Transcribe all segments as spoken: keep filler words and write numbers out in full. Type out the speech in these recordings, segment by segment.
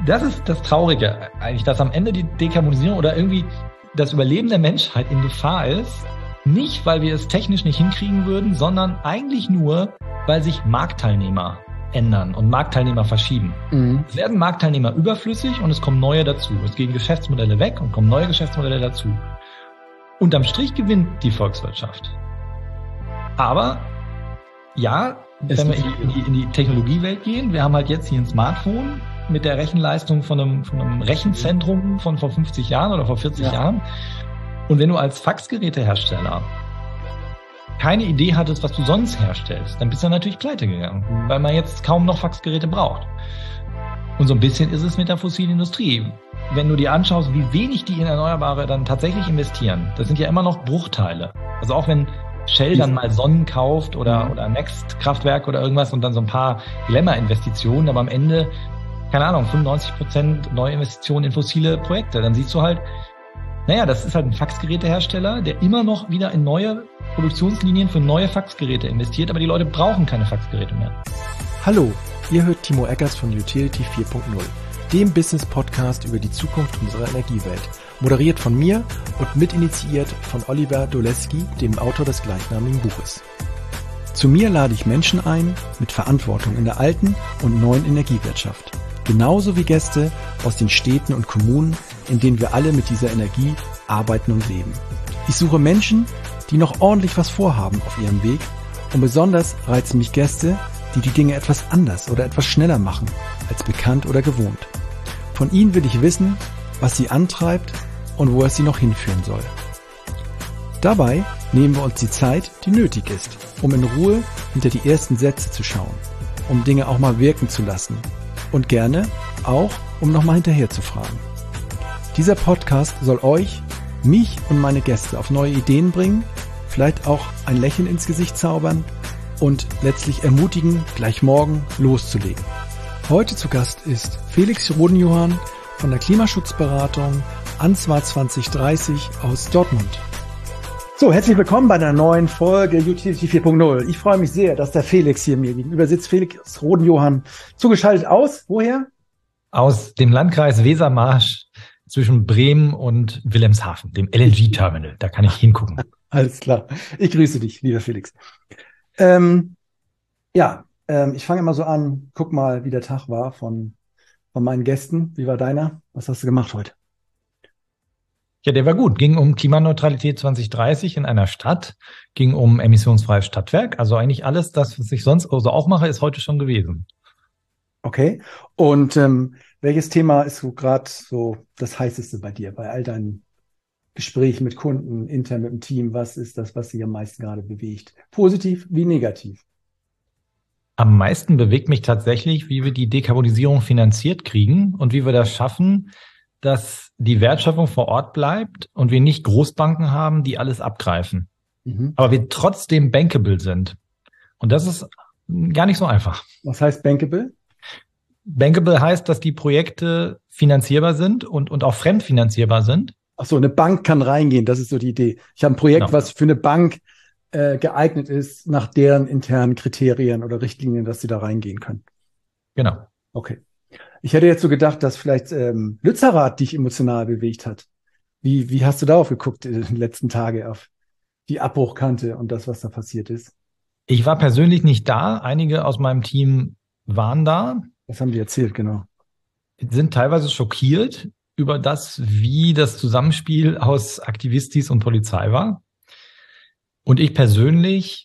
Das ist das Traurige eigentlich, dass am Ende die Dekarbonisierung oder irgendwie das Überleben der Menschheit in Gefahr ist. Nicht, weil wir es technisch nicht hinkriegen würden, sondern eigentlich nur, weil sich Marktteilnehmer ändern und Marktteilnehmer verschieben. Mhm. Es werden Marktteilnehmer überflüssig und es kommen neue dazu. Es gehen Geschäftsmodelle weg und kommen neue Geschäftsmodelle dazu. Unterm Strich gewinnt die Volkswirtschaft. Aber ja, es wenn wir in die, in die Technologiewelt gehen, wir haben halt jetzt hier ein Smartphone mit der Rechenleistung von einem, von einem Rechenzentrum von vor fünfzig Jahren oder vor vierzig ja. Jahren. Und wenn du als Faxgerätehersteller keine Idee hattest, was du sonst herstellst, dann bist du natürlich pleite gegangen, weil man jetzt kaum noch Faxgeräte braucht. Und so ein bisschen ist es mit der fossilen Industrie. Wenn du dir anschaust, wie wenig die in Erneuerbare dann tatsächlich investieren, das sind ja immer noch Bruchteile. Also auch wenn Shell dann mal Sonnen kauft oder, oder Next-Kraftwerk oder irgendwas und dann so ein paar Glamour-Investitionen, aber am Ende, keine Ahnung, fünfundneunzig Prozent Neuinvestitionen in fossile Projekte, dann siehst du halt, naja, das ist halt ein Faxgerätehersteller, der immer noch wieder in neue Produktionslinien für neue Faxgeräte investiert, aber die Leute brauchen keine Faxgeräte mehr. Hallo, ihr hört Timo Eckers von Utility vier Punkt null, dem Business-Podcast über die Zukunft unserer Energiewelt. Moderiert von mir und mitinitiiert von Oliver Doleski, dem Autor des gleichnamigen Buches. Zu mir lade ich Menschen ein mit Verantwortung in der alten und neuen Energiewirtschaft. Genauso wie Gäste aus den Städten und Kommunen, in denen wir alle mit dieser Energie arbeiten und leben. Ich suche Menschen, die noch ordentlich was vorhaben auf ihrem Weg, und besonders reizen mich Gäste, die die Dinge etwas anders oder etwas schneller machen als bekannt oder gewohnt. Von ihnen will ich wissen, was sie antreibt und wo es sie noch hinführen soll. Dabei nehmen wir uns die Zeit, die nötig ist, um in Ruhe hinter die ersten Sätze zu schauen, um Dinge auch mal wirken zu lassen und gerne auch, um nochmal hinterher zu fragen. Dieser Podcast soll euch, mich und meine Gäste auf neue Ideen bringen, vielleicht auch ein Lächeln ins Gesicht zaubern und letztlich ermutigen, gleich morgen loszulegen. Heute zu Gast ist Felix Rodenjohann von der Klimaschutzberatung Answar zwanzig dreißig aus Dortmund. So, herzlich willkommen bei einer neuen Folge Utility vier Punkt null. Ich freue mich sehr, dass der Felix hier mir gegenüber sitzt. Felix Rodenjohann, zugeschaltet aus, woher? Aus dem Landkreis Wesermarsch zwischen Bremen und Wilhelmshaven, dem L N G-Terminal. Da kann ich hingucken. Alles klar. Ich grüße dich, lieber Felix. Ähm, ja, ähm, ich fange immer so an. Guck mal, wie der Tag war von, von meinen Gästen. Wie war deiner? Was hast du gemacht heute? Ja, der war gut. Ging um Klimaneutralität zwanzig dreißig in einer Stadt, ging um emissionsfreies Stadtwerk. Also eigentlich alles, das, was ich sonst also auch mache, ist heute schon gewesen. Okay. Und ähm, welches Thema ist so gerade so das heißeste bei dir, bei all deinen Gesprächen mit Kunden, intern mit dem Team? Was ist das, was dich am meisten gerade bewegt? Positiv wie negativ? Am meisten bewegt mich tatsächlich, wie wir die Dekarbonisierung finanziert kriegen und wie wir das schaffen, dass die Wertschöpfung vor Ort bleibt und wir nicht Großbanken haben, die alles abgreifen. Mhm. Aber wir trotzdem bankable sind. Und das ist gar nicht so einfach. Was heißt bankable? Bankable heißt, dass die Projekte finanzierbar sind und, und auch fremdfinanzierbar sind. Ach so, eine Bank kann reingehen, das ist so die Idee. Ich habe ein Projekt, genau, was für eine Bank äh, geeignet ist, nach deren internen Kriterien oder Richtlinien, dass sie da reingehen können. Genau. Okay. Ich hätte jetzt so gedacht, dass vielleicht ähm, Lützerath dich emotional bewegt hat. Wie, wie hast du darauf geguckt in den letzten Tagen, auf die Abbruchkante und das, was da passiert ist? Ich war persönlich nicht da. Einige aus meinem Team waren da. Das haben die erzählt, genau. Sind teilweise schockiert über das, wie das Zusammenspiel aus Aktivistis und Polizei war. Und ich persönlich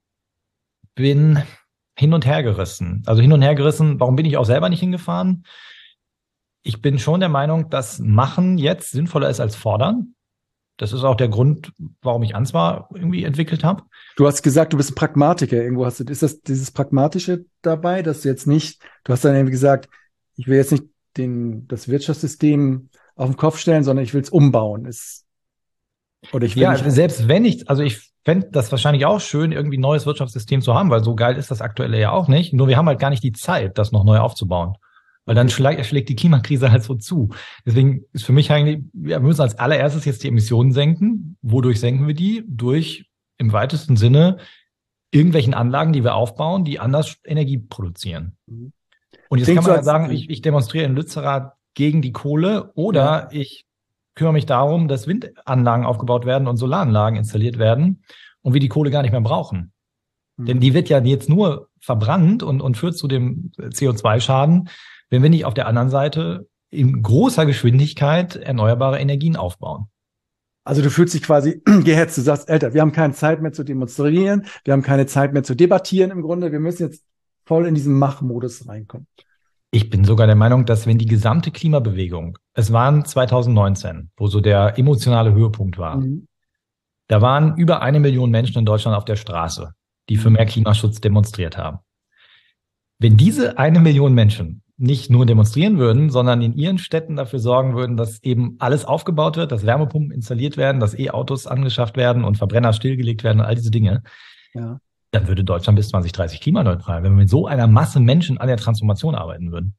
bin hin und her gerissen. Also hin und her gerissen, warum bin ich auch selber nicht hingefahren? Ich bin schon der Meinung, dass Machen jetzt sinnvoller ist als Fordern. Das ist auch der Grund, warum ich Answar irgendwie entwickelt habe. Du hast gesagt, du bist ein Pragmatiker. Irgendwo hast du, ist das dieses Pragmatische dabei, dass du jetzt nicht, du hast dann irgendwie gesagt, ich will jetzt nicht den, das Wirtschaftssystem auf den Kopf stellen, sondern ich will es umbauen. Ist, oder ich will ja, nicht, selbst wenn ich, also ich fände das wahrscheinlich auch schön, irgendwie ein neues Wirtschaftssystem zu haben, weil so geil ist das aktuelle ja auch nicht. Nur wir haben halt gar nicht die Zeit, das noch neu aufzubauen. Weil dann schlägt, schlägt die Klimakrise halt so zu. Deswegen ist für mich eigentlich, ja, wir müssen als allererstes jetzt die Emissionen senken. Wodurch senken wir die? Durch im weitesten Sinne irgendwelchen Anlagen, die wir aufbauen, die anders Energie produzieren. Und jetzt kann man ja sagen, ich, ich demonstriere in Lützerath gegen die Kohle oder ja. ich kümmere mich darum, dass Windanlagen aufgebaut werden und Solaranlagen installiert werden und wir die Kohle gar nicht mehr brauchen. Mhm. Denn die wird ja jetzt nur verbrannt und, und führt zu dem C O zwei Schaden, wenn wir nicht auf der anderen Seite in großer Geschwindigkeit erneuerbare Energien aufbauen. Also du fühlst dich quasi gehetzt, du sagst, Alter, wir haben keine Zeit mehr zu demonstrieren, wir haben keine Zeit mehr zu debattieren im Grunde, wir müssen jetzt voll in diesen Machmodus reinkommen. Ich bin sogar der Meinung, dass wenn die gesamte Klimabewegung, es waren zwanzig neunzehn, wo so der emotionale Höhepunkt war, mhm. da waren über eine Million Menschen in Deutschland auf der Straße, die für mehr Klimaschutz demonstriert haben. Wenn diese eine Million Menschen nicht nur demonstrieren würden, sondern in ihren Städten dafür sorgen würden, dass eben alles aufgebaut wird, dass Wärmepumpen installiert werden, dass E-Autos angeschafft werden und Verbrenner stillgelegt werden und all diese Dinge, ja. dann würde Deutschland bis zwanzig dreißig klimaneutral, wenn wir mit so einer Masse Menschen an der Transformation arbeiten würden.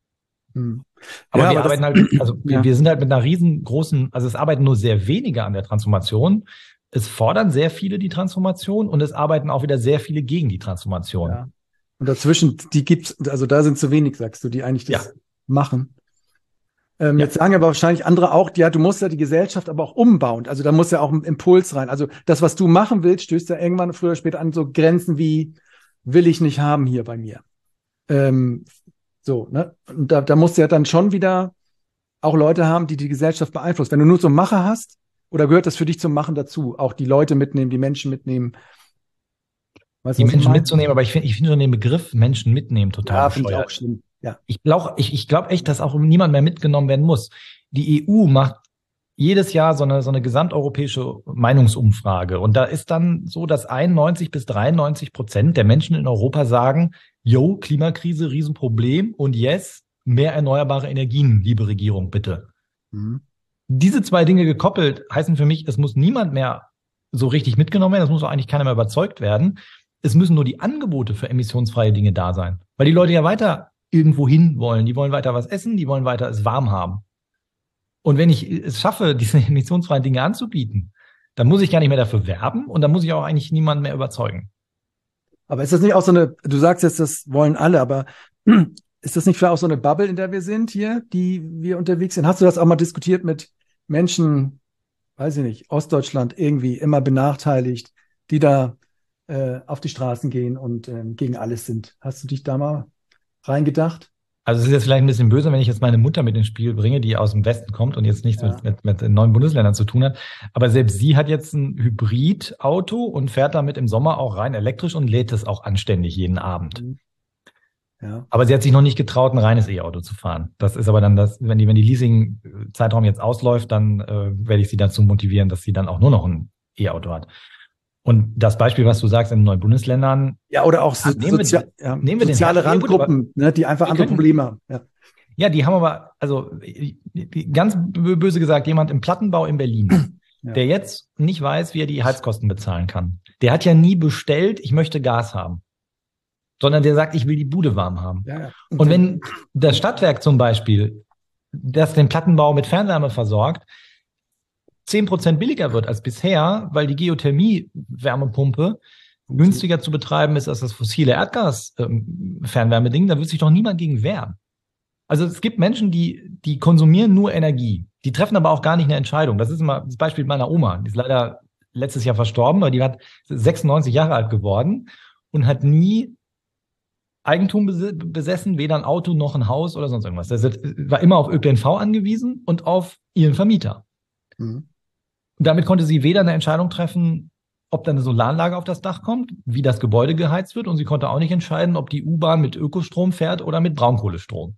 Hm. Aber ja, wir aber arbeiten das, halt, also ja. wir sind halt mit einer riesengroßen, also es arbeiten nur sehr wenige an der Transformation. Es fordern sehr viele die Transformation und es arbeiten auch wieder sehr viele gegen die Transformation. Ja. Und dazwischen, die gibt's, also da sind zu wenig, sagst du, die eigentlich das ja. machen. Ähm, ja. Jetzt sagen aber wahrscheinlich andere auch, ja, du musst ja die Gesellschaft aber auch umbauen. Also da muss ja auch ein Impuls rein. Also das, was du machen willst, stößt ja irgendwann früher oder später an so Grenzen wie, will ich nicht haben hier bei mir. Ähm, so, ne? Und da, da musst du ja dann schon wieder auch Leute haben, die die Gesellschaft beeinflussen. Wenn du nur so Macher hast, oder gehört das für dich zum Machen dazu? Auch die Leute mitnehmen, die Menschen mitnehmen? Weißt die Menschen mitzunehmen, aber ich finde ich finde schon den Begriff Menschen mitnehmen total ja, finde ich auch schlimm. Ja. Ich glaube ich, ich glaub echt, dass auch niemand mehr mitgenommen werden muss. Die E U macht jedes Jahr so eine, so eine gesamteuropäische Meinungsumfrage. Und da ist dann so, dass einundneunzig bis dreiundneunzig Prozent der Menschen in Europa sagen, yo, Klimakrise, Riesenproblem und yes, mehr erneuerbare Energien, liebe Regierung, bitte. Mhm. Diese zwei Dinge gekoppelt heißen für mich, es muss niemand mehr so richtig mitgenommen werden, es muss auch eigentlich keiner mehr überzeugt werden. Es müssen nur die Angebote für emissionsfreie Dinge da sein. Weil die Leute ja weiter irgendwo hin wollen. Die wollen weiter was essen, die wollen weiter es warm haben. Und wenn ich es schaffe, diese emissionsfreien Dinge anzubieten, dann muss ich gar nicht mehr dafür werben und dann muss ich auch eigentlich niemanden mehr überzeugen. Aber ist das nicht auch so eine, du sagst jetzt, das wollen alle, aber ist das nicht vielleicht auch so eine Bubble, in der wir sind hier, die wir unterwegs sind? Hast du das auch mal diskutiert mit Menschen, weiß ich nicht, Ostdeutschland irgendwie immer benachteiligt, die da auf die Straßen gehen und ähm, gegen alles sind. Hast du dich da mal reingedacht? Also es ist jetzt vielleicht ein bisschen böse, wenn ich jetzt meine Mutter mit ins Spiel bringe, die aus dem Westen kommt und jetzt nichts ja. mit, mit, mit den neuen Bundesländern zu tun hat. Aber selbst sie hat jetzt ein Hybridauto und fährt damit im Sommer auch rein elektrisch und lädt es auch anständig jeden Abend. Ja. Aber sie hat sich noch nicht getraut, ein reines E-Auto zu fahren. Das ist aber dann das, wenn die, wenn die Leasing-Zeitraum jetzt ausläuft, dann äh, werde ich sie dazu motivieren, dass sie dann auch nur noch ein E-Auto hat. Und das Beispiel, was du sagst, in den neuen Bundesländern. Ja, oder auch so, nehmen Sozia wir, ja, nehmen wir soziale den Randgruppen, ne, die einfach andere können, Probleme haben. Ja. ja, die haben aber, also ganz böse gesagt, jemand im Plattenbau in Berlin, ja. der jetzt nicht weiß, wie er die Heizkosten bezahlen kann. Der hat ja nie bestellt, ich möchte Gas haben. Sondern der sagt, ich will die Bude warm haben. Ja, ja. Und, Und wenn das Stadtwerk zum Beispiel, das den Plattenbau mit Fernwärme versorgt, zehn Prozent billiger wird als bisher, weil die Geothermie-Wärmepumpe günstiger zu betreiben ist als das fossile Erdgas-Fernwärmeding, da wird sich doch niemand gegen wehren. Also es gibt Menschen, die, die konsumieren nur Energie. Die treffen aber auch gar nicht eine Entscheidung. Das ist immer das Beispiel meiner Oma. Die ist leider letztes Jahr verstorben, aber die hat sechsundneunzig Jahre alt geworden und hat nie Eigentum besessen, weder ein Auto noch ein Haus oder sonst irgendwas. Das war immer auf Ö P N V angewiesen und auf ihren Vermieter. Mhm. Damit konnte sie weder eine Entscheidung treffen, ob da eine Solaranlage auf das Dach kommt, wie das Gebäude geheizt wird, und sie konnte auch nicht entscheiden, ob die U-Bahn mit Ökostrom fährt oder mit Braunkohlestrom.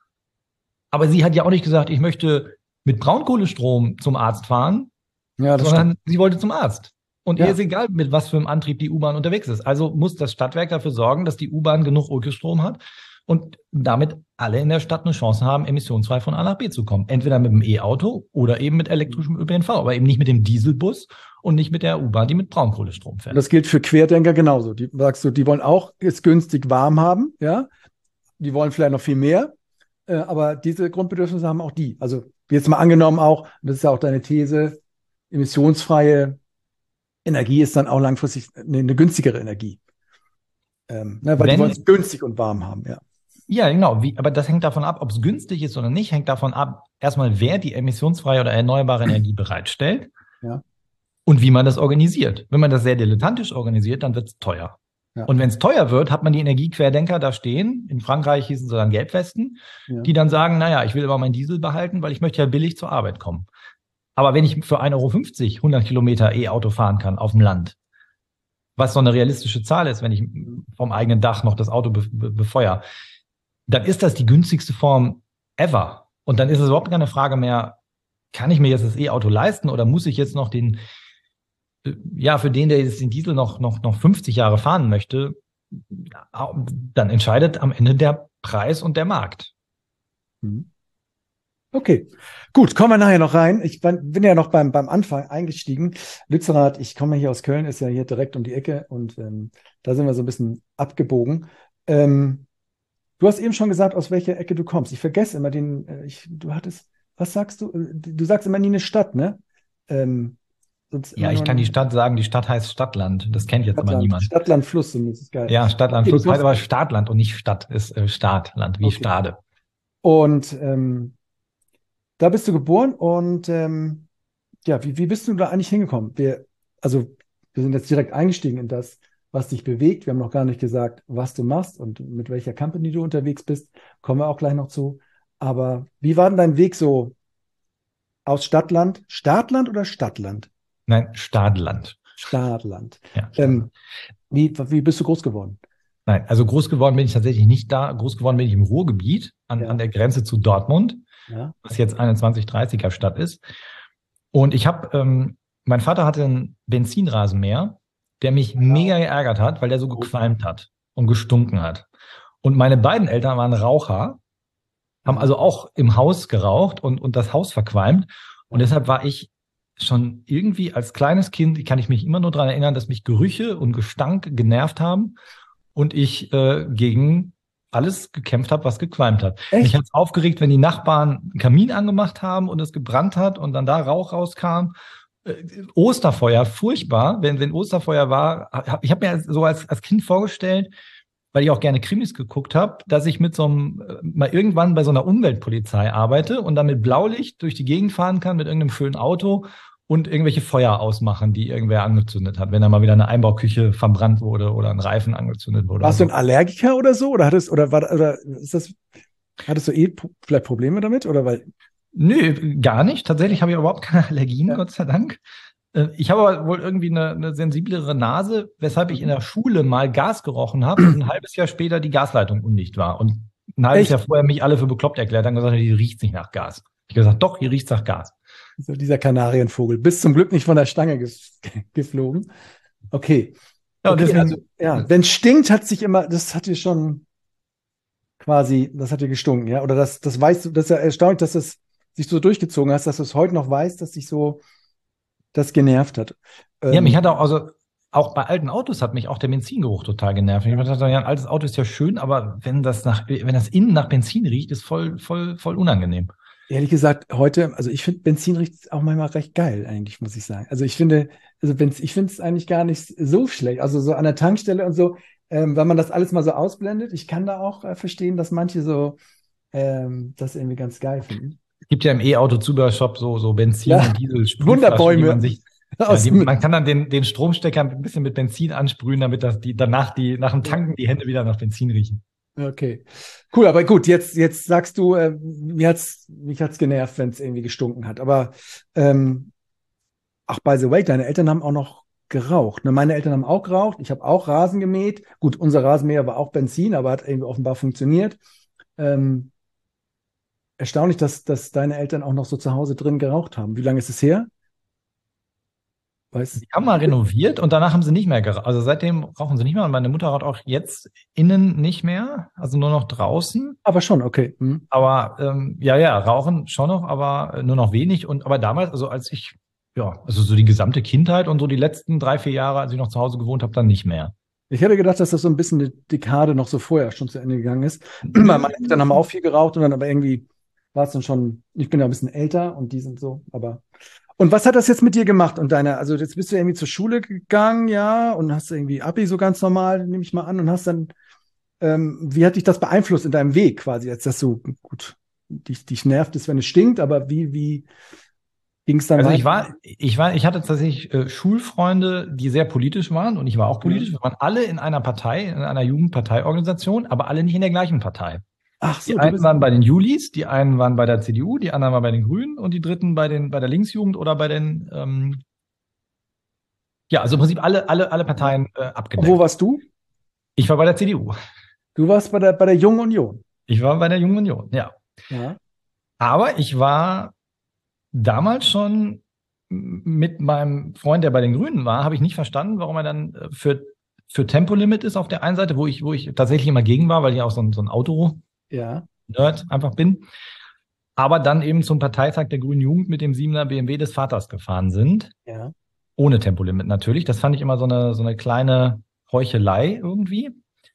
Aber sie hat ja auch nicht gesagt, ich möchte mit Braunkohlestrom zum Arzt fahren, ja, sondern stimmt. Sie wollte zum Arzt. Und ja. ihr ist egal, mit was für einem Antrieb die U-Bahn unterwegs ist. Also muss das Stadtwerk dafür sorgen, dass die U-Bahn genug Ökostrom hat und damit alle in der Stadt eine Chance haben, emissionsfrei von A nach B zu kommen. Entweder mit dem E-Auto oder eben mit elektrischem Ö P N V, aber eben nicht mit dem Dieselbus und nicht mit der U-Bahn, die mit Braunkohlestrom fährt. Das gilt für Querdenker genauso. Die sagst du, die wollen auch es günstig warm haben, ja. Die wollen vielleicht noch viel mehr, äh, aber diese Grundbedürfnisse haben auch die. Also jetzt mal angenommen auch, das ist ja auch deine These, emissionsfreie Energie ist dann auch langfristig eine, eine günstigere Energie. Ähm, ne, weil Wenn, die wollen es günstig und warm haben, ja. Ja, genau. Wie, aber das hängt davon ab, ob es günstig ist oder nicht, hängt davon ab, erstmal, wer die emissionsfreie oder erneuerbare Energie bereitstellt Ja, und wie man das organisiert. Wenn man das sehr dilettantisch organisiert, dann wird es teuer. ja, Und wenn es teuer wird, hat man die Energiequerdenker da stehen. In Frankreich hießen sie dann Gelbwesten, ja. die dann sagen, naja, ich will aber meinen Diesel behalten, weil ich möchte ja billig zur Arbeit kommen. Aber wenn ich für ein Euro fünfzig hundert Kilometer E-Auto fahren kann auf dem Land, was so eine realistische Zahl ist, wenn ich vom eigenen Dach noch das Auto be be befeuere, dann ist das die günstigste Form ever. Und dann ist es überhaupt keine Frage mehr, kann ich mir jetzt das E-Auto leisten oder muss ich jetzt noch den, ja, für den, der jetzt den Diesel noch, noch, noch fünfzig Jahre fahren möchte, dann entscheidet am Ende der Preis und der Markt. Mhm. Okay, gut, kommen wir nachher noch rein. Ich bin ja noch beim, beim Anfang eingestiegen. Lützerath, ich komme hier aus Köln, ist ja hier direkt um die Ecke und ähm, da sind wir so ein bisschen abgebogen. Ähm, du hast eben schon gesagt, aus welcher Ecke du kommst. Ich vergesse immer den, äh, ich, du hattest, was sagst du? Du sagst immer nie eine Stadt, ne? Ähm, sonst Ja, immer ich kann die nur Stadt sagen, die Stadt heißt Stadtland. Das kennt jetzt aber Stadtland, niemand. Stadtland, Fluss, und das ist geil. Ja, Stadtland, Okay, du Fluss heißt kommst, aber Staatland und nicht Stadt, ist äh, Staatland, wie okay. Stade. Und ähm, da bist du geboren und ähm, ja, wie, wie bist du da eigentlich hingekommen? Wir, also, wir sind jetzt direkt eingestiegen in das, was dich bewegt. Wir haben noch gar nicht gesagt, was du machst und mit welcher Company du unterwegs bist. Kommen wir auch gleich noch zu. Aber wie war denn dein Weg so aus Stadtland? Stadtland oder Stadtland? Nein, Stadland. Stadtland. Ja, Ähm, wie, wie bist du groß geworden? Nein, also groß geworden bin ich tatsächlich nicht da. Groß geworden bin ich im Ruhrgebiet an, Ja. an der Grenze zu Dortmund, Ja. was jetzt eine zwanzig dreißiger Stadt ist. Und ich habe, ähm, mein Vater hatte einen Benzinrasenmäher, der mich mega geärgert hat, weil der so gequalmt hat und gestunken hat. Und meine beiden Eltern waren Raucher, haben also auch im Haus geraucht und, und das Haus verqualmt. Und deshalb war ich schon irgendwie als kleines Kind, kann ich mich immer nur daran erinnern, dass mich Gerüche und Gestank genervt haben und ich äh, gegen alles gekämpft habe, was gequalmt hat. Echt? Mich hat es aufgeregt, wenn die Nachbarn einen Kamin angemacht haben und es gebrannt hat und dann da Rauch rauskam. Äh, Osterfeuer, furchtbar. Wenn, wenn Osterfeuer war, hab, ich habe mir so als, als Kind vorgestellt, weil ich auch gerne Krimis geguckt habe, dass ich mit so einem, äh, mal irgendwann bei so einer Umweltpolizei arbeite und dann mit Blaulicht durch die Gegend fahren kann mit irgendeinem schönen Auto und irgendwelche Feuer ausmachen, die irgendwer angezündet hat, wenn da mal wieder eine Einbauküche verbrannt wurde oder ein Reifen angezündet wurde. Warst du ein Allergiker oder so? Oder hattest, oder war, oder ist das, hattest du eh vielleicht Probleme damit? Oder weil, Nö, gar nicht. Tatsächlich habe ich überhaupt keine Allergien, Ja. Gott sei Dank. Äh, Ich habe aber wohl irgendwie eine, eine sensiblere Nase, weshalb ich in der Schule mal Gas gerochen habe und ein halbes Jahr später die Gasleitung undicht war. Und ein halbes Echt? Jahr vorher mich alle für bekloppt erklärt haben, gesagt, hier riecht's nicht nach Gas. Ich habe gesagt, doch, hier riecht's nach Gas. so dieser Kanarienvogel, bist zum Glück nicht von der Stange ges geflogen. Okay. Ja, und Okay, deswegen, also, ja, wenn es stinkt, hat sich immer, das hat dir schon quasi, das hat dir gestunken, ja? Oder das, das weißt du, das ist ja erstaunlich, dass das sich so durchgezogen hast, dass du es heute noch weißt, dass dich so das genervt hat. ja, Ähm, mich hat auch, also auch bei alten Autos hat mich auch der Benzingeruch total genervt. Und ich dachte, ja, ein altes Auto ist ja schön, aber wenn das nach, wenn das innen nach Benzin riecht, ist voll, voll, voll unangenehm. Ehrlich gesagt, heute, also ich finde, Benzin riecht auch manchmal recht geil, eigentlich, muss ich sagen. Also ich finde, also Benz, ich finde es eigentlich gar nicht so schlecht. Also so an der Tankstelle und so, ähm, wenn man das alles mal so ausblendet, ich kann da auch äh, verstehen, dass manche so ähm, das irgendwie ganz geil finden. Es gibt ja im E-Auto-Zubehörshop so, so Benzin- Ja, und Diesel-Sprühflaschen, Wunderbäume. die man sich, ja, Aus die, dem- man kann dann den, den Stromstecker ein bisschen mit Benzin ansprühen, damit das die, danach die, nach dem Tanken die Hände wieder nach Benzin riechen. Okay, cool, aber gut, jetzt, jetzt sagst du, äh, mir hat's, mich hat's genervt, wenn es irgendwie gestunken hat. Aber ähm, ach, by the way, deine Eltern haben auch noch geraucht. Ne? Meine Eltern haben auch geraucht. Ich habe auch Rasen gemäht. Gut, unser Rasenmäher war auch Benzin, aber hat irgendwie offenbar funktioniert. Ähm, erstaunlich, dass, dass deine Eltern auch noch so zu Hause drin geraucht haben. Wie lange ist es her? Weißt Die haben mal renoviert und danach haben sie nicht mehr geraucht. Also seitdem rauchen sie nicht mehr und meine Mutter raucht auch jetzt innen nicht mehr, also nur noch draußen. aber schon, okay. Hm. Aber ähm, ja, ja, rauchen schon noch, aber nur noch wenig. Und aber damals, also als ich, ja, also so die gesamte Kindheit und so die letzten drei, vier Jahre, als ich noch zu Hause gewohnt habe, dann nicht mehr. Ich hätte gedacht, dass das so ein bisschen eine Dekade noch so vorher schon zu Ende gegangen ist. Weil meine Eltern haben auch viel geraucht und dann aber irgendwie war es dann schon, ich bin ja ein bisschen älter und die sind so, aber. Und was hat das jetzt mit dir gemacht und deiner, also jetzt bist du irgendwie zur Schule gegangen, ja, und hast irgendwie Abi so ganz normal, nehme ich mal an, und hast dann ähm, wie hat dich das beeinflusst in deinem Weg quasi, als das so, gut, dich, dich nervt es, wenn es stinkt, aber wie, wie ging es dann Also weiter? ich war, ich war, ich hatte tatsächlich äh, Schulfreunde, die sehr politisch waren und ich war auch politisch. Ja. Wir waren alle in einer Partei, in einer Jugendparteiorganisation, aber alle nicht in der gleichen Partei. Ach so, Die du einen bist, waren bei den Julis, die einen waren bei der C D U, die anderen waren bei den Grünen und die dritten bei den bei der Linksjugend oder bei den ähm, ja, also im Prinzip alle alle alle Parteien äh, und abgedeckt. wo warst du? Ich war bei der C D U. Du warst bei der, bei der Jungen Union. Ich war bei der Jungen Union, ja. Ja. Aber ich war damals schon mit meinem Freund, der bei den Grünen war, habe ich nicht verstanden, warum er dann äh, für für Tempolimit ist auf der einen Seite, wo ich wo ich tatsächlich immer gegen war, weil ich auch so ein so ein Auto Ja. Nerd einfach bin, aber dann eben zum Parteitag der Grünen Jugend mit dem siebener B M W des Vaters gefahren sind, Ja. ohne Tempolimit natürlich. Das fand ich immer so eine, so eine kleine Heuchelei irgendwie.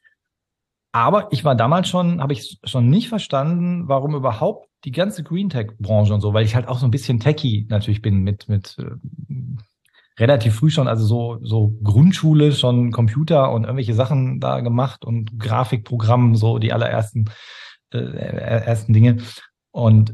Aber ich war damals schon, habe ich schon nicht verstanden, warum überhaupt die ganze Green Tech-Branche und so, weil ich halt auch so ein bisschen techy natürlich bin mit, mit äh, relativ früh schon, also so, so Grundschule schon Computer und irgendwelche Sachen da gemacht und Grafikprogramm, so die allerersten äh, ersten Dinge. Und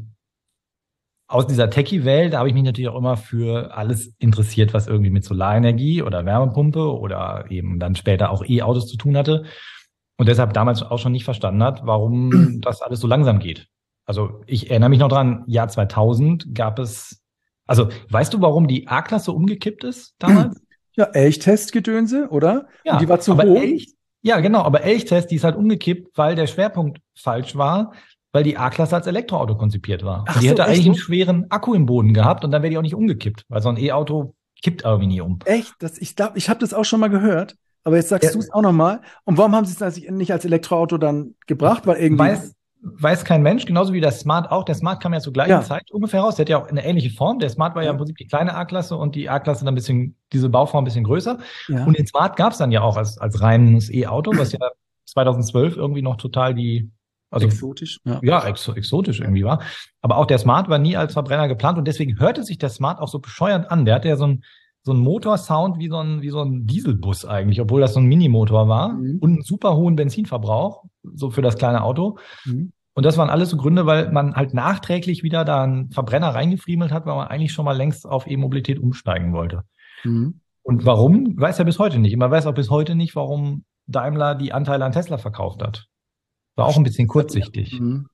aus dieser Techie-Welt habe ich mich natürlich auch immer für alles interessiert, was irgendwie mit Solarenergie oder Wärmepumpe oder eben dann später auch E-Autos zu tun hatte. Und deshalb damals auch schon nicht verstanden hat, warum das alles so langsam geht. Also ich erinnere mich noch dran, Jahr zweitausend gab es, also weißt du, warum die A-Klasse umgekippt ist damals? Ja, Elchtestgedönse, oder? Ja, und die war zu aber hoch. Elch, ja, genau, aber Elchtest, die ist halt umgekippt, weil der Schwerpunkt falsch war, weil die A-Klasse als Elektroauto konzipiert war. Ach und die so, hätte echt eigentlich so? einen schweren Akku im Boden gehabt und dann wäre die auch nicht umgekippt, weil so ein E-Auto kippt irgendwie nie um. Echt? Das, ich glaube, ich habe das auch schon mal gehört. Aber jetzt sagst Ja. du es auch nochmal. Und warum haben sie es dann nicht als Elektroauto dann gebracht? Weil irgendwie. Weiß, weiß kein Mensch, genauso wie der Smart auch. Der Smart kam ja zur gleichen Ja. Zeit ungefähr raus. Der hat ja auch eine ähnliche Form. Der Smart war ja, Ja. im Prinzip die kleine A-Klasse und die A-Klasse dann ein bisschen, diese Bauform ein bisschen größer. Ja. Und den Smart gab es dann ja auch als, als reines E-Auto, was ja zweitausendzwölf irgendwie noch total die, also exotisch. Ja. ja, ex exotisch irgendwie war. Aber auch der Smart war nie als Verbrenner geplant und deswegen hörte sich der Smart auch so bescheuernd an. Der hatte ja so ein so ein Motorsound wie so ein, wie so ein Dieselbus eigentlich, obwohl das so ein Minimotor war Mhm. und einen super hohen Benzinverbrauch, so für das kleine Auto. Mhm. Und das waren alles so Gründe, weil man halt nachträglich wieder da einen Verbrenner reingefriemelt hat, weil man eigentlich schon mal längst auf E-Mobilität umsteigen wollte. Mhm. Und warum, weiß er bis heute nicht. Man weiß auch bis heute nicht, warum Daimler die Anteile an Tesla verkauft hat. War auch ein bisschen kurzsichtig. Mhm.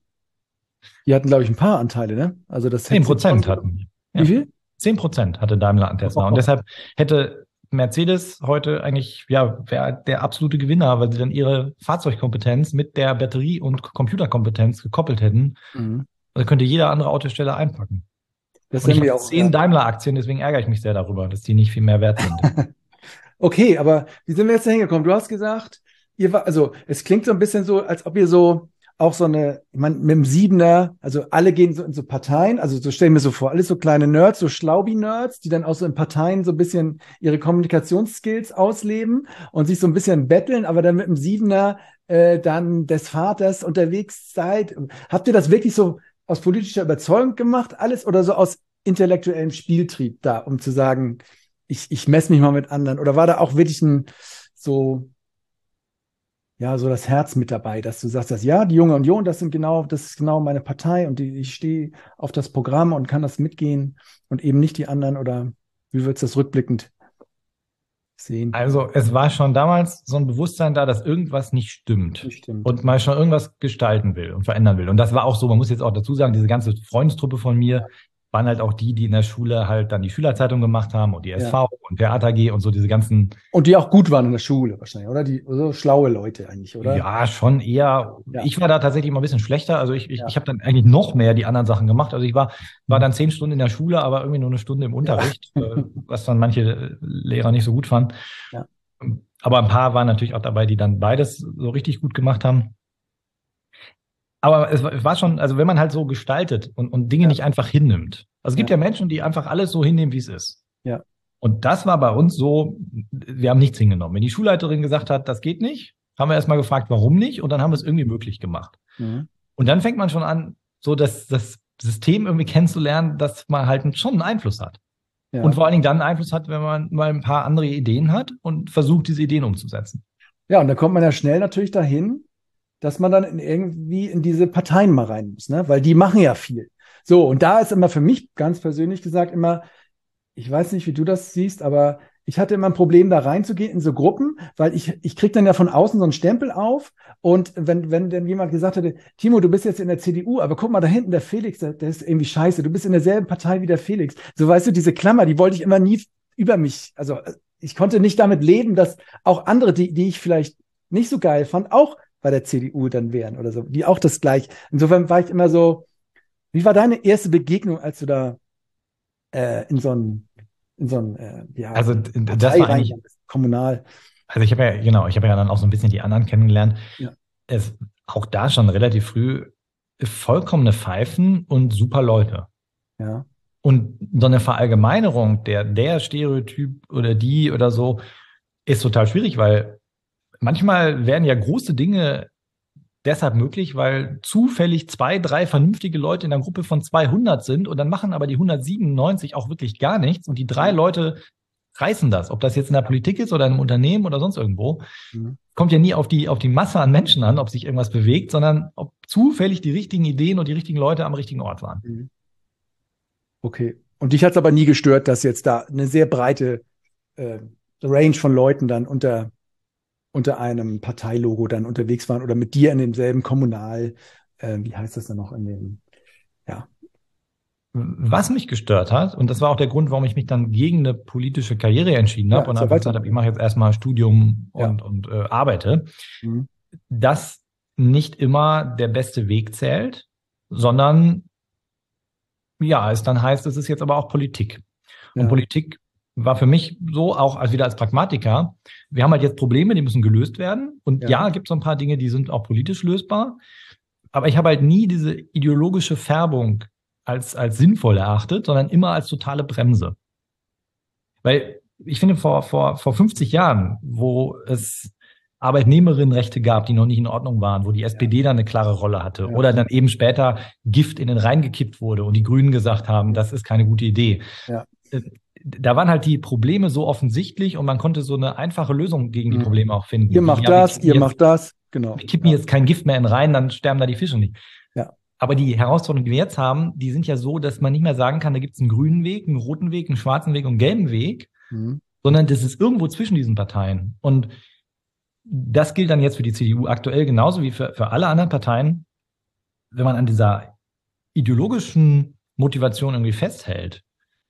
Die hatten, glaube ich, ein paar Anteile, ne? Also das Zehn Prozent hatten die. Wie Ja. viel? Zehn Prozent hatte Daimler an Tesla. Und deshalb hätte Mercedes heute eigentlich, ja, wäre der absolute Gewinner, weil sie dann ihre Fahrzeugkompetenz mit der Batterie- und Computerkompetenz gekoppelt hätten. Mhm. Da könnte jeder andere Autosteller einpacken. Das Und ich sind wir habe auch. zehn Ja. Daimler-Aktien, deswegen ärgere ich mich sehr darüber, dass die nicht viel mehr wert sind. Okay, aber wie sind wir jetzt da hingekommen? Du hast gesagt, ihr war, also es klingt so ein bisschen so, als ob ihr so auch so eine, ich meine, mit dem Siebener, also alle gehen so in so Parteien, also so stellen wir so vor, alles so kleine Nerds, so Schlaubi-Nerds, die dann auch so in Parteien so ein bisschen ihre Kommunikationsskills ausleben und sich so ein bisschen betteln, aber dann mit dem Siebener äh, dann des Vaters unterwegs seid. Habt ihr das wirklich so aus politischer Überzeugung gemacht, alles, oder so aus intellektuellem Spieltrieb da, um zu sagen, ich, ich messe mich mal mit anderen? Oder war da auch wirklich ein so, ja, so das Herz mit dabei, dass du sagst, dass ja, die Junge Union, das sind genau, das ist genau meine Partei und die, ich stehe auf das Programm und kann das mitgehen und eben nicht die anderen, oder wie würdest du das rückblickend sehen? Also es war schon damals so ein Bewusstsein da, dass irgendwas nicht stimmt. Nicht stimmt. Und man schon irgendwas gestalten will und verändern will. Und das war auch so, man muss jetzt auch dazu sagen, diese ganze Freundestruppe von mir waren halt auch die, die in der Schule halt dann die Schülerzeitung gemacht haben und die S V Ja. und Theater A G und so diese ganzen, Und die auch gut waren in der Schule wahrscheinlich, oder? Die so schlaue Leute eigentlich, oder? ja, schon eher, Ja. ich war da tatsächlich immer ein bisschen schlechter. Also ich, ich, Ja. ich habe dann eigentlich noch mehr die anderen Sachen gemacht. Also ich war, war dann zehn Stunden in der Schule, aber irgendwie nur eine Stunde im Unterricht, äh, was dann manche äh, Lehrer nicht so gut fanden. Ja. Aber ein paar waren natürlich auch dabei, die dann beides so richtig gut gemacht haben. Aber es war- es war schon, also wenn man halt so gestaltet und, und Dinge Ja. nicht einfach hinnimmt. Also es gibt Ja. ja Menschen, die einfach alles so hinnehmen, wie es ist. Ja. Und das war bei uns so, wir haben nichts hingenommen. Wenn die Schulleiterin gesagt hat, das geht nicht, haben wir erstmal gefragt, warum nicht? Und dann haben wir es irgendwie möglich gemacht. Mhm. Und dann fängt man schon an, so das, das System irgendwie kennenzulernen, dass man halt schon einen Einfluss hat. Ja. Und vor allen Dingen dann einen Einfluss hat, wenn man mal ein paar andere Ideen hat und versucht, diese Ideen umzusetzen. Ja, und dann kommt man ja schnell natürlich dahin, dass man dann in irgendwie in diese Parteien mal rein muss, ne? Weil die machen ja viel. So, und da ist immer für mich ganz persönlich gesagt immer, ich weiß nicht, wie du das siehst, aber ich hatte immer ein Problem, da reinzugehen in so Gruppen, weil ich, ich krieg dann ja von außen so einen Stempel auf. Und wenn, wenn dann jemand gesagt hätte, Timo, du bist jetzt in der C D U, aber guck mal da hinten, der Felix, der, der ist irgendwie scheiße, du bist in derselben Partei wie der Felix. So, weißt du, diese Klammer, die wollte ich immer nie über mich, also ich konnte nicht damit leben, dass auch andere, die, die ich vielleicht nicht so geil fand, auch bei der C D U dann wären oder so, die auch das gleich. Insofern war ich immer so, wie war deine erste Begegnung, als du da äh, in so ein in so ein äh, ja, Also das war eigentlich kommunal. Also ich habe ja, genau, ich habe ja dann auch so ein bisschen die anderen kennengelernt. Ja. Es auch da schon relativ früh vollkommene Pfeifen und super Leute. Ja. Und so eine Verallgemeinerung, der, der Stereotyp oder die oder so, ist total schwierig, weil manchmal werden ja große Dinge deshalb möglich, weil zufällig zwei, drei vernünftige Leute in einer Gruppe von zweihundert sind und dann machen aber die hundertsiebenundneunzig auch wirklich gar nichts und die drei Leute reißen das. Ob das jetzt in der Politik ist oder in einem Unternehmen oder sonst irgendwo, mhm. kommt ja nie auf die, auf die Masse an Menschen an, ob sich irgendwas bewegt, sondern ob zufällig die richtigen Ideen und die richtigen Leute am richtigen Ort waren. Mhm. Okay. Und dich hat es aber nie gestört, dass jetzt da eine sehr breite äh, Range von Leuten dann unter unter einem Parteilogo dann unterwegs waren oder mit dir in demselben Kommunal, äh, wie heißt das dann noch in dem, ja. Was mich gestört hat, und das war auch der Grund, warum ich mich dann gegen eine politische Karriere entschieden habe ja, und einfach gesagt habe, ich mache jetzt erstmal Studium und, ja. und äh, arbeite, mhm. dass nicht immer der beste Weg zählt, sondern ja, es dann heißt, es ist jetzt aber auch Politik. Und ja. Politik war für mich so auch als wieder als Pragmatiker, wir haben halt jetzt Probleme, die müssen gelöst werden. Und ja, ja gibt es so ein paar Dinge, die sind auch politisch lösbar. Aber ich habe halt nie diese ideologische Färbung als, als sinnvoll erachtet, sondern immer als totale Bremse. Weil ich finde, vor, vor, vor fünfzig Jahren, wo es Arbeitnehmerinnenrechte gab, die noch nicht in Ordnung waren, wo die S P D dann eine klare Rolle hatte, ja. oder dann eben später Gift in den Rhein gekippt wurde und die Grünen gesagt haben, das ist keine gute Idee. Ja. Da waren halt die Probleme so offensichtlich und man konnte so eine einfache Lösung gegen die Probleme auch finden. Ihr macht ja, das, ihr jetzt, macht das, genau. Wir kippen ja. jetzt kein Gift mehr in den Rhein, dann sterben da die Fische nicht. Ja. Aber die Herausforderungen, die wir jetzt haben, die sind ja so, dass man nicht mehr sagen kann, da gibt es einen grünen Weg, einen roten Weg, einen schwarzen Weg und einen gelben Weg, mhm. sondern das ist irgendwo zwischen diesen Parteien. Und das gilt dann jetzt für die C D U aktuell genauso wie für, für alle anderen Parteien. Wenn man an dieser ideologischen Motivation irgendwie festhält,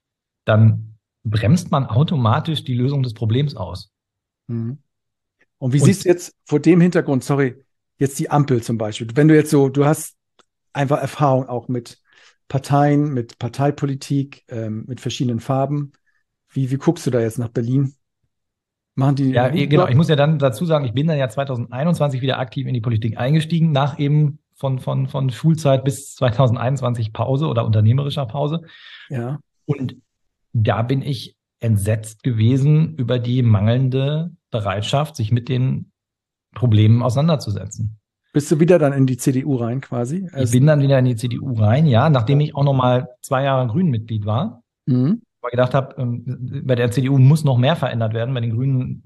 dann bremst man automatisch die Lösung des Problems aus. Mhm. Und wie und, siehst du jetzt vor dem Hintergrund, sorry, jetzt die Ampel zum Beispiel, wenn du jetzt so, du hast einfach Erfahrung auch mit Parteien, mit Parteipolitik, ähm, mit verschiedenen Farben. Wie, wie guckst du da jetzt nach Berlin? Machen die? Ja, genau. Ich muss ja dann dazu sagen, ich bin dann ja zwanzig einundzwanzig wieder aktiv in die Politik eingestiegen, nach eben von, von, von Schulzeit bis zwanzig einundzwanzig Pause oder unternehmerischer Pause. Ja. Und da bin ich entsetzt gewesen über die mangelnde Bereitschaft, sich mit den Problemen auseinanderzusetzen. Bist du wieder dann in die C D U rein quasi? Ich bin dann wieder in die C D U rein, ja, nachdem ich auch noch mal zwei Jahre Grünen-Mitglied war. Mhm. Weil ich gedacht habe, bei der C D U muss noch mehr verändert werden. Bei den Grünen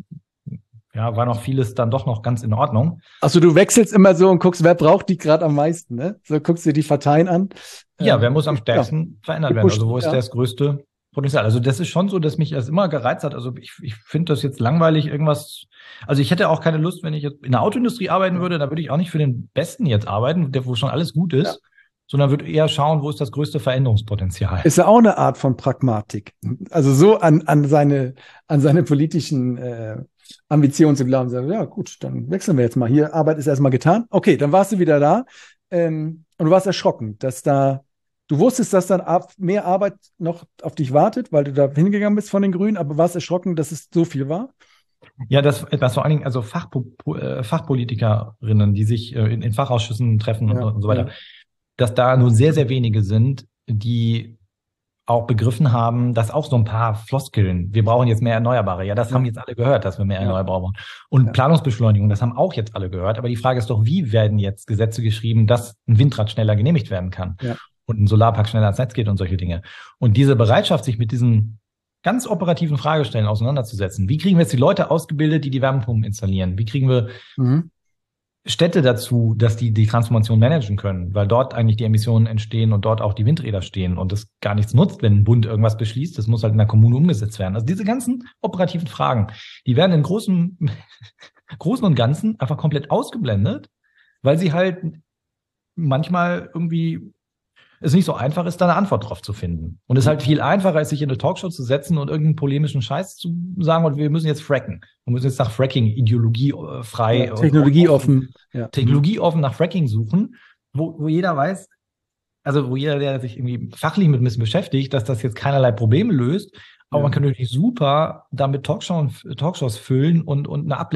ja, war noch vieles dann doch noch ganz in Ordnung. Also du wechselst immer so und guckst, wer braucht die gerade am meisten, ne? So guckst du dir die Parteien an. Ja, wer muss am stärksten ja. verändert werden? Also wo ist ja. das größte Potenzial? Also das ist schon so, dass mich das immer gereizt hat. Also ich, ich finde das jetzt langweilig, irgendwas. Also ich hätte auch keine Lust, wenn ich jetzt in der Autoindustrie arbeiten würde, da würde ich auch nicht für den Besten jetzt arbeiten, der wo schon alles gut ist, ja. sondern würde eher schauen, wo ist das größte Veränderungspotenzial. Ist ja auch eine Art von Pragmatik. Also so an, an seine, an seine politischen äh, Ambitionen zu glauben, sagen, ja gut, dann wechseln wir jetzt mal hier. Arbeit ist erstmal getan. Okay, dann warst du wieder da. Ähm, und du warst erschrocken, dass da Du wusstest, dass dann mehr Arbeit noch auf dich wartet, weil du da hingegangen bist von den Grünen, aber warst erschrocken, dass es so viel war? Ja, das, das vor allen Dingen, also Fachpo, Fachpolitikerinnen, die sich in, in Fachausschüssen treffen ja, und, und so weiter, ja. dass da nur sehr, sehr wenige sind, die auch begriffen haben, dass auch so ein paar Floskeln, wir brauchen jetzt mehr Erneuerbare. Ja, das ja. haben jetzt alle gehört, dass wir mehr ja. Erneuerbare brauchen. Und ja. Planungsbeschleunigung, das haben auch jetzt alle gehört. Aber die Frage ist doch, wie werden jetzt Gesetze geschrieben, dass ein Windrad schneller genehmigt werden kann? Ja. Und ein Solarpark schneller ans Netz geht und solche Dinge. Und diese Bereitschaft, sich mit diesen ganz operativen Fragestellen auseinanderzusetzen. Wie kriegen wir jetzt die Leute ausgebildet, die die Wärmepumpen installieren? Wie kriegen wir mhm. Städte dazu, dass die die Transformation managen können, weil dort eigentlich die Emissionen entstehen und dort auch die Windräder stehen und es gar nichts nutzt, wenn ein Bund irgendwas beschließt. Das muss halt in der Kommune umgesetzt werden. Also diese ganzen operativen Fragen, die werden in großen, großen und Ganzen einfach komplett ausgeblendet, weil sie halt manchmal irgendwie es nicht so einfach ist, da eine Antwort drauf zu finden. Und es ist halt viel einfacher, ist, sich in eine Talkshow zu setzen und irgendeinen polemischen Scheiß zu sagen, und wir müssen jetzt fracken. Wir müssen jetzt nach Fracking ideologiefrei, ja, technologieoffen, ja. technologieoffen nach Fracking suchen, wo, wo jeder weiß, also wo jeder, der sich irgendwie fachlich mit ein bisschen beschäftigt, dass das jetzt keinerlei Probleme löst, aber ja. man kann natürlich super damit Talkshows, Talkshows füllen und, und eine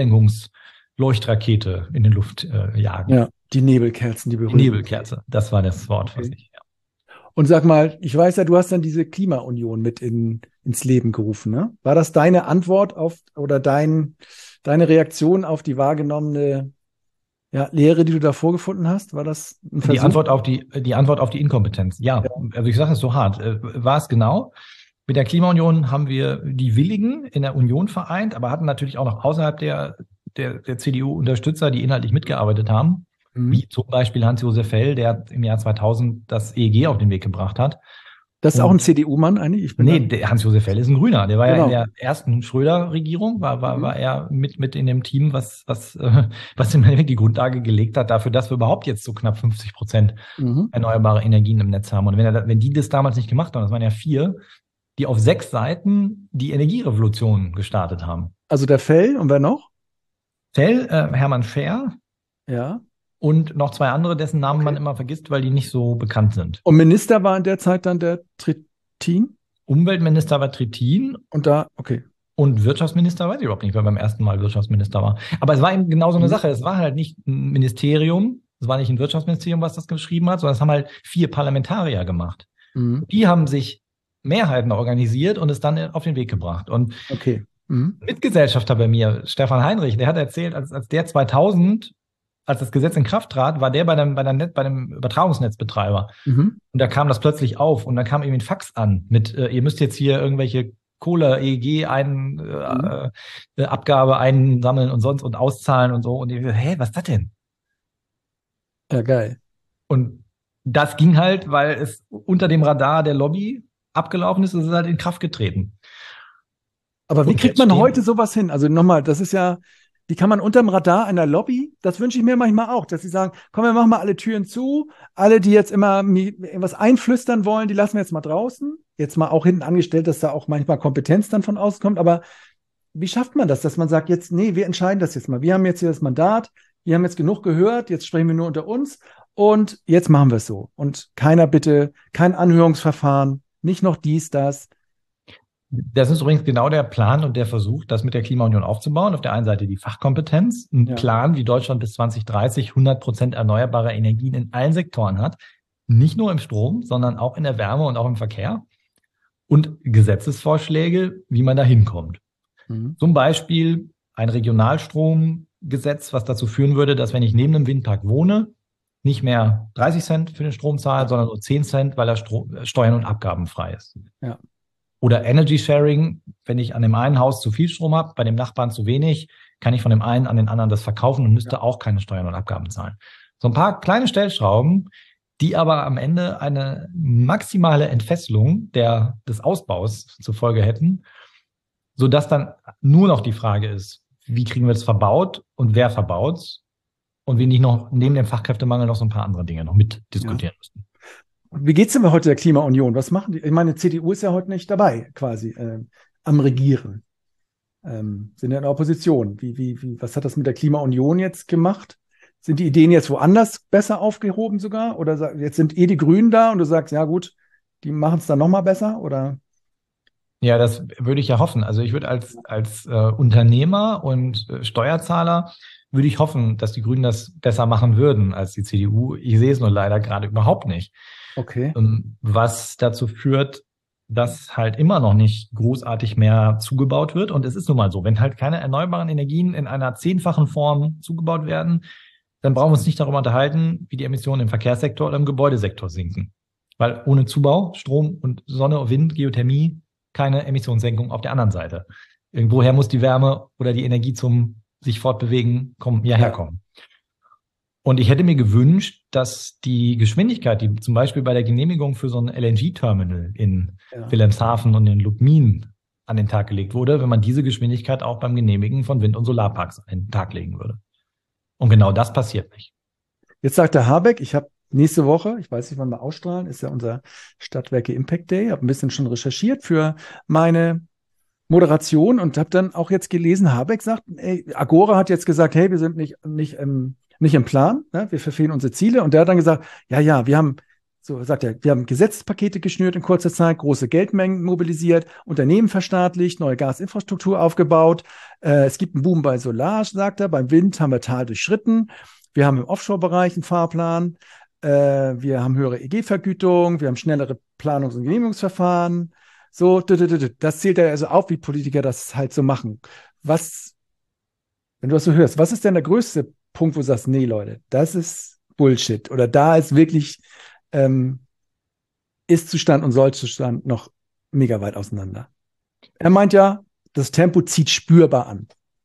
Ablenkungsleuchtrakete in den Luft äh, jagen. Ja, die Nebelkerzen, die berühmten. Die Nebelkerze, das war das Wort, was okay. ich, ja. Und sag mal, ich weiß ja, du hast dann diese Klimaunion mit in, ins Leben gerufen, ne? War das deine Antwort auf oder dein, deine Reaktion auf die wahrgenommene ja, Lehre, die du da vorgefunden hast? War das ein Versuch? Die Antwort auf die, die Antwort auf die Inkompetenz. Ja, ja. Also ich sage es so hart. War es genau? Mit der Klimaunion haben wir die Willigen in der Union vereint, aber hatten natürlich auch noch außerhalb der, der, der C D U Unterstützer, die inhaltlich mitgearbeitet haben. Wie zum Beispiel Hans-Josef Fell, der im Jahr zweitausend das E E G auf den Weg gebracht hat. Das ist und, auch ein C D U-Mann eigentlich? Ich bin nee, der Hans-Josef Fell ist ein Grüner. Der war genau. ja in der ersten Schröder-Regierung, war, war, mhm. war er mit, mit in dem Team, was, was, äh, was im Endeffekt die Grundlage gelegt hat dafür, dass wir überhaupt jetzt so knapp fünfzig Prozent mhm. erneuerbare Energien im Netz haben. Und wenn, er, wenn die das damals nicht gemacht haben, das waren ja vier, die auf sechs Seiten die Energierevolution gestartet haben. Also der Fell und wer noch? Fell, äh, Hermann Scher. Ja. Und noch zwei andere, dessen Namen okay. man immer vergisst, weil die nicht so bekannt sind. Und Minister war in der Zeit dann der Trittin? Umweltminister war Trittin. Und da, okay. Und Wirtschaftsminister weiß ich überhaupt nicht, wer beim ersten Mal Wirtschaftsminister war. Aber es war eben genau so eine mhm. Sache. Es war halt nicht ein Ministerium, es war nicht ein Wirtschaftsministerium, was das geschrieben hat, sondern es haben halt vier Parlamentarier gemacht. Mhm. Die haben sich Mehrheiten organisiert und es dann auf den Weg gebracht. Und okay. mhm. Mitgesellschafter bei mir, Stefan Heinrich, der hat erzählt, als, als der zweitausend als das Gesetz in Kraft trat, war der bei dem, bei dem, Net, bei dem Übertragungsnetzbetreiber. Mhm. Und da kam das plötzlich auf und dann kam irgendwie ein Fax an mit, äh, ihr müsst jetzt hier irgendwelche Kohle, E E G, ein, äh, äh, Abgabe einsammeln und sonst und auszahlen und so. Und ich, hä, was ist das denn? Ja, geil. Und das ging halt, weil es unter dem Radar der Lobby abgelaufen ist, es ist halt in Kraft getreten. Aber wie und kriegt man heute sowas hin? Also nochmal, das ist ja, die kann man unterm Radar einer Lobby, das wünsche ich mir manchmal auch, dass sie sagen, komm, wir machen mal alle Türen zu, alle, die jetzt immer irgendwas einflüstern wollen, die lassen wir jetzt mal draußen. Jetzt mal auch hinten angestellt, dass da auch manchmal Kompetenz dann von außen kommt. Aber wie schafft man das, dass man sagt, jetzt, nee, wir entscheiden das jetzt mal. Wir haben jetzt hier das Mandat, wir haben jetzt genug gehört, jetzt sprechen wir nur unter uns und jetzt machen wir es so. Und keiner bitte, kein Anhörungsverfahren, nicht noch dies, das. Das ist übrigens genau der Plan und der Versuch, das mit der Klimaunion aufzubauen. Auf der einen Seite die Fachkompetenz, ein ja. Plan, wie Deutschland bis zwanzig dreißig hundert Prozent erneuerbare Energien in allen Sektoren hat. Nicht nur im Strom, sondern auch in der Wärme und auch im Verkehr. Und Gesetzesvorschläge, wie man da hinkommt. Mhm. Zum Beispiel ein Regionalstromgesetz, was dazu führen würde, dass wenn ich neben einem Windpark wohne, nicht mehr dreißig Cent für den Strom zahle, sondern nur zehn Cent, weil er Stro- Steuern und Abgaben frei ist. Ja. Oder Energy Sharing, wenn ich an dem einen Haus zu viel Strom habe, bei dem Nachbarn zu wenig, kann ich von dem einen an den anderen das verkaufen und müsste ja. auch keine Steuern und Abgaben zahlen. So ein paar kleine Stellschrauben, die aber am Ende eine maximale Entfesselung der, des Ausbaus zur Folge hätten, sodass dann nur noch die Frage ist, wie kriegen wir das verbaut und wer verbaut's und wir nicht noch neben dem Fachkräftemangel noch so ein paar andere Dinge noch mit diskutieren ja. müssen. Wie geht's denn heute der Klimaunion? Was machen die? Ich meine, die C D U ist ja heute nicht dabei, quasi, äh, am Regieren. Ähm, sind ja in der Opposition. Wie, wie, wie, was hat das mit der Klimaunion jetzt gemacht? Sind die Ideen jetzt woanders besser aufgehoben sogar? Oder jetzt sind eh die Grünen da und du sagst, ja gut, die machen es dann nochmal besser? Oder? Ja, das würde ich ja hoffen. Also ich würde als, als äh, Unternehmer und äh, Steuerzahler würde ich hoffen, dass die Grünen das besser machen würden als die C D U. Ich sehe es nur leider gerade überhaupt nicht. Okay. Was dazu führt, dass halt immer noch nicht großartig mehr zugebaut wird. Und es ist nun mal so, wenn halt keine erneuerbaren Energien in einer zehnfachen Form zugebaut werden, dann brauchen wir uns nicht darüber unterhalten, wie die Emissionen im Verkehrssektor oder im Gebäudesektor sinken. Weil ohne Zubau, Strom und Sonne, Wind, Geothermie, keine Emissionssenkung auf der anderen Seite. Irgendwoher muss die Wärme oder die Energie zum sich fortbewegen kommen, ja herkommen. Und ich hätte mir gewünscht, dass die Geschwindigkeit, die zum Beispiel bei der Genehmigung für so ein L N G-Terminal in ja. Wilhelmshaven und in Lubmin an den Tag gelegt wurde, wenn man diese Geschwindigkeit auch beim Genehmigen von Wind- und Solarparks an den Tag legen würde. Und genau das passiert nicht. Jetzt sagt der Habeck, ich habe nächste Woche, ich weiß nicht, wann wir ausstrahlen, ist ja unser Stadtwerke Impact Day, habe ein bisschen schon recherchiert für meine Moderation und habe dann auch jetzt gelesen, Habeck sagt, ey, Agora hat jetzt gesagt, hey, wir sind nicht, nicht im nicht im Plan, ne? Wir verfehlen unsere Ziele. Und der hat dann gesagt, ja, ja, wir haben, so sagt er, wir haben Gesetzespakete geschnürt in kurzer Zeit, große Geldmengen mobilisiert, Unternehmen verstaatlicht, neue Gasinfrastruktur aufgebaut. Äh, es gibt einen Boom bei Solar, sagt er, beim Wind haben wir Tal durchschritten. Wir haben im Offshore-Bereich einen Fahrplan. Äh, wir haben höhere E G-Vergütung. Wir haben schnellere Planungs- und Genehmigungsverfahren. So, das zählt er also auf, wie Politiker das halt so machen. Was, wenn du das so hörst, was ist denn der größte Punkt, wo du sagst, nee, Leute, das ist Bullshit. Oder da ist wirklich ähm, Ist-Zustand und Soll-Zustand noch mega weit auseinander. Er meint ja, das Tempo zieht spürbar an.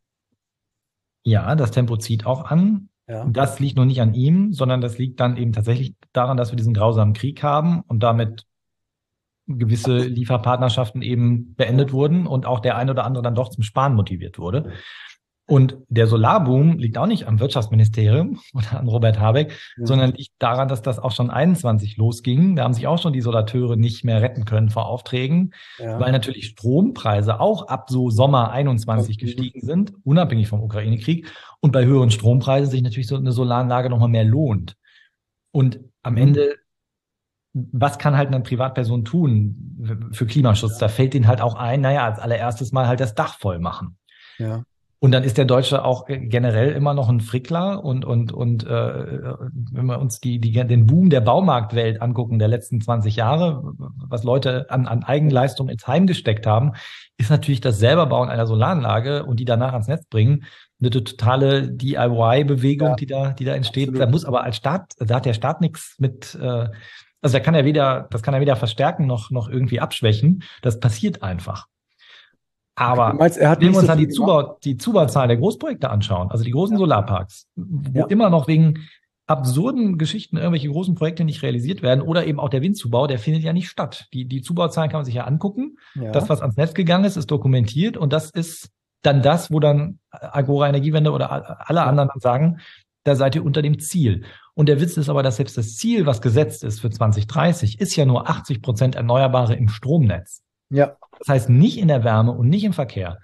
Ja, das Tempo zieht auch an. Ja. Das liegt nur nicht an ihm, sondern das liegt dann eben tatsächlich daran, dass wir diesen grausamen Krieg haben und damit gewisse Lieferpartnerschaften eben beendet wurden und auch der ein oder andere dann doch zum Sparen motiviert wurde. Und der Solarboom liegt auch nicht am Wirtschaftsministerium oder an Robert Habeck, ja. sondern liegt daran, dass das auch schon einundzwanzig losging. Da haben sich auch schon die Solateure nicht mehr retten können vor Aufträgen, ja. weil natürlich Strompreise auch ab so Sommer einundzwanzig okay. gestiegen sind, unabhängig vom Ukraine-Krieg. Und bei höheren Strompreisen sich natürlich so eine Solaranlage nochmal mehr lohnt. Und am mhm. Ende, was kann halt eine Privatperson tun für Klimaschutz? Ja. Da fällt denen halt auch ein, naja, als allererstes mal halt das Dach voll machen. Ja. Und dann ist der Deutsche auch generell immer noch ein Frickler und und und äh, wenn wir uns die die den Boom der Baumarktwelt angucken der letzten zwanzig Jahre, was Leute an an Eigenleistung ins Heim gesteckt haben, ist natürlich das Selberbauen einer Solaranlage und die danach ans Netz bringen eine totale D I Y-Bewegung, ja, die da die da entsteht. Absolut. Da muss aber als Staat, da hat der Staat nichts mit. Äh, also da kann er weder das kann er weder verstärken noch noch irgendwie abschwächen. Das passiert einfach. Aber okay, meinst, er hat wenn wir uns so dann die, Zubau, die Zubauzahl der Großprojekte anschauen, also die großen ja. Solarparks, wo ja. immer noch wegen absurden Geschichten irgendwelche großen Projekte nicht realisiert werden oder eben auch der Windzubau, der findet ja nicht statt. Die, die Zubauzahlen kann man sich ja angucken. Ja. Das, was ans Netz gegangen ist, ist dokumentiert und das ist dann das, wo dann Agora Energiewende oder alle anderen dann sagen, da seid ihr unter dem Ziel. Und der Witz ist aber, dass selbst das Ziel, was gesetzt ist für zwanzig dreißig, ist ja nur achtzig Prozent Erneuerbare im Stromnetz. Ja. Das heißt nicht in der Wärme und nicht im Verkehr.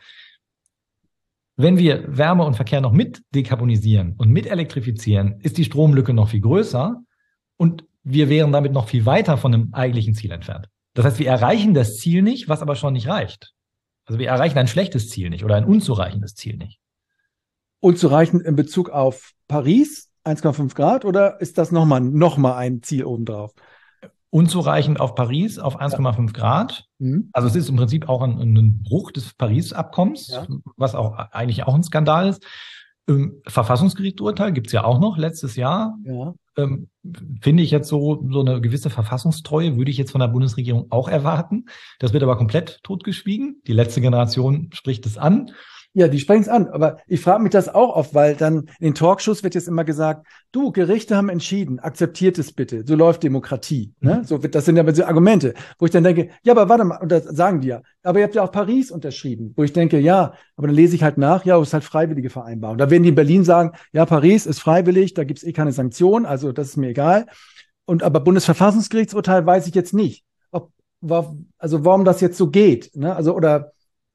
Wenn wir Wärme und Verkehr noch mit dekarbonisieren und mit elektrifizieren, ist die Stromlücke noch viel größer und wir wären damit noch viel weiter von dem eigentlichen Ziel entfernt. Das heißt, wir erreichen das Ziel nicht, was aber schon nicht reicht. Also wir erreichen ein schlechtes Ziel nicht oder ein unzureichendes Ziel nicht. Unzureichend in Bezug auf Paris, eins Komma fünf Grad, oder ist das nochmal noch mal ein Ziel obendrauf? Unzureichend auf Paris, auf eins Komma fünf Grad. Mhm. Also es ist im Prinzip auch ein, ein Bruch des Paris-Abkommens, ja. was auch eigentlich auch ein Skandal ist. Ähm, Verfassungsgerichtsurteil gibt's ja auch noch letztes Jahr. Ja. Ähm, finde ich jetzt so, so eine gewisse Verfassungstreue, würde ich jetzt von der Bundesregierung auch erwarten. Das wird aber komplett totgeschwiegen. Die letzte Generation spricht es an. Ja, die sprechen es an, aber ich frage mich das auch oft, weil dann in den Talkshows wird jetzt immer gesagt, du, Gerichte haben entschieden, akzeptiert es bitte, so läuft Demokratie. Mhm. Ne? So wird, das sind ja so Argumente, wo ich dann denke, ja, aber warte mal, und das sagen die ja, aber ihr habt ja auch Paris unterschrieben, wo ich denke, ja, aber dann lese ich halt nach, ja, es ist halt freiwillige Vereinbarung. Da werden die in Berlin sagen, ja, Paris ist freiwillig, da gibt's eh keine Sanktionen, also das ist mir egal. Und aber Bundesverfassungsgerichtsurteil weiß ich jetzt nicht, ob, also warum das jetzt so geht, ne? Also oder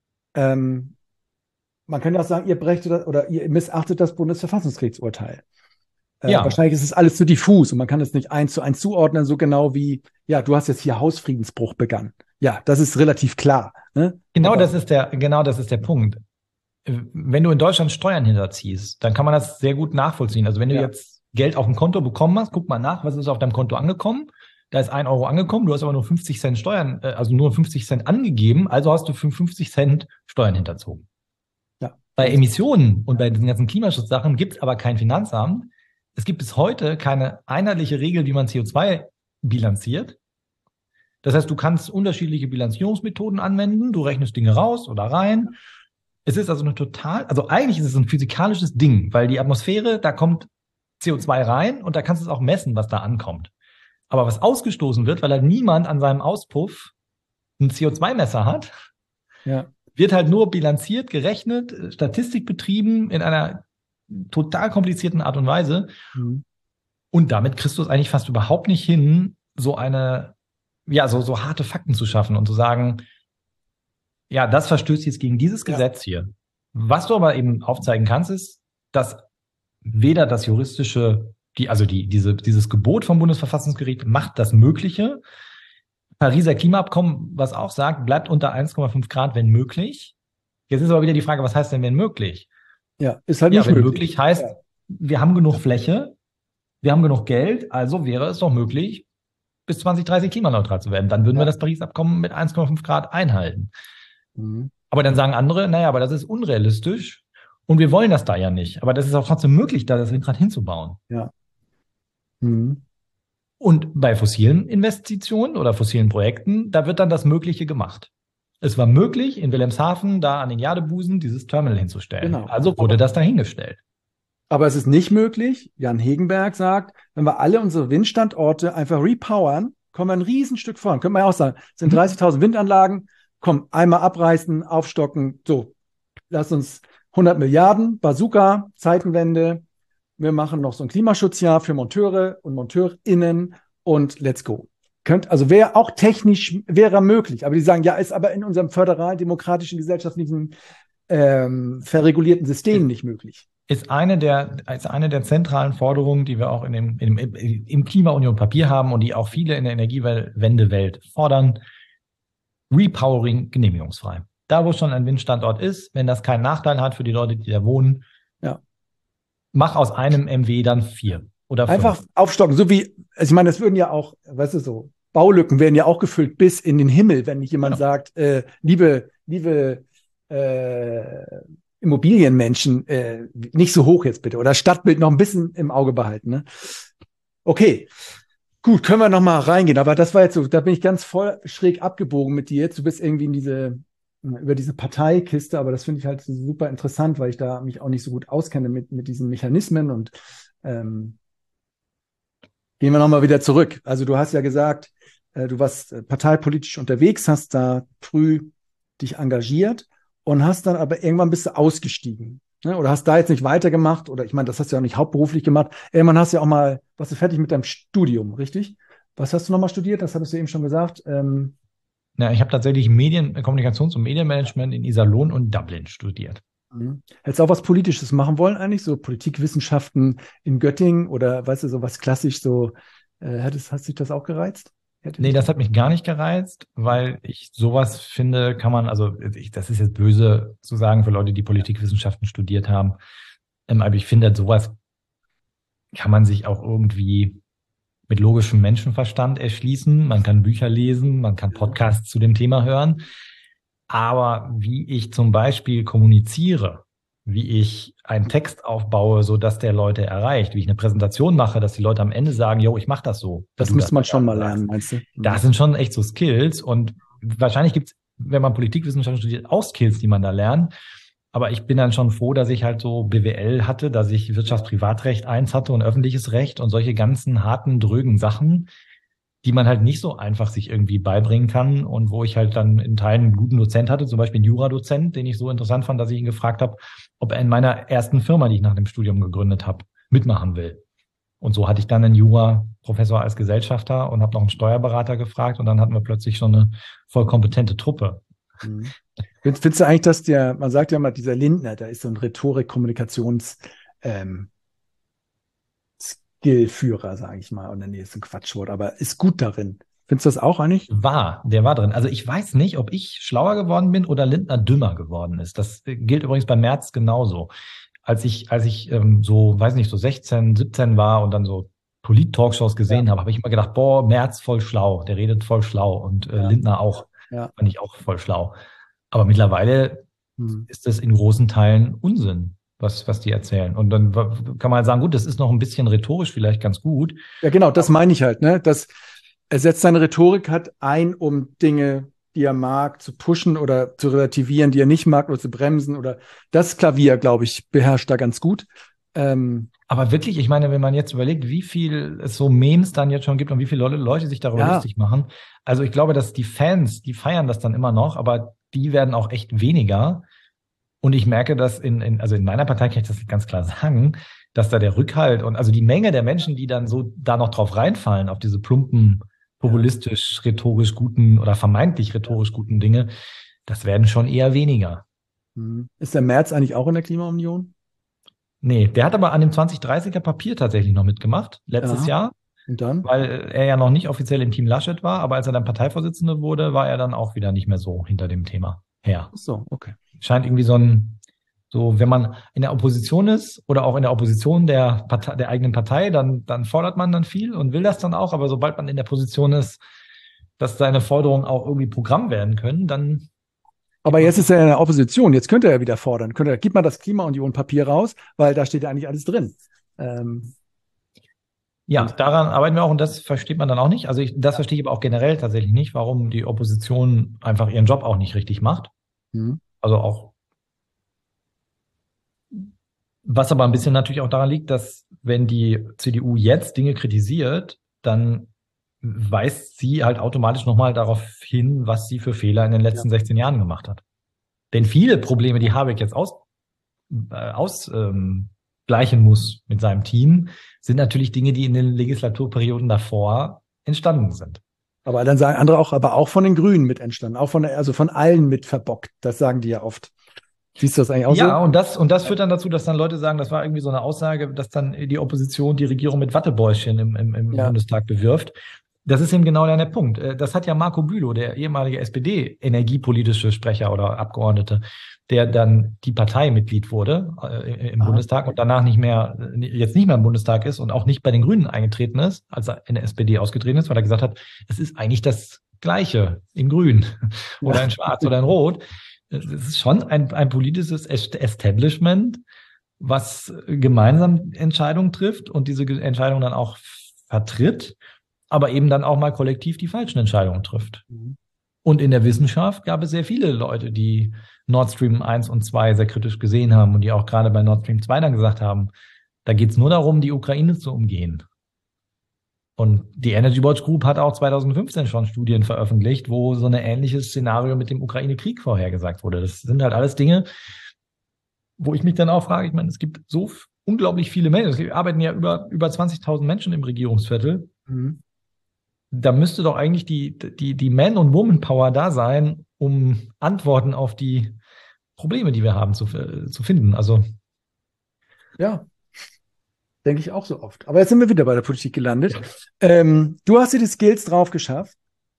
ähm, man kann ja auch sagen, ihr brechtet das oder ihr missachtet das Bundesverfassungsgerichtsurteil. Äh, ja. Wahrscheinlich ist es alles zu diffus und man kann es nicht eins zu eins zuordnen, so genau wie, ja, du hast jetzt hier Hausfriedensbruch begangen. Ja, das ist relativ klar. Ne? Genau, Aber, das ist der, genau das ist der Punkt. Wenn du in Deutschland Steuern hinterziehst, dann kann man das sehr gut nachvollziehen. Also wenn du ja. jetzt Geld auf dem Konto bekommen hast, guck mal nach, was ist auf deinem Konto angekommen. Da ist ein Euro angekommen, du hast aber nur fünfzig Cent Steuern, also nur fünfzig Cent angegeben, also hast du für fünfzig Cent Steuern hinterzogen. Bei Emissionen und bei diesen ganzen Klimaschutzsachen gibt es aber kein Finanzamt. Es gibt bis heute keine einheitliche Regel, wie man C O zwei bilanziert. Das heißt, du kannst unterschiedliche Bilanzierungsmethoden anwenden. Du rechnest Dinge raus oder rein. Es ist also eine total, also eigentlich ist es ein physikalisches Ding, weil die Atmosphäre, da kommt C O zwei rein und da kannst du es auch messen, was da ankommt. Aber was ausgestoßen wird, weil halt niemand an seinem Auspuff ein C O zwei Messer hat, ja. wird halt nur bilanziert, gerechnet, Statistik betrieben in einer total komplizierten Art und Weise. Mhm. Und damit kriegst du es eigentlich fast überhaupt nicht hin, so eine, ja, so, so harte Fakten zu schaffen und zu sagen, ja, das verstößt jetzt gegen dieses ja. Gesetz hier. Was du aber eben aufzeigen kannst, ist, dass weder das juristische, die, also die, diese, dieses Gebot vom Bundesverfassungsgericht macht das Mögliche. Pariser Klimaabkommen, was auch sagt, bleibt unter eins Komma fünf Grad, wenn möglich. Jetzt ist aber wieder die Frage, was heißt denn, wenn möglich? Ja, ist halt ja, nicht wenn möglich. möglich heißt, ja. wir haben genug Fläche, wir haben genug Geld, also wäre es doch möglich, bis zwanzig dreißig klimaneutral zu werden. Dann würden ja. wir das Paris-Abkommen mit eins Komma fünf Grad einhalten. Mhm. Aber dann sagen andere, naja, aber das ist unrealistisch und wir wollen das da ja nicht. Aber das ist auch trotzdem möglich, da das Windrad hinzubauen. Ja. Mhm. Und bei fossilen Investitionen oder fossilen Projekten, da wird dann das Mögliche gemacht. Es war möglich, in Wilhelmshaven, da an den Jadebusen, dieses Terminal hinzustellen. Genau. Also wurde das dahingestellt. Aber es ist nicht möglich, Jan Hegenberg sagt, wenn wir alle unsere Windstandorte einfach repowern, kommen wir ein Riesenstück voran. Könnte man ja auch sagen, es sind dreißigtausend Windanlagen, komm, einmal abreißen, aufstocken, so, lass uns hundert Milliarden, Bazooka, Zeitenwende, wir machen noch so ein Klimaschutzjahr für Monteure und MonteurInnen und let's go. Könnt, also wäre auch technisch, wäre möglich. Aber die sagen, ja, ist aber in unserem föderal-demokratischen gesellschaftlichen ähm, verregulierten System nicht möglich. Ist eine der, ist eine der zentralen Forderungen, die wir auch in dem, in dem, im Klima-Union-Papier haben und die auch viele in der Energiewendewelt fordern. Repowering genehmigungsfrei. Da, wo schon ein Windstandort ist, wenn das keinen Nachteil hat für die Leute, die da wohnen, ja. mach aus einem M W dann vier oder fünf. Einfach aufstocken, so wie, also ich meine, das würden ja auch, weißt du, so Baulücken werden ja auch gefüllt bis in den Himmel, wenn nicht jemand genau. sagt, äh, liebe, liebe äh, Immobilienmenschen, äh, nicht so hoch jetzt bitte oder Stadtbild noch ein bisschen im Auge behalten. Ne? Okay, gut, können wir noch mal reingehen, aber das war jetzt so, da bin ich ganz voll schräg abgebogen mit dir jetzt. Du bist irgendwie in diese, über diese Parteikiste, aber das finde ich halt super interessant, weil ich da mich auch nicht so gut auskenne mit, mit diesen Mechanismen und ähm, gehen wir nochmal wieder zurück. Also du hast ja gesagt, äh, du warst äh, parteipolitisch unterwegs, hast da früh dich engagiert und hast dann aber irgendwann bist du ausgestiegen. Ne? Oder hast da jetzt nicht weitergemacht oder ich meine, das hast du ja auch nicht hauptberuflich gemacht. Irgendwann hast du ja auch mal, warst du fertig mit deinem Studium, richtig? Was hast du nochmal studiert? Das hattest du eben schon gesagt. Ähm, ja, ich habe tatsächlich Medien, Kommunikations- und Medienmanagement in Iserlohn und Dublin studiert. Mhm. Hättest du auch was Politisches machen wollen eigentlich? So Politikwissenschaften in Göttingen oder weißt du, so was klassisch so, äh, hättest, hast dich das auch gereizt? Hätte nee, das hat mich gar nicht gereizt, weil ich sowas finde, kann man, also ich, das ist jetzt böse zu sagen für Leute, die Politikwissenschaften studiert haben, ähm, aber ich finde, sowas kann man sich auch irgendwie mit logischem Menschenverstand erschließen. Man kann Bücher lesen, man kann Podcasts zu dem Thema hören. Aber wie ich zum Beispiel kommuniziere, wie ich einen Text aufbaue, so dass der Leute erreicht, wie ich eine Präsentation mache, dass die Leute am Ende sagen, jo, ich mache das so. Das müsste man schon mal lernen, meinst du? Das sind schon echt so Skills und wahrscheinlich gibt's, wenn man Politikwissenschaften studiert, auch Skills, die man da lernt. Aber ich bin dann schon froh, dass ich halt so B W L hatte, dass ich Wirtschaftsprivatrecht eins hatte und öffentliches Recht und solche ganzen harten, drögen Sachen, die man halt nicht so einfach sich irgendwie beibringen kann und wo ich halt dann in Teilen einen guten Dozent hatte, zum Beispiel einen Juradozent, den ich so interessant fand, dass ich ihn gefragt habe, ob er in meiner ersten Firma, die ich nach dem Studium gegründet habe, mitmachen will. Und so hatte ich dann einen Jura-Professor als Gesellschafter und habe noch einen Steuerberater gefragt und dann hatten wir plötzlich schon eine voll kompetente Truppe. Mhm. Findest du eigentlich, dass der, man sagt ja mal, dieser Lindner, da ist so ein Rhetorik-Kommunikations- ähm, Skillführer, sage ich mal. Oder nee, ist ein Quatschwort, aber ist gut darin. Findest du das auch eigentlich? War, der war drin. Also ich weiß nicht, ob ich schlauer geworden bin oder Lindner dümmer geworden ist. Das gilt übrigens bei Merz genauso. Als ich, als ich ähm, so, weiß nicht, so sechzehn, siebzehn war und dann so Polit-Talkshows gesehen ja. habe, habe ich immer gedacht, boah, Merz voll schlau, der redet voll schlau und äh, ja. Lindner auch. Ja. Fand ich auch voll schlau. Aber mittlerweile hm. ist das in großen Teilen Unsinn, was, was die erzählen. Und dann kann man halt sagen, gut, das ist noch ein bisschen rhetorisch vielleicht ganz gut. Ja, genau, das meine ich halt, ne? Das, er setzt seine Rhetorik halt ein, um Dinge, die er mag, zu pushen oder zu relativieren, die er nicht mag oder zu bremsen oder das Klavier, glaube ich, beherrscht da ganz gut. Ähm, Aber wirklich, ich meine, wenn man jetzt überlegt, wie viel es so Memes dann jetzt schon gibt und wie viele Leute sich darüber Ja. lustig machen. Also ich glaube, dass die Fans, die feiern das dann immer noch, aber die werden auch echt weniger. Und ich merke, dass in, in also in meiner Partei kann ich das ganz klar sagen, dass da der Rückhalt und also die Menge der Menschen, die dann so da noch drauf reinfallen, auf diese plumpen, populistisch, rhetorisch guten oder vermeintlich rhetorisch guten Dinge, das werden schon eher weniger. Mhm. Ist der Merz eigentlich auch in der Klimaunion? Nee, der hat aber an dem zwanzig dreißiger Papier tatsächlich noch mitgemacht, letztes Ja. Jahr, Und dann? weil er ja noch nicht offiziell im Team Laschet war, aber als er dann Parteivorsitzender wurde, war er dann auch wieder nicht mehr so hinter dem Thema her. Ach so, okay. Scheint irgendwie so ein, so, wenn man in der Opposition ist oder auch in der Opposition der Partei, der eigenen Partei, dann, dann fordert man dann viel und will das dann auch, aber sobald man in der Position ist, dass seine Forderungen auch irgendwie Programm werden können, dann. Aber jetzt ist er in der Opposition, jetzt könnte er wieder fordern. Könnte er, gib mal das Klimaunion-Papier raus, weil da steht ja eigentlich alles drin. Ähm, Ja, daran arbeiten wir auch und das versteht man dann auch nicht. Also ich, das verstehe ich aber auch generell tatsächlich nicht, warum die Opposition einfach ihren Job auch nicht richtig macht. mhm. Also auch, was aber ein bisschen natürlich auch daran liegt, dass wenn die C D U jetzt Dinge kritisiert, dann weist sie halt automatisch nochmal darauf hin, was sie für Fehler in den letzten ja. sechzehn Jahren gemacht hat. Denn viele Probleme, die Habeck jetzt aus, äh, aus ähm, gleichen muss mit seinem Team, sind natürlich Dinge, die in den Legislaturperioden davor entstanden sind. Aber dann sagen andere auch, aber auch von den Grünen mit entstanden, auch von der, also von allen mit verbockt. Das sagen die ja oft. Siehst du das eigentlich auch ja, so? Ja, und das, und das führt dann dazu, dass dann Leute sagen, das war irgendwie so eine Aussage, dass dann die Opposition die Regierung mit Wattebäuschen im, im, im ja. Bundestag bewirft. Das ist eben genau der Punkt. Das hat ja Marco Bülow, der ehemalige S P D-energiepolitische Sprecher oder Abgeordnete, der dann die Parteimitglied wurde äh, im Aha. Bundestag und danach nicht mehr, jetzt nicht mehr im Bundestag ist und auch nicht bei den Grünen eingetreten ist, als er in der S P D ausgetreten ist, weil er gesagt hat, es ist eigentlich das Gleiche in Grün oder in Schwarz oder in Rot. Es ist schon ein, ein politisches Establishment, was gemeinsam Entscheidungen trifft und diese Entscheidungen dann auch vertritt, aber eben dann auch mal kollektiv die falschen Entscheidungen trifft. Mhm. Und in der Wissenschaft gab es sehr viele Leute, die Nord Stream eins und zwei sehr kritisch gesehen haben und die auch gerade bei Nord Stream zwei dann gesagt haben, da geht es nur darum, die Ukraine zu umgehen. Und die Energy Watch Group hat auch zwanzig fünfzehn schon Studien veröffentlicht, wo so ein ähnliches Szenario mit dem Ukraine-Krieg vorhergesagt wurde. Das sind halt alles Dinge, wo ich mich dann auch frage, ich meine, es gibt so unglaublich viele Menschen, es arbeiten ja über, über zwanzigtausend Menschen im Regierungsviertel. Mhm. Da müsste doch eigentlich die, die, die Man- und Woman-Power da sein, um Antworten auf die Probleme, die wir haben, zu, zu finden. Also. Ja. Denke ich auch so oft. Aber jetzt sind wir wieder bei der Politik gelandet. Ja. Ähm, du hast dir die Skills drauf geschafft.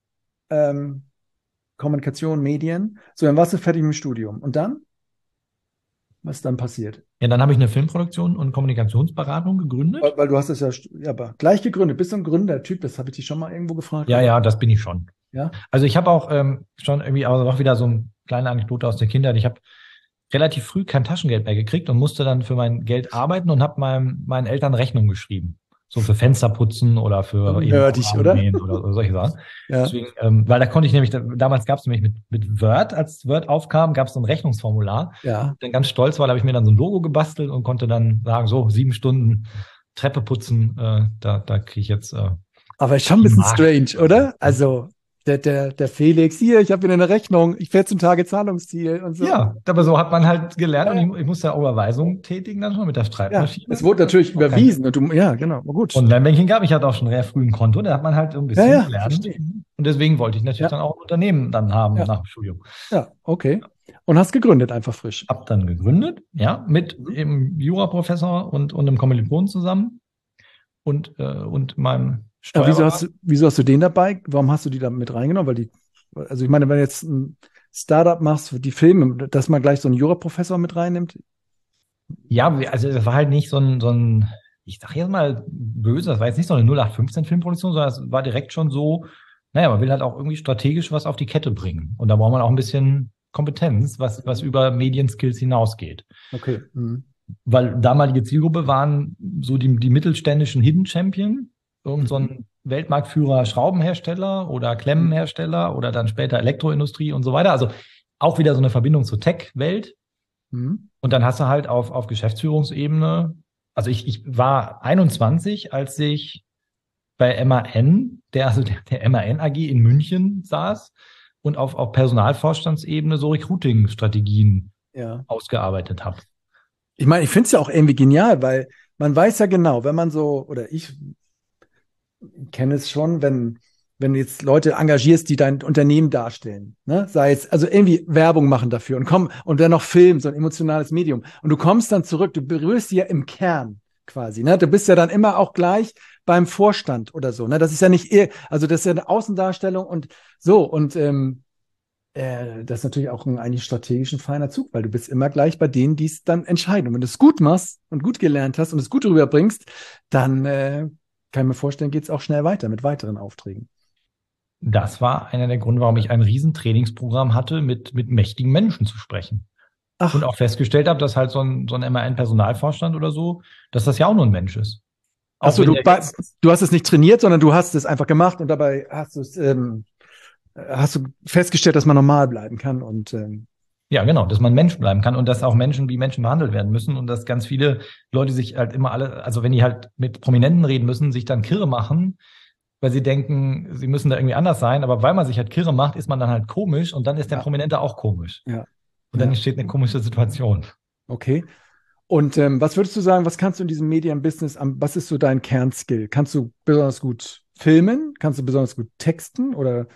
Ähm, Kommunikation, Medien. So, dann warst du fertig mit dem Studium. Und dann? Was ist dann passiert? Ja, dann habe ich eine Filmproduktion und Kommunikationsberatung gegründet. Weil, weil du hast es ja, ja aber gleich gegründet. Bist du ein Gründertyp? Das habe ich dich schon mal irgendwo gefragt. Ja, ja, das bin ich schon. Ja? Also ich habe auch ähm, schon irgendwie auch noch wieder so eine kleine Anekdote aus der Kindheit. Ich habe relativ früh kein Taschengeld mehr gekriegt und musste dann für mein Geld arbeiten und habe meinem, meinen Eltern Rechnungen geschrieben. So für Fensterputzen oder für Nerdig, oder? oder? oder solche Sachen. Ja. Deswegen, ähm, weil da konnte ich nämlich, damals gab es nämlich mit, mit Word, als Word aufkam, gab es so ein Rechnungsformular. Ja. Dann ganz stolz war, da habe ich mir dann so ein Logo gebastelt und konnte dann sagen, so sieben Stunden Treppe putzen, äh, da, da kriege ich jetzt. Äh, Aber schon ein bisschen strange, oder? Also Der, der, der Felix, hier, ich habe wieder eine Rechnung, ich vierzehn Tage Zahlungsziel und so. Ja, aber so hat man halt gelernt ja. und ich, ich musste ja Überweisungen tätigen dann schon mit der Schreibmaschine. Ja, es wurde natürlich okay. überwiesen und du, ja, genau, gut. Und Online-Banking gab, ich hatte auch schon sehr früh ein Konto, da hat man halt ein bisschen ja, ja, gelernt. Verstehe. Und deswegen wollte ich natürlich ja. dann auch ein Unternehmen dann haben ja. nach dem Studium. Ja, okay. Und hast gegründet, einfach frisch. Hab dann gegründet, ja, mit mhm. einem Juraprofessor und, und einem Kommilitonen zusammen und, äh, und meinem Aber wieso hast, du, wieso hast du den dabei? Warum hast du die da mit reingenommen? Weil die, also ich meine, wenn du jetzt ein Startup machst für die Filme, dass man gleich so einen Juraprofessor mit reinnimmt? Ja, also das war halt nicht so ein, so ein, ich sag jetzt mal böse, das war jetzt nicht so eine null acht fünfzehn Filmproduktion, sondern es war direkt schon so, naja, man will halt auch irgendwie strategisch was auf die Kette bringen. Und da braucht man auch ein bisschen Kompetenz, was, was über Medienskills hinausgeht. Okay. Mhm. Weil damalige Zielgruppe waren so die, die mittelständischen Hidden Champion, irgend so ein Weltmarktführer Schraubenhersteller oder Klemmenhersteller oder dann später Elektroindustrie und so weiter. Also auch wieder so eine Verbindung zur Tech-Welt. Mhm. Und dann hast du halt auf, auf Geschäftsführungsebene also ich, ich war einundzwanzig, als ich bei M A N, der, also der, der M A N A G in München saß und auf, auf Personalvorstandsebene so Recruiting-Strategien ja. ausgearbeitet habe. Ich meine, ich finde es ja auch irgendwie genial, weil man weiß ja genau, wenn man so, oder ich kenne es schon, wenn, wenn du jetzt Leute engagierst, die dein Unternehmen darstellen, ne? Sei es, also irgendwie Werbung machen dafür und komm, und dann noch Film, so ein emotionales Medium. Und du kommst dann zurück, du berührst sie ja im Kern quasi, ne? Du bist ja dann immer auch gleich beim Vorstand oder so, ne? Das ist ja nicht, also das ist ja eine Außendarstellung und so, und ähm, äh, das ist natürlich auch ein eigentlich strategisch ein feiner Zug, weil du bist immer gleich bei denen, die es dann entscheiden. Und wenn du es gut machst und gut gelernt hast und es gut rüberbringst, dann äh, kann ich mir vorstellen, geht es auch schnell weiter mit weiteren Aufträgen. Das war einer der Gründe, warum ich ein riesen Trainingsprogramm hatte, mit, mit mächtigen Menschen zu sprechen. Ach. Und auch festgestellt habe, dass halt so ein, so ein M A N-Personalvorstand oder so, dass das ja auch nur ein Mensch ist. Achso, du, du hast es nicht trainiert, sondern du hast es einfach gemacht und dabei hast du es, ähm, hast du festgestellt, dass man normal bleiben kann und ähm ja, genau, dass man Mensch bleiben kann und dass auch Menschen wie Menschen behandelt werden müssen und dass ganz viele Leute sich halt immer alle, also wenn die halt mit Prominenten reden müssen, sich dann kirre machen, weil sie denken, sie müssen da irgendwie anders sein, aber weil man sich halt kirre macht, ist man dann halt komisch und dann ist der ja. Prominente auch komisch. Ja. Und dann ja. entsteht eine komische Situation. Okay. Und ähm, was würdest du sagen, was kannst du in diesem Medienbusiness, was ist so dein Kernskill? Kannst du besonders gut filmen? Kannst du besonders gut texten oder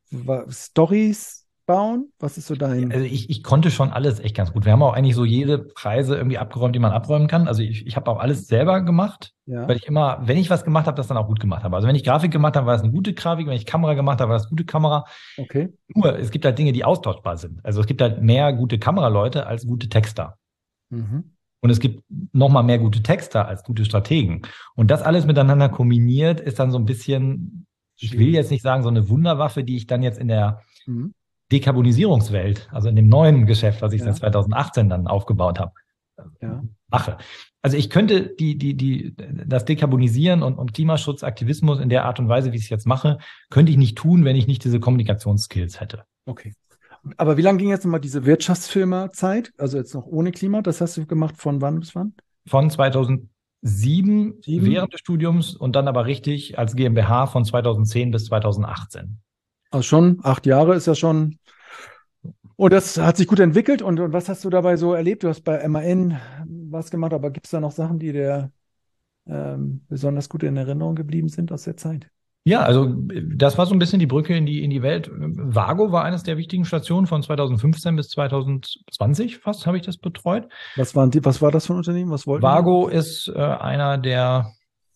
Stories bauen? Was ist so dein... Also ich, ich konnte schon alles echt ganz gut. Wir haben auch eigentlich so jede Preise irgendwie abgeräumt, die man abräumen kann. Also ich, ich habe auch alles selber gemacht, ja. weil ich immer, wenn ich was gemacht habe, das dann auch gut gemacht habe. Also wenn ich Grafik gemacht habe, war es eine gute Grafik. Wenn ich Kamera gemacht habe, war es eine gute Kamera. Okay. Nur, es gibt halt Dinge, die austauschbar sind. Also es gibt halt mehr gute Kameraleute als gute Texter. Mhm. Und es gibt noch mal mehr gute Texter als gute Strategen. Und das alles miteinander kombiniert ist dann so ein bisschen, ich will jetzt nicht sagen, so eine Wunderwaffe, die ich dann jetzt in der mhm. Dekarbonisierungswelt, also in dem neuen Geschäft, was ich ja. seit zweitausendachtzehn dann aufgebaut habe, ja. mache. Also ich könnte die, die, die, das Dekarbonisieren und, und Klimaschutzaktivismus in der Art und Weise, wie ich es jetzt mache, könnte ich nicht tun, wenn ich nicht diese Kommunikationsskills hätte. Okay. Aber wie lange ging jetzt nochmal diese Wirtschaftsfirma-Zeit? Also jetzt noch ohne Klima, das hast du gemacht von wann bis wann? Von zweitausendsieben Sieben? Während des Studiums und dann aber richtig als GmbH von zweitausendzehn bis zweitausendachtzehn. Also schon acht Jahre ist ja schon. Und das hat sich gut entwickelt. Und, und was hast du dabei so erlebt? Du hast bei M A N was gemacht, aber gibt es da noch Sachen, die dir ähm, besonders gut in Erinnerung geblieben sind aus der Zeit? Ja, also das war so ein bisschen die Brücke in die in die Welt. Vago war eines der wichtigen Stationen von zweitausendfünfzehn bis zweitausendzwanzig fast habe ich das betreut. Was waren die, was war das für ein Unternehmen? Was wollten Vago die? ist äh, einer der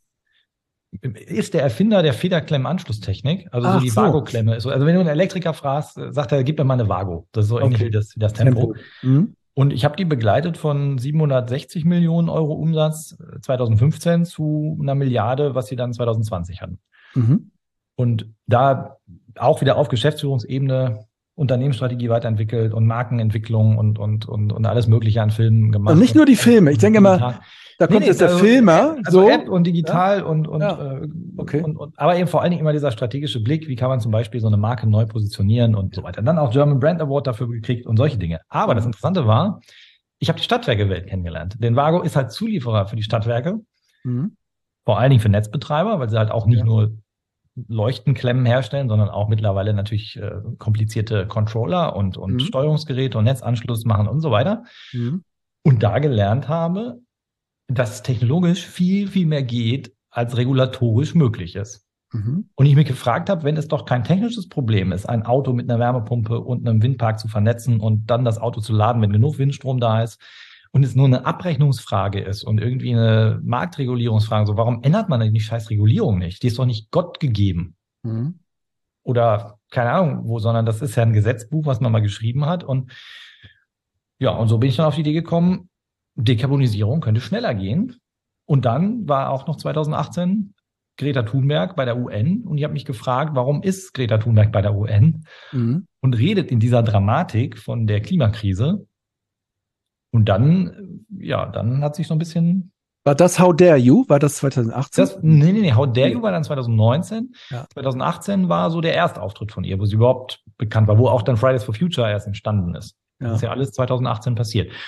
ist der Erfinder der Federklemmenanschlusstechnik, also Ach so die so. Vago-Klemme. Also wenn du einen Elektriker fragst, sagt er, gib mir mal eine Vago. Das ist so ähnlich okay. wie das, wie das Tempo. Tempo. Mhm. Und ich habe die begleitet von siebenhundertsechzig Millionen Euro Umsatz zweitausendfünfzehn zu einer Milliarde, was sie dann zweitausendzwanzig hatten. Mhm. Und da auch wieder auf Geschäftsführungsebene Unternehmensstrategie weiterentwickelt und Markenentwicklung und, und, und, und alles Mögliche an Filmen gemacht. Und nicht nur die Filme. Ich denke mal, da kommt nee, jetzt nee, der also Filmer. Also so. App und digital ja? und, und, ja. okay. und, und, aber eben vor allen Dingen immer dieser strategische Blick, wie kann man zum Beispiel so eine Marke neu positionieren und so weiter. Und dann auch German Brand Award dafür gekriegt und solche Dinge. Aber das Interessante war, ich habe die Stadtwerke-Welt kennengelernt. Denn Vago ist halt Zulieferer für die Stadtwerke. Mhm. Vor allen Dingen für Netzbetreiber, weil sie halt auch nicht ja. nur Leuchtenklemmen herstellen, sondern auch mittlerweile natürlich äh, komplizierte Controller und, und mhm. Steuerungsgeräte und Netzanschluss machen und so weiter. Mhm. Und da gelernt habe, dass technologisch viel, viel mehr geht, als regulatorisch möglich ist. Mhm. Und ich mich gefragt habe, wenn es doch kein technisches Problem ist, ein Auto mit einer Wärmepumpe und einem Windpark zu vernetzen und dann das Auto zu laden, wenn genug Windstrom da ist, und es nur eine Abrechnungsfrage ist und irgendwie eine Marktregulierungsfrage, so warum ändert man denn die scheiß Regulierung nicht? Die ist doch nicht Gott gegeben. Mhm. Oder keine Ahnung wo, sondern das ist ja ein Gesetzbuch, was man mal geschrieben hat. Und ja, und so bin ich dann auf die Idee gekommen, Dekarbonisierung könnte schneller gehen. Und dann war auch noch zweitausendachtzehn Greta Thunberg bei der U N und ich habe mich gefragt, warum ist Greta Thunberg bei der U N mhm. und redet in dieser Dramatik von der Klimakrise. Und dann, ja, dann hat sich so ein bisschen... War das How Dare You? War das zweitausendachtzehn? Das, nee, nee, nee, How Dare You war dann zweitausendneunzehn. Ja. zweitausendachtzehn war so der Erstauftritt von ihr, wo sie überhaupt bekannt war, wo auch dann Fridays for Future erst entstanden ist. Ja. Das ist ja alles zweitausendachtzehn passiert.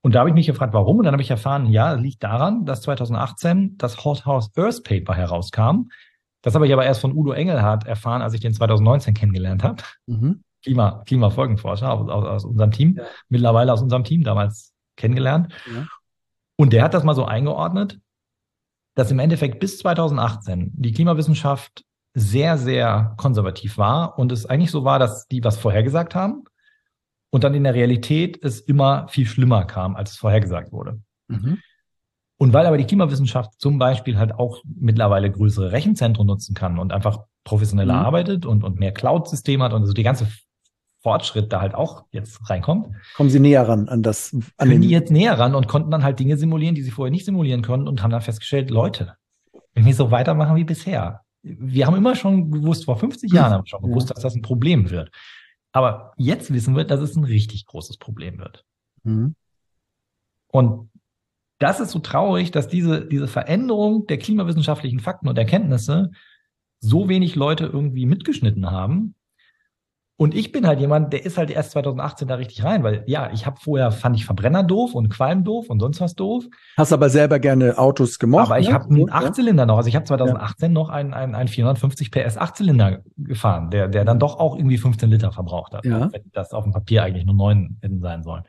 Und da habe ich mich gefragt, warum? Und dann habe ich erfahren, ja, es liegt daran, dass zwanzig achtzehn das Hothouse Earth Paper herauskam. Das habe ich aber erst von Udo Engelhardt erfahren, als ich den zwanzig neunzehn kennengelernt habe. Mhm. Klima, Klimafolgenforscher aus, aus, aus unserem Team, ja. Mittlerweile aus unserem Team, damals kennengelernt. Ja. Und der hat das mal so eingeordnet, dass im Endeffekt bis zwanzig achtzehn die Klimawissenschaft sehr, sehr konservativ war und es eigentlich so war, dass die was vorhergesagt haben und dann in der Realität es immer viel schlimmer kam, als es vorhergesagt wurde. Mhm. Und weil aber die Klimawissenschaft zum Beispiel halt auch mittlerweile größere Rechenzentren nutzen kann und einfach professioneller mhm. arbeitet und, und mehr Cloud-Systeme hat und also die ganze Fortschritt da halt auch jetzt reinkommt. Kommen Sie näher ran an das? An können die jetzt näher ran und konnten dann halt Dinge simulieren, die sie vorher nicht simulieren konnten und haben dann festgestellt, Leute, wenn wir so weitermachen wie bisher, wir haben immer schon gewusst, vor fünfzig Jahren haben wir schon gewusst, ja. dass das ein Problem wird. Aber jetzt wissen wir, dass es ein richtig großes Problem wird. Mhm. Und das ist so traurig, dass diese, diese Veränderung der klimawissenschaftlichen Fakten und Erkenntnisse so wenig Leute irgendwie mitgeschnitten haben. Und ich bin halt jemand, der ist halt erst zwanzig achtzehn da richtig rein, weil ja, ich habe vorher, fand ich Verbrenner doof und Qualm doof und sonst was doof. Hast aber selber gerne Autos gemocht. Aber ich ne? habe einen Achtzylinder noch, also ich habe zwanzig achtzehn ja. noch einen, einen, einen vierhundertfünfzig P S Achtzylinder gefahren, der, der dann doch auch irgendwie fünfzehn Liter verbraucht hat. Ja. Wenn das auf dem Papier eigentlich nur neun hätten sein sollen.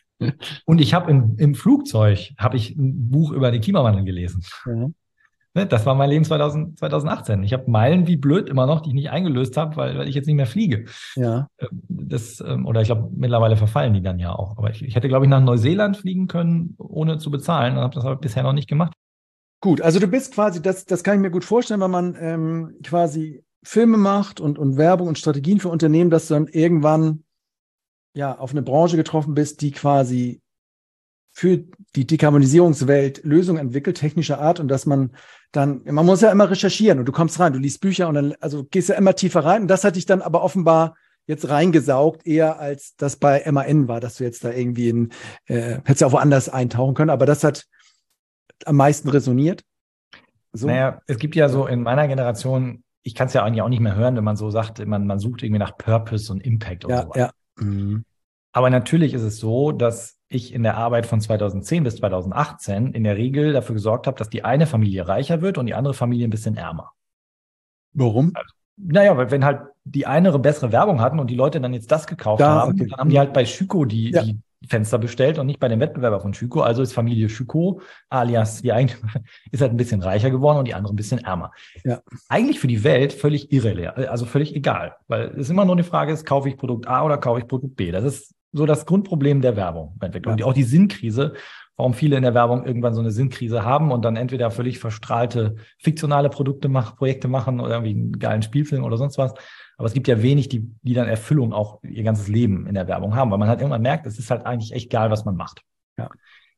Und ich habe im, im Flugzeug habe ich ein Buch über den Klimawandel gelesen. Ja. Das war mein Leben zwanzig achtzehn. Ich habe Meilen wie blöd immer noch, die ich nicht eingelöst habe, weil, weil ich jetzt nicht mehr fliege. Ja. Das, oder ich glaube, mittlerweile verfallen die dann ja auch. Aber ich, ich hätte, glaube ich, nach Neuseeland fliegen können, ohne zu bezahlen. Und habe das aber bisher noch nicht gemacht. Gut, also du bist quasi, das, das kann ich mir gut vorstellen, wenn man ähm, quasi Filme macht und, und Werbung und Strategien für Unternehmen, dass du dann irgendwann ja auf eine Branche getroffen bist, die quasi für die Dekarbonisierungswelt Lösungen entwickelt, technischer Art, und dass man dann, man muss ja immer recherchieren und du kommst rein, du liest Bücher und dann, also gehst ja immer tiefer rein, und das hat dich dann aber offenbar jetzt reingesaugt, eher als das bei M A N war, dass du jetzt da irgendwie in, äh, hättest ja auch woanders eintauchen können, aber das hat am meisten resoniert. So. Naja, es gibt ja so in meiner Generation, ich kann es ja eigentlich auch nicht mehr hören, wenn man so sagt, man, man sucht irgendwie nach Purpose und Impact und ja, so weiter. Ja. Mhm. Aber natürlich ist es so, dass ich in der Arbeit von zweitausendzehn bis zweitausendachtzehn in der Regel dafür gesorgt habe, dass die eine Familie reicher wird und die andere Familie ein bisschen ärmer. Warum? Also, naja, weil wenn halt die eine bessere Werbung hatten und die Leute dann jetzt das gekauft da, haben, okay. dann haben die halt bei Schüco die, ja. die Fenster bestellt und nicht bei dem Wettbewerber von Schüco. Also ist Familie Schüco alias die eigentlich ist halt ein bisschen reicher geworden und die andere ein bisschen ärmer. Ja. Eigentlich für die Welt völlig irrelevant, also völlig egal, weil es immer nur eine Frage ist, kaufe ich Produkt A oder kaufe ich Produkt B? Das ist so das Grundproblem der Werbung. Ja. Und auch die Sinnkrise, warum viele in der Werbung irgendwann so eine Sinnkrise haben und dann entweder völlig verstrahlte fiktionale Produkte machen, Projekte machen oder irgendwie einen geilen Spielfilm oder sonst was. Aber es gibt ja wenig, die, die dann Erfüllung auch ihr ganzes Leben in der Werbung haben, weil man halt irgendwann merkt, es ist halt eigentlich echt geil, was man macht. Ja.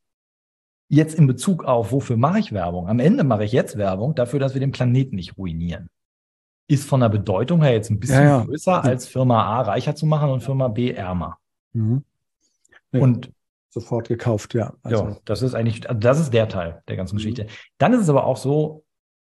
Jetzt in Bezug auf, wofür mache ich Werbung? Am Ende mache ich jetzt Werbung dafür, dass wir den Planeten nicht ruinieren. Ist von der Bedeutung her jetzt ein bisschen ja, ja. größer, als Firma A reicher zu machen und Firma B ärmer. Mhm. Nee, und sofort gekauft, ja. Also. Ja, das ist eigentlich, also das ist der Teil der ganzen mhm. Geschichte. Dann ist es aber auch so,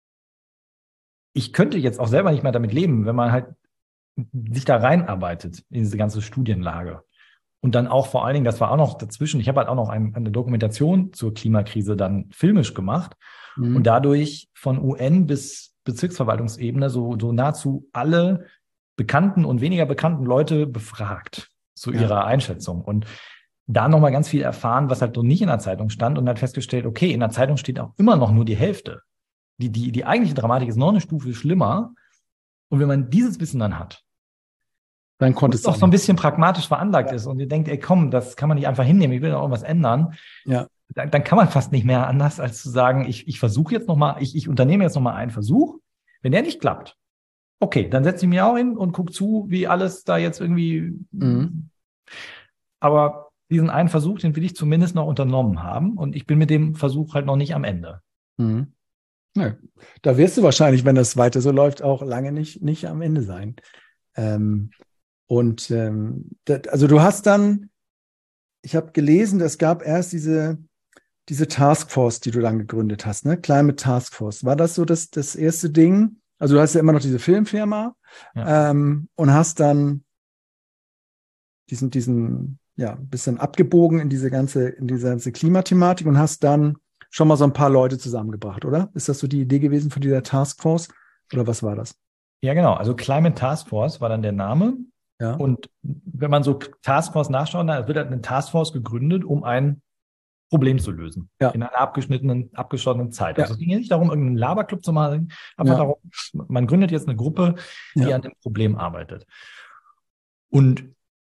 ich könnte jetzt auch selber nicht mehr damit leben, wenn man halt sich da reinarbeitet in diese ganze Studienlage. Und dann auch vor allen Dingen, das war auch noch dazwischen, ich habe halt auch noch ein, eine Dokumentation zur Klimakrise dann filmisch gemacht mhm. und dadurch von U N bis Bezirksverwaltungsebene so, so nahezu alle bekannten und weniger bekannten Leute befragt zu ja. ihrer Einschätzung. Und da nochmal ganz viel erfahren, was halt so nicht in der Zeitung stand und hat festgestellt, okay, in der Zeitung steht auch immer noch nur die Hälfte. Die, die, die eigentliche Dramatik ist noch eine Stufe schlimmer. Und wenn man dieses Wissen dann hat, dann konnte es auch so ein bisschen pragmatisch veranlagt ja. ist und ihr denkt, ey komm, das kann man nicht einfach hinnehmen, ich will da irgendwas ändern, ja. dann, dann kann man fast nicht mehr anders, als zu sagen, ich, ich versuche jetzt nochmal, ich, ich unternehme jetzt nochmal einen Versuch. Wenn der nicht klappt, okay, dann setze ich mich auch hin und gucke zu, wie alles da jetzt irgendwie. Mhm. Aber diesen einen Versuch, den will ich zumindest noch unternommen haben und ich bin mit dem Versuch halt noch nicht am Ende. Mhm. Ja, da wirst du wahrscheinlich, wenn das weiter so läuft, auch lange nicht, nicht am Ende sein. Ähm, und ähm, das, also du hast dann, ich habe gelesen, es gab erst diese, diese Taskforce, die du dann gegründet hast, ne? Climate Taskforce. War das so das, das erste Ding? Also du hast ja immer noch diese Filmfirma ja. ähm, und hast dann diesen, diesen ja, bist dann abgebogen in diese ganze, in diese ganze Klimathematik und hast dann schon mal so ein paar Leute zusammengebracht, oder? Ist das so die Idee gewesen von dieser Taskforce? Oder was war das? Ja, genau. Also Climate Task Force war dann der Name. Ja. Und wenn man so Taskforce nachschaut, dann wird halt eine Taskforce gegründet, um ein Problem zu lösen. Ja. In einer abgeschnittenen, abgeschottenen Zeit. Ja. Also es ging nicht darum, irgendeinen Laberclub zu machen, einfach Ja. darum, man gründet jetzt eine Gruppe, die Ja. an dem Problem arbeitet. Und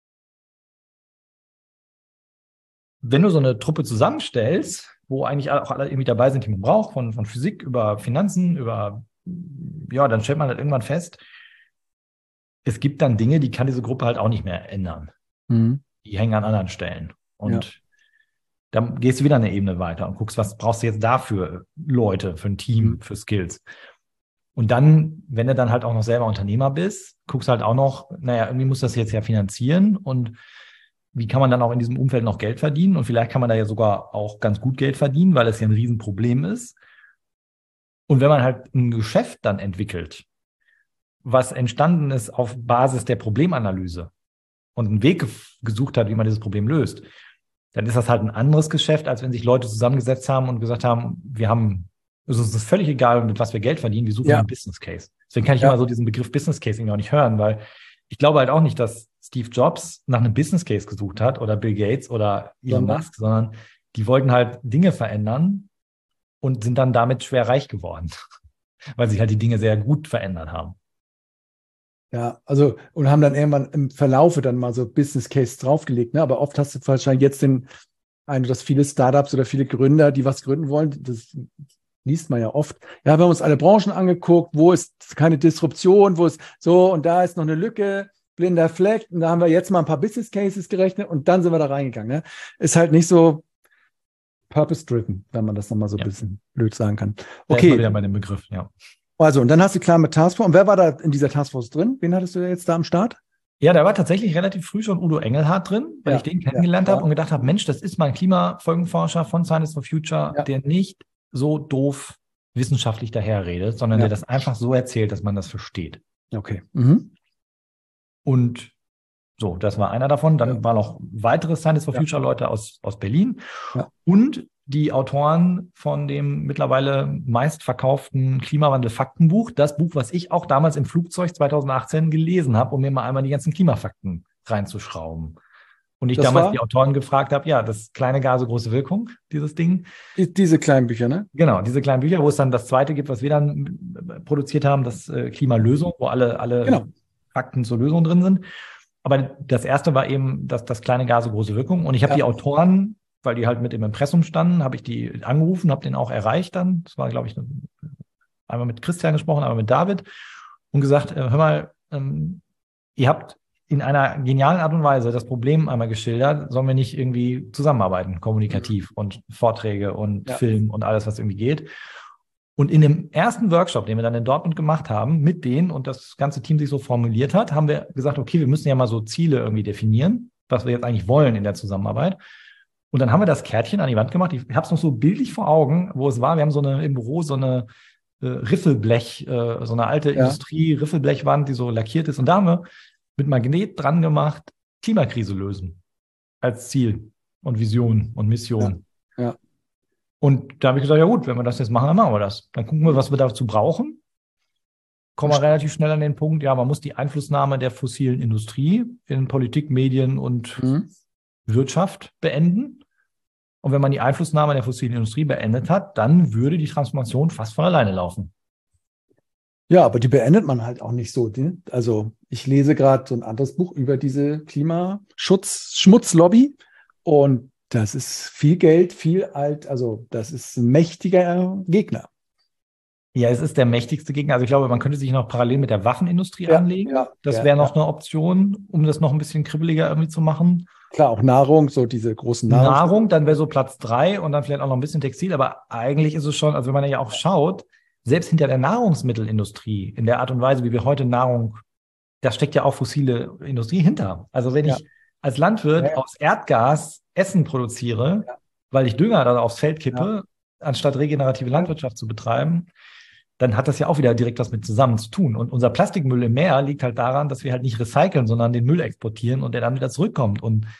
wenn du so eine Truppe zusammenstellst, wo eigentlich auch alle irgendwie dabei sind, die man braucht, von, von Physik über Finanzen, über, ja, dann stellt man halt irgendwann fest, es gibt dann Dinge, die kann diese Gruppe halt auch nicht mehr ändern. Mhm. Die hängen an anderen Stellen. Und Ja. dann gehst du wieder eine Ebene weiter und guckst, was brauchst du jetzt da für Leute, für ein Team, Mhm. für Skills. Und dann, wenn du dann halt auch noch selber Unternehmer bist, guckst halt auch noch, naja, irgendwie muss das jetzt ja finanzieren und wie kann man dann auch in diesem Umfeld noch Geld verdienen? Und vielleicht kann man da ja sogar auch ganz gut Geld verdienen, weil es ja ein Riesenproblem ist. Und wenn man halt ein Geschäft dann entwickelt, was entstanden ist auf Basis der Problemanalyse und einen Weg gef- gesucht hat, wie man dieses Problem löst, dann ist das halt ein anderes Geschäft, als wenn sich Leute zusammengesetzt haben und gesagt haben, wir haben, es ist uns völlig egal, mit was wir Geld verdienen, wir suchen Ja. einen Business Case. Deswegen kann ich Ja. immer so diesen Begriff Business Case irgendwie auch nicht hören, weil ich glaube halt auch nicht, dass Steve Jobs nach einem Business Case gesucht hat oder Bill Gates oder Elon Sondern? Musk, sondern die wollten halt Dinge verändern und sind dann damit schwer reich geworden, weil sich halt die Dinge sehr gut verändert haben. Ja, also und haben dann irgendwann im Verlaufe dann mal so Business Case draufgelegt, ne? Aber oft hast du wahrscheinlich jetzt den Eindruck, dass viele Startups oder viele Gründer, die was gründen wollen, das liest man ja oft. Ja, wir haben uns alle Branchen angeguckt, wo ist keine Disruption, wo ist so und da ist noch eine Lücke, blinder Fleck und da haben wir jetzt mal ein paar Business Cases gerechnet und dann sind wir da reingegangen. Ne? Ist halt nicht so purpose-driven, wenn man das nochmal so ein Ja. bisschen blöd sagen kann. Da ist man Okay, wieder bei dem Begriff, ja. also und dann hast du klar mit Taskforce. Und wer war da in dieser Taskforce drin? Wen hattest du jetzt da am Start? Ja, da war tatsächlich relativ früh schon Udo Engelhardt drin, weil Ja, ich den kennengelernt ja, habe ja. und gedacht habe, Mensch, das ist mal ein Klimafolgenforscher von Scientists for Future, Ja. der nicht so doof wissenschaftlich daherredet, sondern Ja. der das einfach so erzählt, dass man das versteht. Okay. Mhm. Und so, das war einer davon. Dann Ja. waren noch weitere Scientists for Ja. Future Leute aus, aus Berlin Ja. und die Autoren von dem mittlerweile meistverkauften Klimawandel-Faktenbuch, das Buch, was ich auch damals im Flugzeug zweitausendachtzehn gelesen habe, um mir mal einmal die ganzen Klimafakten reinzuschrauben. Und ich Das damals war? die Autoren gefragt habe, ja, das kleine Gase, große Wirkung, dieses Ding. Die, diese kleinen Bücher, ne? Genau, diese kleinen Bücher, wo es dann das zweite gibt, was wir dann äh, produziert haben, das äh, Klimalösung, wo alle, alle Genau. Fakten zur Lösung drin sind. Aber das erste war eben das, das kleine Gase, große Wirkung. Und ich habe Ja. die Autoren, weil die halt mit im Impressum standen, habe ich die angerufen, habe den auch erreicht dann. Das war, glaube ich, einmal mit Christian gesprochen, einmal mit David und gesagt, äh, hör mal, ähm, ihr habt in einer genialen Art und Weise das Problem einmal geschildert, sollen wir nicht irgendwie zusammenarbeiten, kommunikativ und Vorträge und Ja. Film und alles, was irgendwie geht. Und in dem ersten Workshop, den wir dann in Dortmund gemacht haben, mit denen und das ganze Team sich so formuliert hat, haben wir gesagt, okay, wir müssen ja mal so Ziele irgendwie definieren, was wir jetzt eigentlich wollen in der Zusammenarbeit. Und dann haben wir das Kärtchen an die Wand gemacht. Ich habe es noch so bildlich vor Augen, wo es war. Wir haben so eine im Büro so eine äh, Riffelblech, äh, so eine alte Ja. Industrie-Riffelblechwand, die so lackiert ist. Und da haben wir mit Magnet dran gemacht, Klimakrise lösen als Ziel und Vision und Mission. Ja. Ja. Und da habe ich gesagt, ja gut, wenn wir das jetzt machen, dann machen wir das. Dann gucken wir, was wir dazu brauchen. Kommen wir relativ schnell an den Punkt, ja, man muss die Einflussnahme der fossilen Industrie in Politik, Medien und Mhm. Wirtschaft beenden. Und wenn man die Einflussnahme der fossilen Industrie beendet hat, dann würde die Transformation fast von alleine laufen. Ja, aber die beendet man halt auch nicht so. Die, also ich lese gerade so ein anderes Buch über diese Klimaschutz-Schmutzlobby und das ist viel Geld, viel alt, also das ist ein mächtiger Gegner. Ja, es ist der mächtigste Gegner. Also ich glaube, man könnte sich noch parallel mit der Waffenindustrie Ja, anlegen. ja, das ja, wäre noch ja. eine Option, um das noch ein bisschen kribbeliger irgendwie zu machen. Klar, auch Nahrung, so diese großen Nahrung. Nahrung, dann wäre so Platz drei und dann vielleicht auch noch ein bisschen Textil. Aber eigentlich ist es schon, also wenn man ja auch schaut, selbst hinter der Nahrungsmittelindustrie, in der Art und Weise, wie wir heute Nahrung, da steckt ja auch fossile Industrie hinter. Also wenn Ja. ich als Landwirt Ja, ja. aus Erdgas Essen produziere, Ja. weil ich Dünger dann aufs Feld kippe, anstatt regenerative Landwirtschaft zu betreiben, dann hat das ja auch wieder direkt was mit zusammen zu tun. Und unser Plastikmüll im Meer liegt halt daran, dass wir halt nicht recyceln, sondern den Müll exportieren und der dann wieder zurückkommt. Und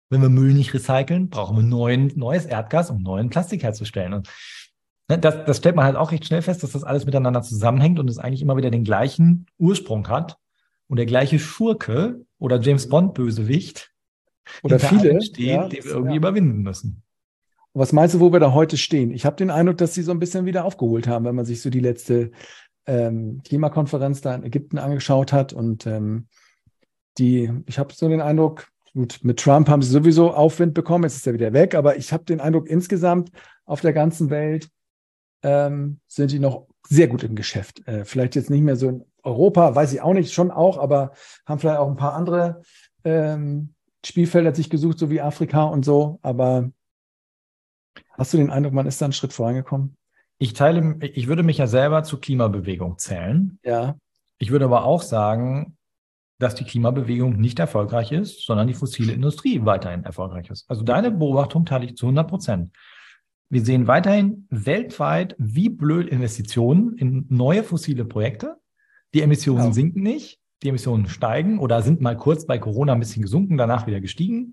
Wenn wir Müll nicht recyceln, brauchen wir neuen, neues Erdgas, um neuen Plastik herzustellen. Und ne, das, das stellt man halt auch recht schnell fest, dass das alles miteinander zusammenhängt und es eigentlich immer wieder den gleichen Ursprung hat und der gleiche Schurke oder James Bond-Bösewicht Oder viele steht, ja, die das, wir irgendwie ja. überwinden müssen. Was meinst du, wo wir da heute stehen? Ich habe den Eindruck, dass sie so ein bisschen wieder aufgeholt haben, wenn man sich so die letzte ähm, Klimakonferenz da in Ägypten angeschaut hat. Und ähm, die, ich habe so den Eindruck, gut, mit Trump haben sie sowieso Aufwind bekommen, jetzt ist er wieder weg, aber ich habe den Eindruck, insgesamt auf der ganzen Welt ähm, sind die noch sehr gut im Geschäft. Äh, vielleicht jetzt nicht mehr so in Europa, weiß ich auch nicht, schon auch, aber haben vielleicht auch ein paar andere ähm, Spielfelder sich gesucht, so wie Afrika und so, aber hast du den Eindruck, man ist da einen Schritt vorangekommen? Ich teile, ich würde mich ja selber zur Klimabewegung zählen. Ja. Ich würde aber auch sagen, dass die Klimabewegung nicht erfolgreich ist, sondern die fossile Industrie weiterhin erfolgreich ist. Also deine Beobachtung teile ich zu hundert Prozent. Wir sehen weiterhin weltweit, wie blöd Investitionen in neue fossile Projekte. Die Emissionen Genau. sinken nicht, die Emissionen steigen oder sind mal kurz bei Corona ein bisschen gesunken, danach wieder gestiegen.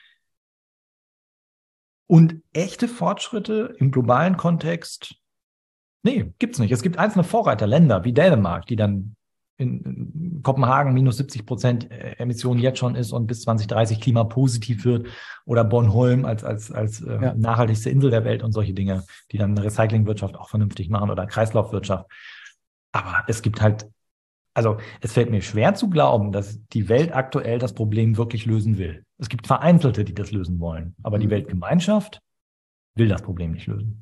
Und echte Fortschritte im globalen Kontext, nee, gibt's nicht. Es gibt einzelne Vorreiterländer wie Dänemark, die dann in Kopenhagen minus siebzig Prozent Emissionen jetzt schon ist und bis zwanzig dreißig klimapositiv wird, oder Bornholm als, als, als äh, Ja. nachhaltigste Insel der Welt und solche Dinge, die dann eine Recyclingwirtschaft auch vernünftig machen oder Kreislaufwirtschaft. Aber es gibt halt, also es fällt mir schwer zu glauben, dass die Welt aktuell das Problem wirklich lösen will. Es gibt Vereinzelte, die das lösen wollen, aber Mhm. die Weltgemeinschaft will das Problem nicht lösen.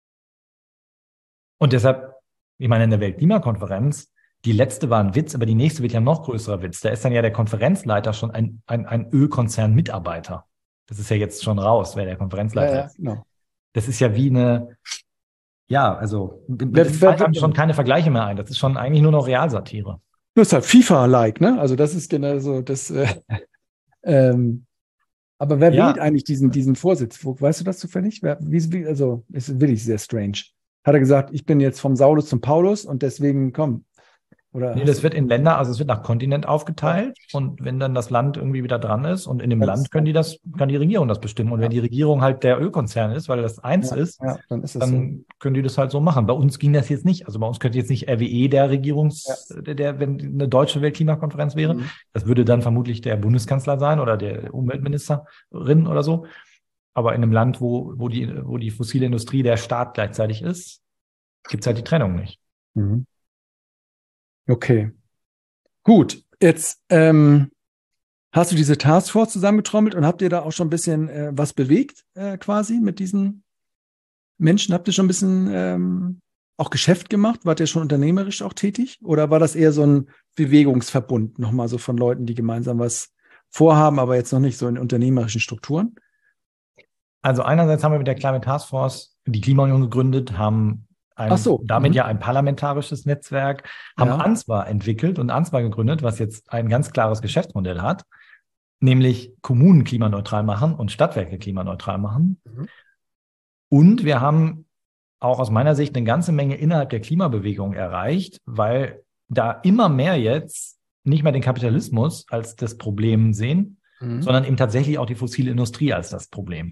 Und deshalb, ich meine, in der Weltklimakonferenz, die letzte war ein Witz, aber die nächste wird ja noch größerer Witz. Da ist dann ja der Konferenzleiter schon ein, ein, ein Ölkonzern-Mitarbeiter. Das ist ja jetzt schon raus, wer der Konferenzleiter Ja, ja, ist. genau. Das ist ja wie eine, ja, also, Wer- es wer- fallen einem schon keine Vergleiche mehr ein. Das ist schon eigentlich nur noch Realsatire. Das ist halt FIFA-like, ne? Also das ist genau so, das, äh, ähm, aber wer Ja. wählt eigentlich diesen, diesen Vorsitz? Wo, weißt du das zufällig? Wer, wie, wie, also, ist wirklich sehr strange. Hat er gesagt, ich bin jetzt vom Saulus zum Paulus und deswegen komm. Oder Nee, hast das du- wird in Länder, also es wird nach Kontinent aufgeteilt und wenn dann das Land irgendwie wieder dran ist und in dem Das- Land können die das, kann die Regierung das bestimmen. Und wenn die Regierung halt der Ölkonzern ist, weil das eins ja, ist, ja, dann ist das so. dann können die das halt so machen. Bei uns ging das jetzt nicht. Also bei uns könnte jetzt nicht R W E der Regierungs, der, der, wenn eine deutsche Weltklimakonferenz wäre. Mhm. Das würde dann vermutlich der Bundeskanzler sein oder der Umweltministerin oder so. Aber in einem Land, wo, wo die, wo die fossile Industrie der Staat gleichzeitig ist, gibt es halt die Trennung nicht. Mhm. Okay. Gut, jetzt ähm, hast du diese Taskforce zusammengetrommelt und habt ihr da auch schon ein bisschen äh, was bewegt, äh, quasi mit diesen Menschen? Habt ihr schon ein bisschen ähm, auch Geschäft gemacht? Wart ihr schon unternehmerisch auch tätig? Oder war das eher so ein Bewegungsverbund, nochmal so von Leuten, die gemeinsam was vorhaben, aber jetzt noch nicht so in unternehmerischen Strukturen? Also einerseits haben wir mit der Climate Task Force die Klimaunion gegründet, haben ein, Ach so, damit mhm. ja ein parlamentarisches Netzwerk, haben Ja. ANSWA entwickelt und ANSWA gegründet, was jetzt ein ganz klares Geschäftsmodell hat, nämlich Kommunen klimaneutral machen und Stadtwerke klimaneutral machen. Mhm. Und wir haben auch aus meiner Sicht eine ganze Menge innerhalb der Klimabewegung erreicht, weil da immer mehr jetzt nicht mehr den Kapitalismus als das Problem sehen, Mhm. sondern eben tatsächlich auch die fossile Industrie als das Problem.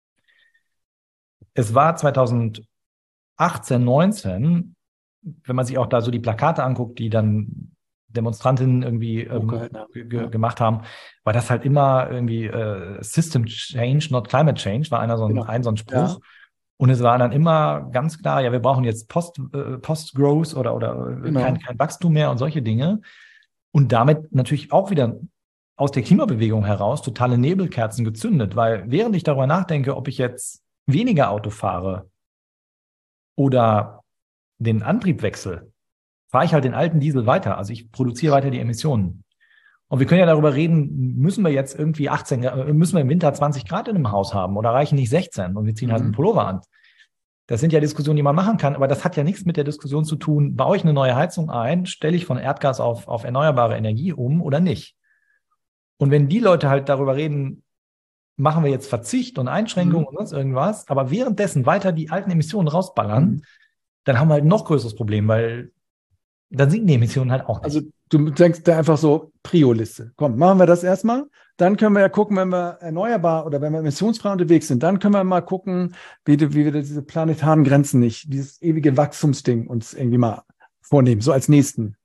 Es war zweitausendachtzehn, neunzehn, wenn man sich auch da so die Plakate anguckt, die dann Demonstrantinnen irgendwie ähm, Hochgehalten haben. ge ge Ja. gemacht haben, war das halt immer irgendwie äh, System Change, not Climate Change, war einer so ein, Genau. ein so ein Spruch. Ja. Und es war dann immer ganz klar, ja, wir brauchen jetzt Post, äh, Post-Growth oder, oder Genau. kein, kein Wachstum mehr und solche Dinge. Und damit natürlich auch wieder aus der Klimabewegung heraus totale Nebelkerzen gezündet, weil während ich darüber nachdenke, ob ich jetzt weniger Auto fahre oder den Antrieb wechsle, fahre ich halt den alten Diesel weiter. Also ich produziere weiter die Emissionen. Und wir können ja darüber reden, müssen wir jetzt irgendwie achtzehn, müssen wir im Winter zwanzig Grad in einem Haus haben oder reichen nicht sechzehn und wir ziehen halt einen Mhm. Pullover an. Das sind ja Diskussionen, die man machen kann, aber das hat ja nichts mit der Diskussion zu tun, baue ich eine neue Heizung ein, stelle ich von Erdgas auf, auf erneuerbare Energie um oder nicht. Und wenn die Leute halt darüber reden, machen wir jetzt Verzicht und Einschränkungen Mhm. und sonst irgendwas, aber währenddessen weiter die alten Emissionen rausballern, Mhm. dann haben wir halt ein noch größeres Problem, weil dann sinken die Emissionen halt auch nicht. Also du denkst da einfach so, Prio-Liste. Komm, machen wir das erstmal. Dann können wir ja gucken, wenn wir erneuerbar oder wenn wir emissionsfrei unterwegs sind, dann können wir mal gucken, wie, wie wir diese planetaren Grenzen nicht, dieses ewige Wachstumsding uns irgendwie mal vornehmen, so als nächsten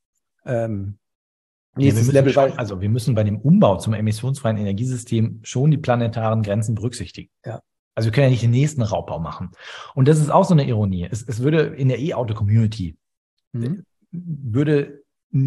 ähm, nächstes ja, wir Level. schon, weil, also wir müssen bei dem Umbau zum emissionsfreien Energiesystem schon die planetaren Grenzen berücksichtigen. Ja. Also wir können ja nicht den nächsten Raubbau machen. Und das ist auch so eine Ironie. Es, es würde in der E-Auto-Community mhm. würde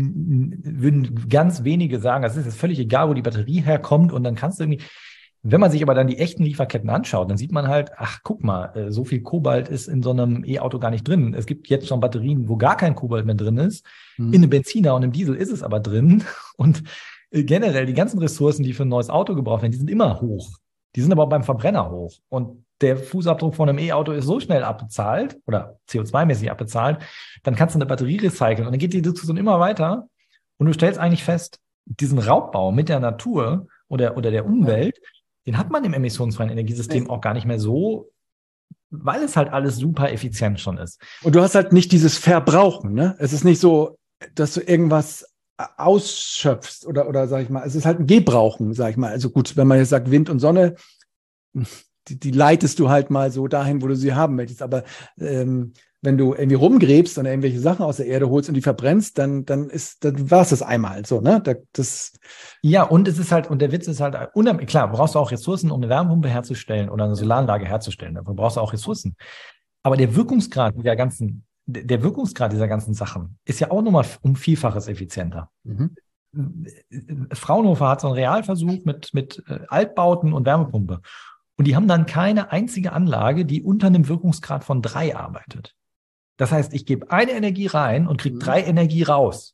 würden ganz wenige sagen, das ist jetzt völlig egal, wo die Batterie herkommt, und dann kannst du irgendwie, wenn man sich aber dann die echten Lieferketten anschaut, dann sieht man halt, ach, guck mal, so viel Kobalt ist in so einem E-Auto gar nicht drin. Es gibt jetzt schon Batterien, wo gar kein Kobalt mehr drin ist. Mhm. In einem Benziner und im Diesel ist es aber drin. Und generell die ganzen Ressourcen, die für ein neues Auto gebraucht werden, die sind immer hoch. Die sind aber auch beim Verbrenner hoch. Und der Fußabdruck von einem E-Auto ist so schnell abbezahlt oder C O zwei mäßig abbezahlt, dann kannst du eine Batterie recyceln und dann geht die Diskussion immer weiter und du stellst eigentlich fest, diesen Raubbau mit der Natur oder, oder der Umwelt, den hat man im emissionsfreien Energiesystem auch gar nicht mehr so, weil es halt alles super effizient schon ist. Und du hast halt nicht dieses Verbrauchen, ne? Es ist nicht so, dass du irgendwas ausschöpfst oder, oder sag ich mal, es ist halt ein Gebrauchen, sag ich mal. Also gut, wenn man jetzt sagt Wind und Sonne, die, die leitest du halt mal so dahin, wo du sie haben möchtest. Aber ähm, wenn du irgendwie rumgräbst und irgendwelche Sachen aus der Erde holst und die verbrennst, dann, dann ist, dann war es das einmal so, ne? Da, das ja, und es ist halt, und der Witz ist halt, unheimlich, klar, brauchst du auch Ressourcen, um eine Wärmepumpe herzustellen oder eine Solaranlage herzustellen. Dafür brauchst du auch Ressourcen. Aber der Wirkungsgrad dieser ganzen, der Wirkungsgrad dieser ganzen Sachen ist ja auch nochmal um Vielfaches effizienter. Mhm. Fraunhofer hat so einen Realversuch mit, mit Altbauten und Wärmepumpe. Und die haben dann keine einzige Anlage, die unter einem Wirkungsgrad von drei arbeitet. Das heißt, ich gebe eine Energie rein und kriege mhm. drei Energie raus.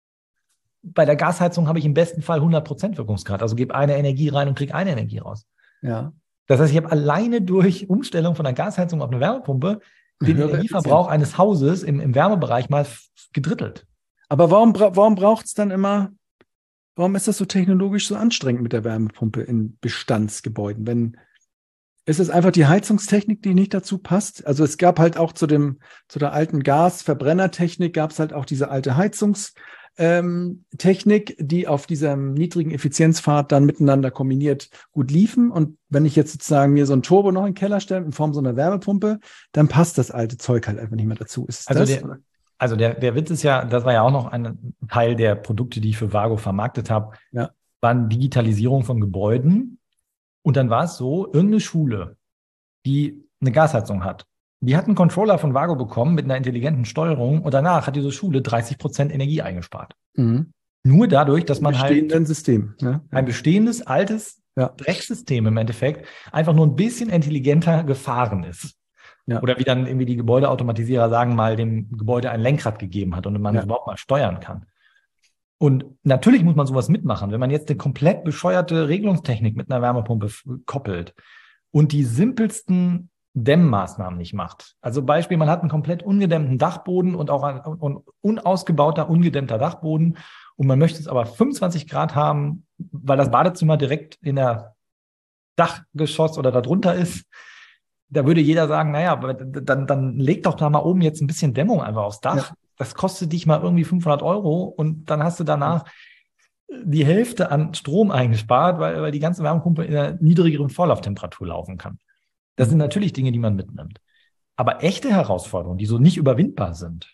Bei der Gasheizung habe ich im besten Fall hundert Prozent Wirkungsgrad. Also gebe eine Energie rein und kriege eine Energie raus. Ja. Das heißt, ich habe alleine durch Umstellung von der Gasheizung auf eine Wärmepumpe den Energieverbrauch eines Hauses im, im Wärmebereich mal gedrittelt. Aber warum, warum braucht es dann immer, warum ist das so technologisch so anstrengend mit der Wärmepumpe in Bestandsgebäuden? Wenn Ist es einfach die Heizungstechnik, die nicht dazu passt? Also es gab halt auch zu dem, zu der alten Gasverbrennertechnik gab es halt auch diese alte Heizungstechnik, ähm, die auf diesem niedrigen Effizienzpfad dann miteinander kombiniert gut liefen. Und wenn ich jetzt sozusagen mir so ein Turbo noch in den Keller stelle in Form so einer Wärmepumpe, dann passt das alte Zeug halt einfach nicht mehr dazu. Ist es also das? Der, also der, der Witz ist ja, das war ja auch noch ein Teil der Produkte, die ich für Vago vermarktet habe, ja. waren Digitalisierung von Gebäuden. Und dann war es so, irgendeine Schule, die eine Gasheizung hat, die hat einen Controller von Vago bekommen mit einer intelligenten Steuerung und danach hat diese Schule dreißig Prozent Energie eingespart. Mhm. Nur dadurch, dass man halt ein System, ja. ein bestehendes, altes ja. Drecksystem im Endeffekt einfach nur ein bisschen intelligenter gefahren ist. Ja. Oder wie dann irgendwie die Gebäudeautomatisierer sagen, mal dem Gebäude ein Lenkrad gegeben hat und man ja. es überhaupt mal steuern kann. Und natürlich muss man sowas mitmachen. Wenn man jetzt eine komplett bescheuerte Regelungstechnik mit einer Wärmepumpe f- koppelt und die simpelsten Dämmmaßnahmen nicht macht. Also Beispiel, man hat einen komplett ungedämmten Dachboden und auch ein un- unausgebauter, ungedämmter Dachboden und man möchte es aber fünfundzwanzig Grad haben, weil das Badezimmer direkt in der Dachgeschoss oder darunter ist. Da würde jeder sagen, naja, dann, dann leg doch da mal oben jetzt ein bisschen Dämmung einfach aufs Dach. Ja. Das kostet dich mal irgendwie fünfhundert Euro und dann hast du danach die Hälfte an Strom eingespart, weil, weil die ganze Wärmepumpe in einer niedrigeren Vorlauftemperatur laufen kann. Das sind natürlich Dinge, die man mitnimmt. Aber echte Herausforderungen, die so nicht überwindbar sind,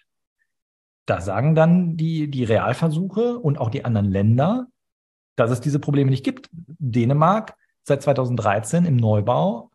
da sagen dann die, die Realversuche und auch die anderen Länder, dass es diese Probleme nicht gibt. Dänemark seit zweitausenddreizehn im Neubau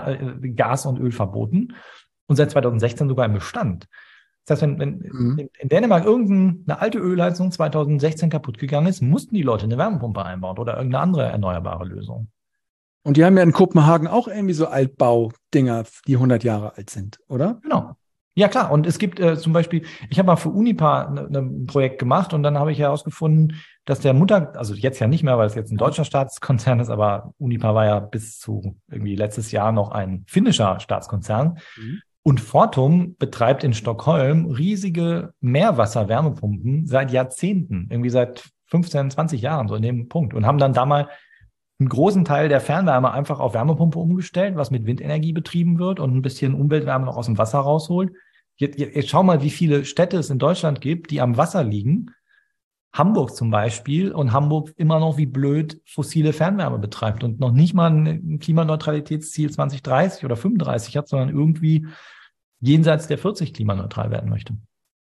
Gas und Öl verboten und seit zweitausendsechzehn sogar im Bestand. Das heißt, wenn, wenn mhm. in Dänemark irgendeine alte Ölheizung zweitausendsechzehn kaputt gegangen ist, mussten die Leute eine Wärmepumpe einbauen oder irgendeine andere erneuerbare Lösung. Und die haben ja in Kopenhagen auch irgendwie so Altbaudinger, die hundert Jahre alt sind, oder? Genau. Ja, klar. Und es gibt äh, zum Beispiel, ich habe mal für Unipa ein ne, ne Projekt gemacht und dann habe ich herausgefunden, dass der Mutter, also jetzt ja nicht mehr, weil es jetzt ein deutscher Staatskonzern ist, aber Unipa war ja bis zu irgendwie letztes Jahr noch ein finnischer Staatskonzern. Mhm. Und Fortum betreibt in Stockholm riesige Meerwasser-Wärmepumpen seit Jahrzehnten, irgendwie seit fünfzehn, zwanzig Jahren, so in dem Punkt. Und haben dann da mal einen großen Teil der Fernwärme einfach auf Wärmepumpe umgestellt, was mit Windenergie betrieben wird und ein bisschen Umweltwärme noch aus dem Wasser rausholt. Jetzt, jetzt, jetzt schau mal, wie viele Städte es in Deutschland gibt, die am Wasser liegen, Hamburg zum Beispiel und Hamburg immer noch wie blöd fossile Fernwärme betreibt und noch nicht mal ein Klimaneutralitätsziel zwanzig dreißig oder fünfunddreißig hat, sondern irgendwie jenseits der vierzig klimaneutral werden möchte.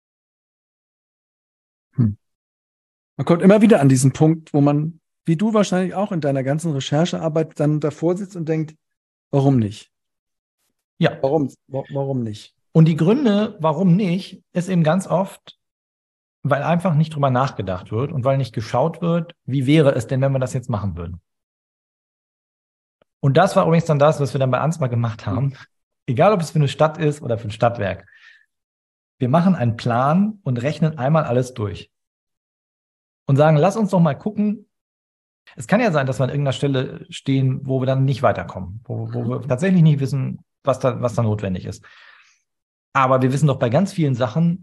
Hm. Man kommt immer wieder an diesen Punkt, wo man, wie du wahrscheinlich auch in deiner ganzen Recherchearbeit, dann davor sitzt und denkt, warum nicht? Ja. Warum, warum nicht? Und die Gründe, warum nicht, ist eben ganz oft, weil einfach nicht drüber nachgedacht wird und weil nicht geschaut wird, wie wäre es denn, wenn wir das jetzt machen würden. Und das war übrigens dann das, was wir dann bei Ansbach gemacht haben. Mhm. Egal, ob es für eine Stadt ist oder für ein Stadtwerk. Wir machen einen Plan und rechnen einmal alles durch. Und sagen, lass uns doch mal gucken. Es kann ja sein, dass wir an irgendeiner Stelle stehen, wo wir dann nicht weiterkommen, wo, wo wir tatsächlich nicht wissen, was da, was da notwendig ist. Aber wir wissen doch bei ganz vielen Sachen,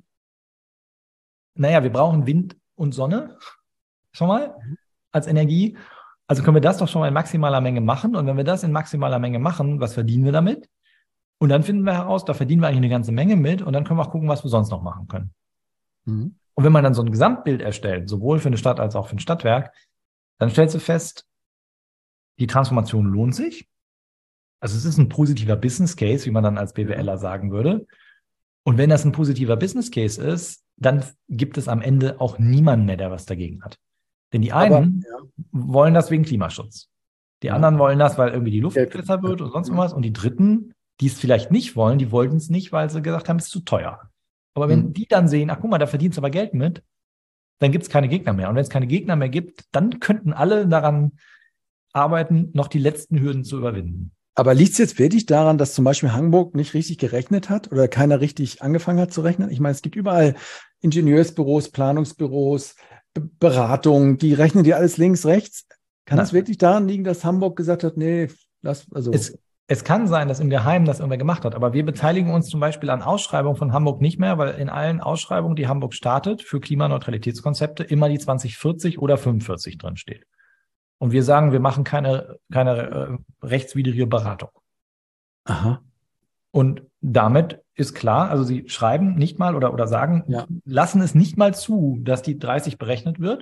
naja, wir brauchen Wind und Sonne schon mal als Energie. Also können wir das doch schon mal in maximaler Menge machen. Und wenn wir das in maximaler Menge machen, was verdienen wir damit? Und dann finden wir heraus, da verdienen wir eigentlich eine ganze Menge mit. Und dann können wir auch gucken, was wir sonst noch machen können. Mhm. Und wenn man dann so ein Gesamtbild erstellt, sowohl für eine Stadt als auch für ein Stadtwerk, dann stellst du fest, die Transformation lohnt sich. Also es ist ein positiver Business Case, wie man dann als BWLer sagen würde. Und wenn das ein positiver Business Case ist, dann gibt es am Ende auch niemanden mehr, der was dagegen hat. Denn die einen Aber, ja. wollen das wegen Klimaschutz. Die ja. anderen wollen das, weil irgendwie die Luft besser wird und sonst was. Und die Dritten, die es vielleicht nicht wollen, die wollten es nicht, weil sie gesagt haben, es ist zu teuer. Aber wenn mhm. die dann sehen, ach guck mal, da verdienst du aber Geld mit, dann gibt es keine Gegner mehr. Und wenn es keine Gegner mehr gibt, dann könnten alle daran arbeiten, noch die letzten Hürden zu überwinden. Aber liegt es jetzt wirklich daran, dass zum Beispiel Hamburg nicht richtig gerechnet hat oder keiner richtig angefangen hat zu rechnen? Ich meine, es gibt überall Ingenieursbüros, Planungsbüros, B- Beratungen, die rechnen dir alles links, rechts. Kann es wirklich daran liegen, dass Hamburg gesagt hat, nee, lass, also. Es, es kann sein, dass im Geheimen das irgendwer gemacht hat, aber wir beteiligen uns zum Beispiel an Ausschreibungen von Hamburg nicht mehr, weil in allen Ausschreibungen, die Hamburg startet, für Klimaneutralitätskonzepte immer die zwanzig vierzig oder fünfundvierzig drin steht. Und wir sagen, wir machen keine, keine äh, rechtswidrige Beratung. Aha. Und damit ist klar, also sie schreiben nicht mal oder, oder sagen, ja. lassen es nicht mal zu, dass die dreißig berechnet wird.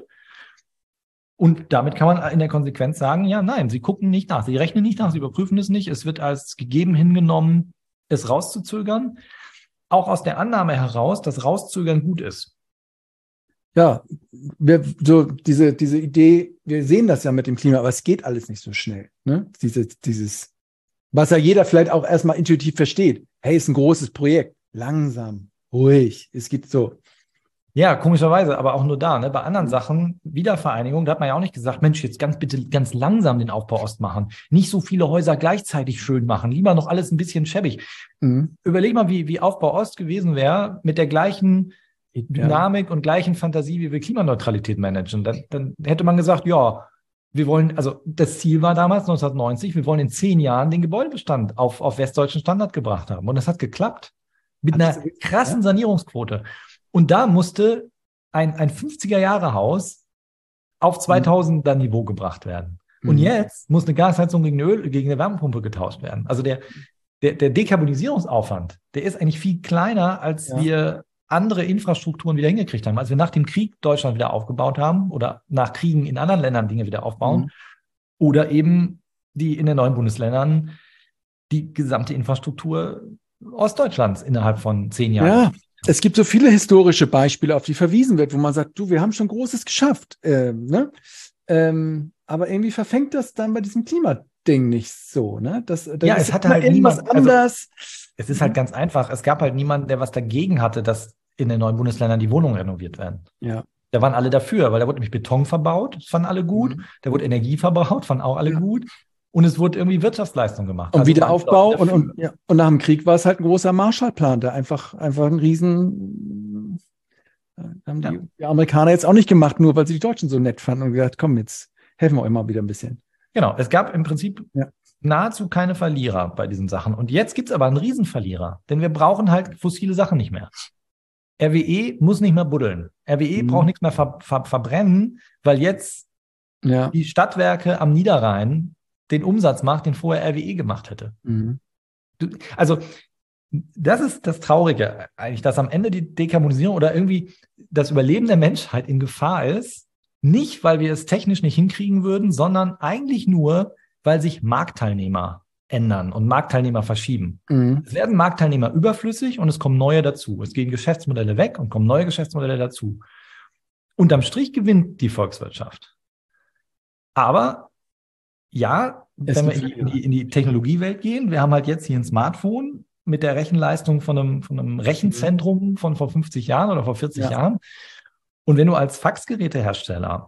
Und damit kann man in der Konsequenz sagen, ja, nein, sie gucken nicht nach, sie rechnen nicht nach, sie überprüfen es nicht. Es wird als gegeben hingenommen, es rauszuzögern. Auch aus der Annahme heraus, dass Rauszögern gut ist. Ja, wir, so diese, diese Idee, wir sehen das ja mit dem Klima, aber es geht alles nicht so schnell. Ne? Diese, dieses, was ja jeder vielleicht auch erstmal intuitiv versteht. Hey, ist ein großes Projekt. Langsam, ruhig. Es gibt so. Ja, komischerweise, aber auch nur da. Ne? Bei anderen Sachen, Wiedervereinigung, da hat man ja auch nicht gesagt, Mensch, jetzt ganz bitte ganz langsam den Aufbau Ost machen. Nicht so viele Häuser gleichzeitig schön machen. Lieber noch alles ein bisschen schäbig. Mhm. Überleg mal, wie, wie Aufbau Ost gewesen wäre mit der gleichen Dynamik ja. und gleichen Fantasie, wie wir Klimaneutralität managen. Dann, dann hätte man gesagt, ja, wir wollen, also das Ziel war damals neunzehnhundertneunzig, wir wollen in zehn Jahren den Gebäudebestand auf, auf westdeutschen Standard gebracht haben. Und das hat geklappt. Mit einer krassen Sanierungsquote. Und da musste ein, ein fünfziger-Jahre-Haus auf zweitausender Niveau gebracht werden. Mhm. Und jetzt muss eine Gasheizung gegen eine, Öl, gegen eine Wärmepumpe getauscht werden. Also der, der, der Dekarbonisierungsaufwand, der ist eigentlich viel kleiner, als ja. wir andere Infrastrukturen wieder hingekriegt haben. Als wir nach dem Krieg Deutschland wieder aufgebaut haben oder nach Kriegen in anderen Ländern Dinge wieder aufbauen mhm. oder eben die in den neuen Bundesländern die gesamte Infrastruktur Ostdeutschlands innerhalb von zehn Jahren. Ja, es gibt so viele historische Beispiele, auf die verwiesen wird, wo man sagt, du, wir haben schon Großes geschafft. Ähm, ne? ähm, aber irgendwie verfängt das dann bei diesem Klimading nicht so. Ne? Das, das ja, es hat halt niemand anders. Also, es ist halt ganz einfach. Es gab halt niemanden, der was dagegen hatte, dass in den neuen Bundesländern die Wohnungen renoviert werden. Ja. Da waren alle dafür, weil da wurde nämlich Beton verbaut, das fanden alle gut. Mhm. Da wurde Energie verbaut, fanden auch alle ja. gut. Und es wurde irgendwie Wirtschaftsleistung gemacht. Und also Wiederaufbau. Und, und, ja. und nach dem Krieg war es halt ein großer Marshallplan, der einfach, einfach ein riesen, haben die, ja. die Amerikaner jetzt auch nicht gemacht, nur weil sie die Deutschen so nett fanden und gesagt, komm, jetzt helfen wir euch mal wieder ein bisschen. Genau, es gab im Prinzip ja. nahezu keine Verlierer bei diesen Sachen. Und jetzt gibt es aber einen Riesenverlierer, denn wir brauchen halt fossile Sachen nicht mehr. R W E muss nicht mehr buddeln. R W E mhm. braucht nichts mehr ver- ver- verbrennen, weil jetzt ja. die Stadtwerke am Niederrhein den Umsatz macht, den vorher R W E gemacht hätte. Mhm. Du, also das ist das Traurige eigentlich, dass am Ende die Dekarbonisierung oder irgendwie das Überleben der Menschheit in Gefahr ist, nicht, weil wir es technisch nicht hinkriegen würden, sondern eigentlich nur, weil sich Marktteilnehmer ändern und Marktteilnehmer verschieben. Mhm. Es werden Marktteilnehmer überflüssig und es kommen neue dazu. Es gehen Geschäftsmodelle weg und kommen neue Geschäftsmodelle dazu. Unterm Strich gewinnt die Volkswirtschaft. Aber ja, es wenn wir in die, in die Technologiewelt gehen, wir haben halt jetzt hier ein Smartphone mit der Rechenleistung von einem, von einem Rechenzentrum von vor fünfzig Jahren oder vor vierzig ja. Jahren. Und wenn du als Faxgerätehersteller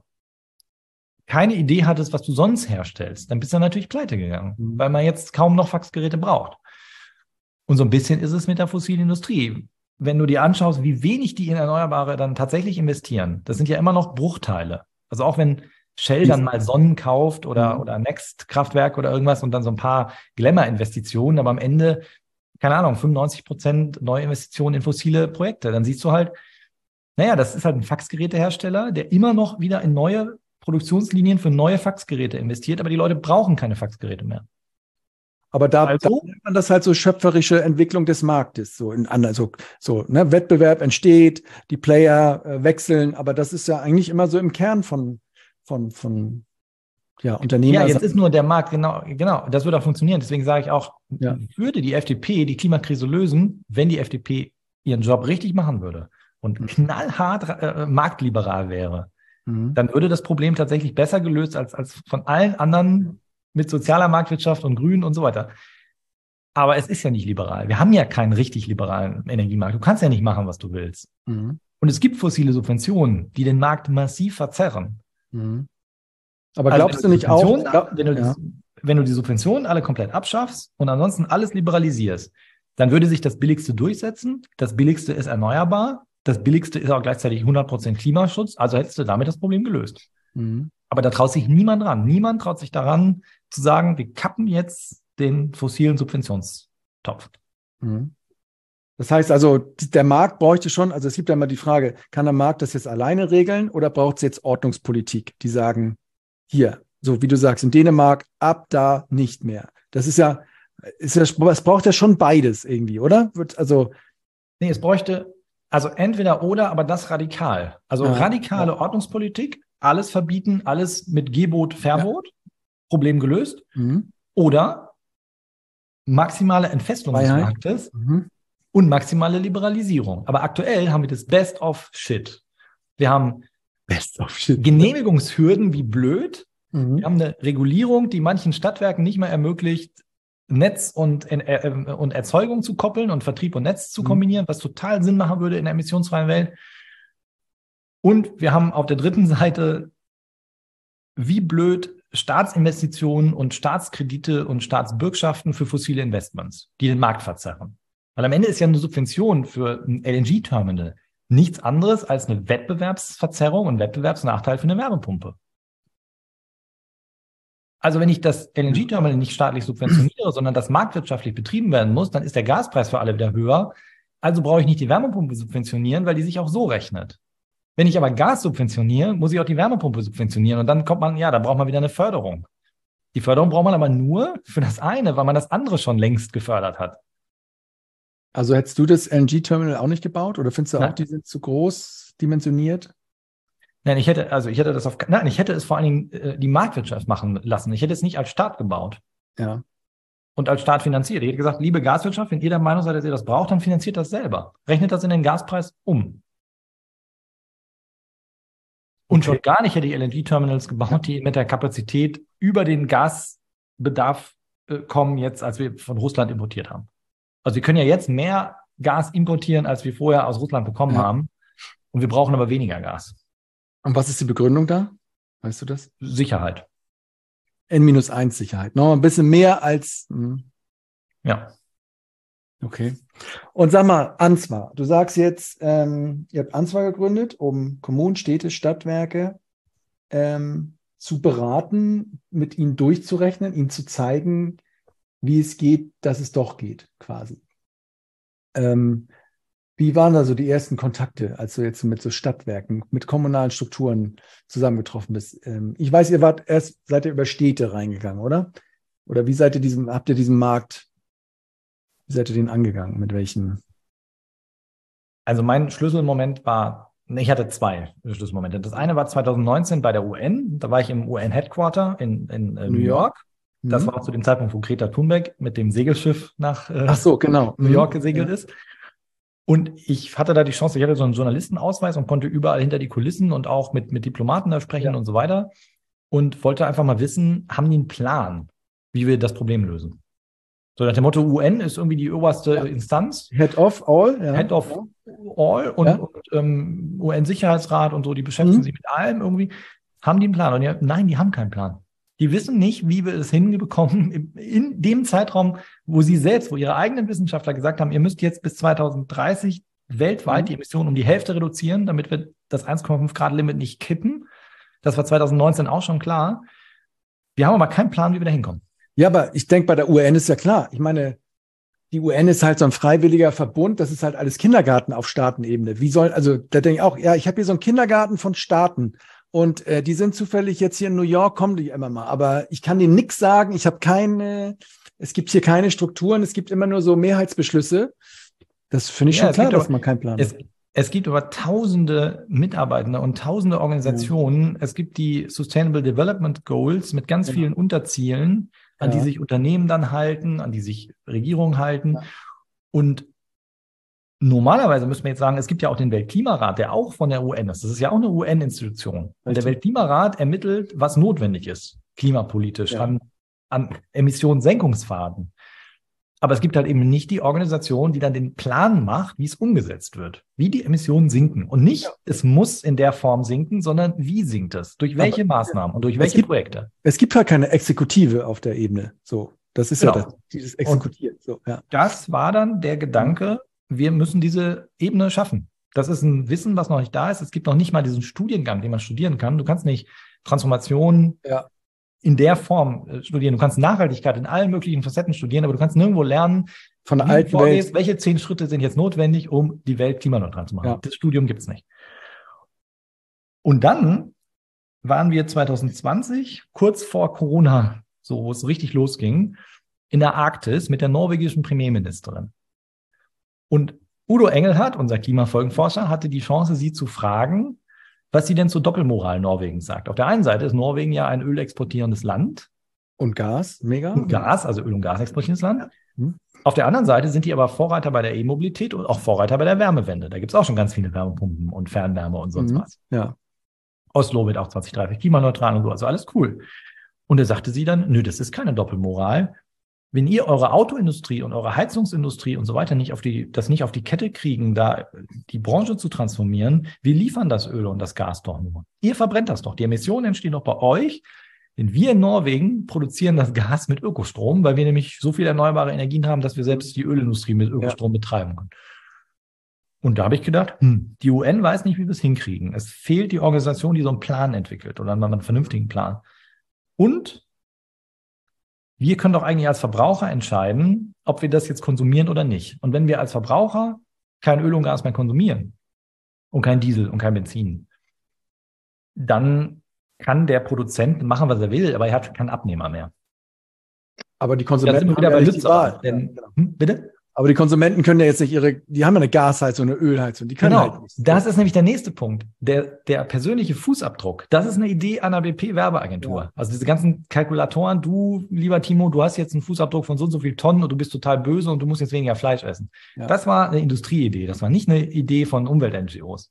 keine Idee hattest, was du sonst herstellst, dann bist du natürlich pleite gegangen, mhm. weil man jetzt kaum noch Faxgeräte braucht. Und so ein bisschen ist es mit der fossilen Industrie. Wenn du dir anschaust, wie wenig die in Erneuerbare dann tatsächlich investieren, das sind ja immer noch Bruchteile. Also auch wenn Shell dann mal Sonnen kauft oder, mhm. oder Next-Kraftwerk oder irgendwas und dann so ein paar Glamour-Investitionen, aber am Ende, keine Ahnung, fünfundneunzig Prozent Neuinvestitionen in fossile Projekte, dann siehst du halt, naja, das ist halt ein Faxgerätehersteller, der immer noch wieder in neue Produktionslinien für neue Faxgeräte investiert, aber die Leute brauchen keine Faxgeräte mehr. Aber da, also, da nennt man das halt so schöpferische Entwicklung des Marktes. So, in, also, so ne, Wettbewerb entsteht, die Player äh, wechseln, aber das ist ja eigentlich immer so im Kern von, von, von ja, Unternehmen. Ja, jetzt ist nur der Markt, genau, genau, das würde auch funktionieren. Deswegen sage ich auch, ja. würde die F D P die Klimakrise lösen, wenn die F D P ihren Job richtig machen würde und mhm. knallhart äh, marktliberal wäre, mhm. dann würde das Problem tatsächlich besser gelöst als, als von allen anderen mit sozialer Marktwirtschaft und Grün und so weiter. Aber es ist ja nicht liberal. Wir haben ja keinen richtig liberalen Energiemarkt. Du kannst ja nicht machen, was du willst. Mhm. Und es gibt fossile Subventionen, die den Markt massiv verzerren. Mhm. Aber glaubst also, du nicht auch, glaub, wenn, du ja. die, wenn du die Subventionen alle komplett abschaffst und ansonsten alles liberalisierst, dann würde sich das Billigste durchsetzen. Das Billigste ist erneuerbar. Das Billigste ist auch gleichzeitig hundert Prozent Klimaschutz. Also hättest du damit das Problem gelöst. Mhm. Aber da traut sich niemand ran. Niemand traut sich daran, zu sagen, wir kappen jetzt den fossilen Subventionstopf. Mhm. Das heißt also, der Markt bräuchte schon, also es gibt ja immer die Frage, kann der Markt das jetzt alleine regeln oder braucht es jetzt Ordnungspolitik, die sagen, hier, so wie du sagst, in Dänemark, ab da nicht mehr. Das ist ja, ist ja, es braucht ja schon beides irgendwie, oder? Wird also nee, es bräuchte, also entweder oder, aber das radikal. Also ja, radikale ja. Ordnungspolitik, alles verbieten, alles mit Gebot, Verbot, ja. Problem gelöst. Mhm. Oder maximale Entfestung des Marktes mhm. und maximale Liberalisierung. Aber aktuell haben wir das Best of Shit. Wir haben Best of Shit. Genehmigungshürden wie blöd. Mhm. Wir haben eine Regulierung, die manchen Stadtwerken nicht mehr ermöglicht, Netz und, äh, und Erzeugung zu koppeln und Vertrieb und Netz zu kombinieren, mhm. was total Sinn machen würde in der emissionsfreien Welt. Und wir haben auf der dritten Seite, wie blöd, Staatsinvestitionen und Staatskredite und Staatsbürgschaften für fossile Investments, die den Markt verzerren. Weil am Ende ist ja eine Subvention für ein L N G-Terminal nichts anderes als eine Wettbewerbsverzerrung und Wettbewerbsnachteil für eine Wärmepumpe. Also wenn ich das L N G-Terminal nicht staatlich subventioniere, sondern das marktwirtschaftlich betrieben werden muss, dann ist der Gaspreis für alle wieder höher. Also brauche ich nicht die Wärmepumpe subventionieren, weil die sich auch so rechnet. Wenn ich aber Gas subventioniere, muss ich auch die Wärmepumpe subventionieren. Und dann kommt man, ja, da braucht man wieder eine Förderung. Die Förderung braucht man aber nur für das eine, weil man das andere schon längst gefördert hat. Also hättest du das L N G-Terminal auch nicht gebaut? Oder findest du nein. auch, die sind zu groß dimensioniert? Nein, ich hätte, also ich hätte das auf, nein, ich hätte es vor allen Dingen äh, die Marktwirtschaft machen lassen. Ich hätte es nicht als Staat gebaut. Ja. Und als Staat finanziert. Ich hätte gesagt, liebe Gaswirtschaft, wenn ihr der Meinung seid, dass ihr das braucht, dann finanziert das selber. Rechnet das in den Gaspreis um. Und okay. schon gar nicht hätte ich L N G-Terminals gebaut, die mit der Kapazität über den Gasbedarf äh, kommen, jetzt als wir von Russland importiert haben. Also wir können ja jetzt mehr Gas importieren, als wir vorher aus Russland bekommen ja. haben. Und wir brauchen aber weniger Gas. Und was ist die Begründung da? Weißt du das? Sicherheit. N minus eins Sicherheit. Noch ein bisschen mehr als... Mh. Ja. Okay. Und sag mal, Answar, du sagst jetzt, ähm, ihr habt Answar gegründet, um Kommunen, Städte, Stadtwerke ähm, zu beraten, mit ihnen durchzurechnen, ihnen zu zeigen, wie es geht, dass es doch geht, quasi. Ähm, wie waren da so die ersten Kontakte, als du jetzt mit so Stadtwerken, mit kommunalen Strukturen zusammengetroffen bist? Ähm, ich weiß, ihr wart erst, seid ihr über Städte reingegangen, oder? Oder wie seid ihr diesem, habt ihr diesen Markt Wie seid ihr den angegangen? Mit welchen? Also mein Schlüsselmoment war, ich hatte zwei Schlüsselmomente. Das eine war zwanzig neunzehn bei der U N. Da war ich im U N-Headquarter in, in äh, New York. Das Mhm. war zu dem Zeitpunkt, wo Greta Thunberg mit dem Segelschiff nach äh, Ach so, genau. New York gesegelt ja. ist. Und ich hatte da die Chance, ich hatte so einen Journalistenausweis und konnte überall hinter die Kulissen und auch mit, mit Diplomaten da sprechen Ja. und so weiter. Und wollte einfach mal wissen, haben die einen Plan, wie wir das Problem lösen? So nach dem Motto, U N ist irgendwie die oberste Ja. Instanz. Head of all. Ja. Head of ja. all und, Ja. und ähm, U N-Sicherheitsrat und so, die beschäftigen Mhm. sich mit allem irgendwie. Haben die einen Plan? Und die, nein, die haben keinen Plan. Die wissen nicht, wie wir es hinbekommen, in, in dem Zeitraum, wo sie selbst, wo ihre eigenen Wissenschaftler gesagt haben, ihr müsst jetzt bis zwanzig dreißig weltweit Mhm. die Emissionen um die Hälfte reduzieren, damit wir das eins Komma fünf Grad Limit nicht kippen. Das war zwanzig neunzehn auch schon klar. Wir haben aber keinen Plan, wie wir da hinkommen. Ja, aber ich denke, bei der U N ist ja klar. Ich meine, die U N ist halt so ein freiwilliger Verbund. Das ist halt alles Kindergarten auf Staatenebene. Wie soll, also da denke ich auch, ja, ich habe hier so einen Kindergarten von Staaten und äh, die sind zufällig jetzt hier in New York, kommen die immer mal. Aber ich kann denen nichts sagen. Ich habe keine, es gibt hier keine Strukturen. Es gibt immer nur so Mehrheitsbeschlüsse. Das finde ich Ja, schon es klar, gibt dass aber- man keinen Plan Es, hat. es gibt über tausende Mitarbeitende und tausende Organisationen. Es gibt die Sustainable Development Goals mit ganz Ja. vielen Unterzielen, an die Ja. sich Unternehmen dann halten, an die sich Regierungen halten. Ja. Und normalerweise müssen wir jetzt sagen, es gibt ja auch den Weltklimarat, der auch von der U N ist. Das ist ja auch eine U N-Institution. Und der Richtig. Weltklimarat ermittelt, was notwendig ist, klimapolitisch, Ja. an, an Emissionssenkungsfahrten. Aber es gibt halt eben nicht die Organisation, die dann den Plan macht, wie es umgesetzt wird, wie die Emissionen sinken. Und nicht, Ja. es muss in der Form sinken, sondern wie sinkt es? Durch welche Aber- Maßnahmen und durch Es welche gibt- Projekte? Es gibt halt keine Exekutive auf der Ebene. So, das ist ja Genau. das, dieses Exekutieren. So, ja. Das war dann der Gedanke, wir müssen diese Ebene schaffen. Das ist ein Wissen, was noch nicht da ist. Es gibt noch nicht mal diesen Studiengang, den man studieren kann. Du kannst nicht Transformation Ja. in der Form äh, studieren. Du kannst Nachhaltigkeit in allen möglichen Facetten studieren, aber du kannst nirgendwo lernen, Von der wie du alten vorgehst, Welt. welche zehn Schritte sind jetzt notwendig, um die Welt klimaneutral zu machen. Ja. Das Studium gibt's nicht. Und dann waren wir zwanzig zwanzig, kurz vor Corona, so wo es richtig losging, in der Arktis mit der norwegischen Premierministerin. Und Udo Engelhardt, unser Klimafolgenforscher, hatte die Chance, sie zu fragen, was sie denn zur Doppelmoral Norwegens sagt. Auf der einen Seite ist Norwegen ja ein ölexportierendes Land Und Gas, mega. und Gas, also Öl- und Gas exportierendes Land. Mhm. Auf der anderen Seite sind die aber Vorreiter bei der E-Mobilität und auch Vorreiter bei der Wärmewende. Da gibt es auch schon ganz viele Wärmepumpen und Fernwärme und sonst Mhm. was. Ja. Oslo wird auch zwanzig dreißig klimaneutral und so, also alles cool. Und da sagte sie dann, nö, das ist keine Doppelmoral. Wenn ihr eure Autoindustrie und eure Heizungsindustrie und so weiter nicht auf die, das nicht auf die Kette kriegen, da die Branche zu transformieren, wir liefern das Öl und das Gas doch nur. Ihr verbrennt das doch. Die Emissionen entstehen doch bei euch. Denn wir in Norwegen produzieren das Gas mit Ökostrom, weil wir nämlich so viele erneuerbare Energien haben, dass wir selbst die Ölindustrie mit Ökostrom ja. betreiben können. Und da habe ich gedacht, hm, die U N weiß nicht, wie wir es hinkriegen. Es fehlt die Organisation, die so einen Plan entwickelt oder einen vernünftigen Plan. Und wir können doch eigentlich als Verbraucher entscheiden, ob wir das jetzt konsumieren oder nicht. Und wenn wir als Verbraucher kein Öl und Gas mehr konsumieren und kein Diesel und kein Benzin, dann kann der Produzent machen, was er will, aber er hat keinen Abnehmer mehr. Aber die Da Konsumenten sind wir haben wieder ja bei nicht die Lützerath. Wahl. Denn, Ja, genau. hm, bitte? Aber die Konsumenten können ja jetzt nicht ihre, die haben ja eine Gasheizung, eine Ölheizung, die können Genau, halt nicht. das ist nämlich der nächste Punkt. Der, der persönliche Fußabdruck, das ist eine Idee einer B P-Werbeagentur. Ja. Also diese ganzen Kalkulatoren, du, lieber Timo, du hast jetzt einen Fußabdruck von so und so viel Tonnen und du bist total böse und du musst jetzt weniger Fleisch essen. Ja. Das war eine Industrieidee, das war nicht eine Idee von Umwelt-N G Os.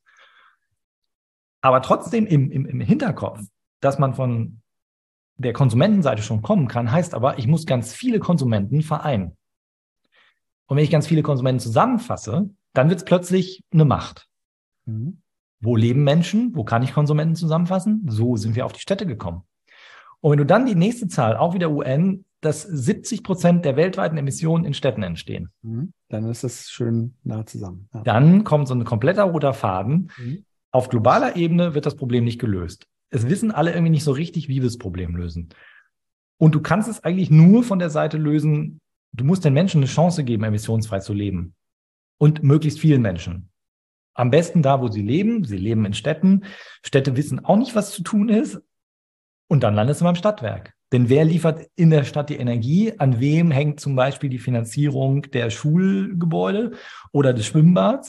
Aber trotzdem im, im, im Hinterkopf, dass man von der Konsumentenseite schon kommen kann, heißt aber, ich muss ganz viele Konsumenten vereinen. Und wenn ich ganz viele Konsumenten zusammenfasse, dann wird es plötzlich eine Macht. Mhm. Wo leben Menschen? Wo kann ich Konsumenten zusammenfassen? So sind wir auf die Städte gekommen. Und wenn du dann die nächste Zahl, auch wieder U N, dass siebzig Prozent der weltweiten Emissionen in Städten entstehen, Mhm. Dann ist das schön nah zusammen. Ja. dann kommt so ein kompletter roter Faden. Mhm. Auf globaler Ebene wird das Problem nicht gelöst. Es wissen alle irgendwie nicht so richtig, wie wir das Problem lösen. Und du kannst es eigentlich nur von der Seite lösen, du musst den Menschen eine Chance geben, emissionsfrei zu leben. Und möglichst vielen Menschen. Am besten da, wo sie leben. Sie leben in Städten. Städte wissen auch nicht, was zu tun ist. Und dann landest du beim Stadtwerk. Denn wer liefert in der Stadt die Energie? An wem hängt zum Beispiel die Finanzierung der Schulgebäude oder des Schwimmbads?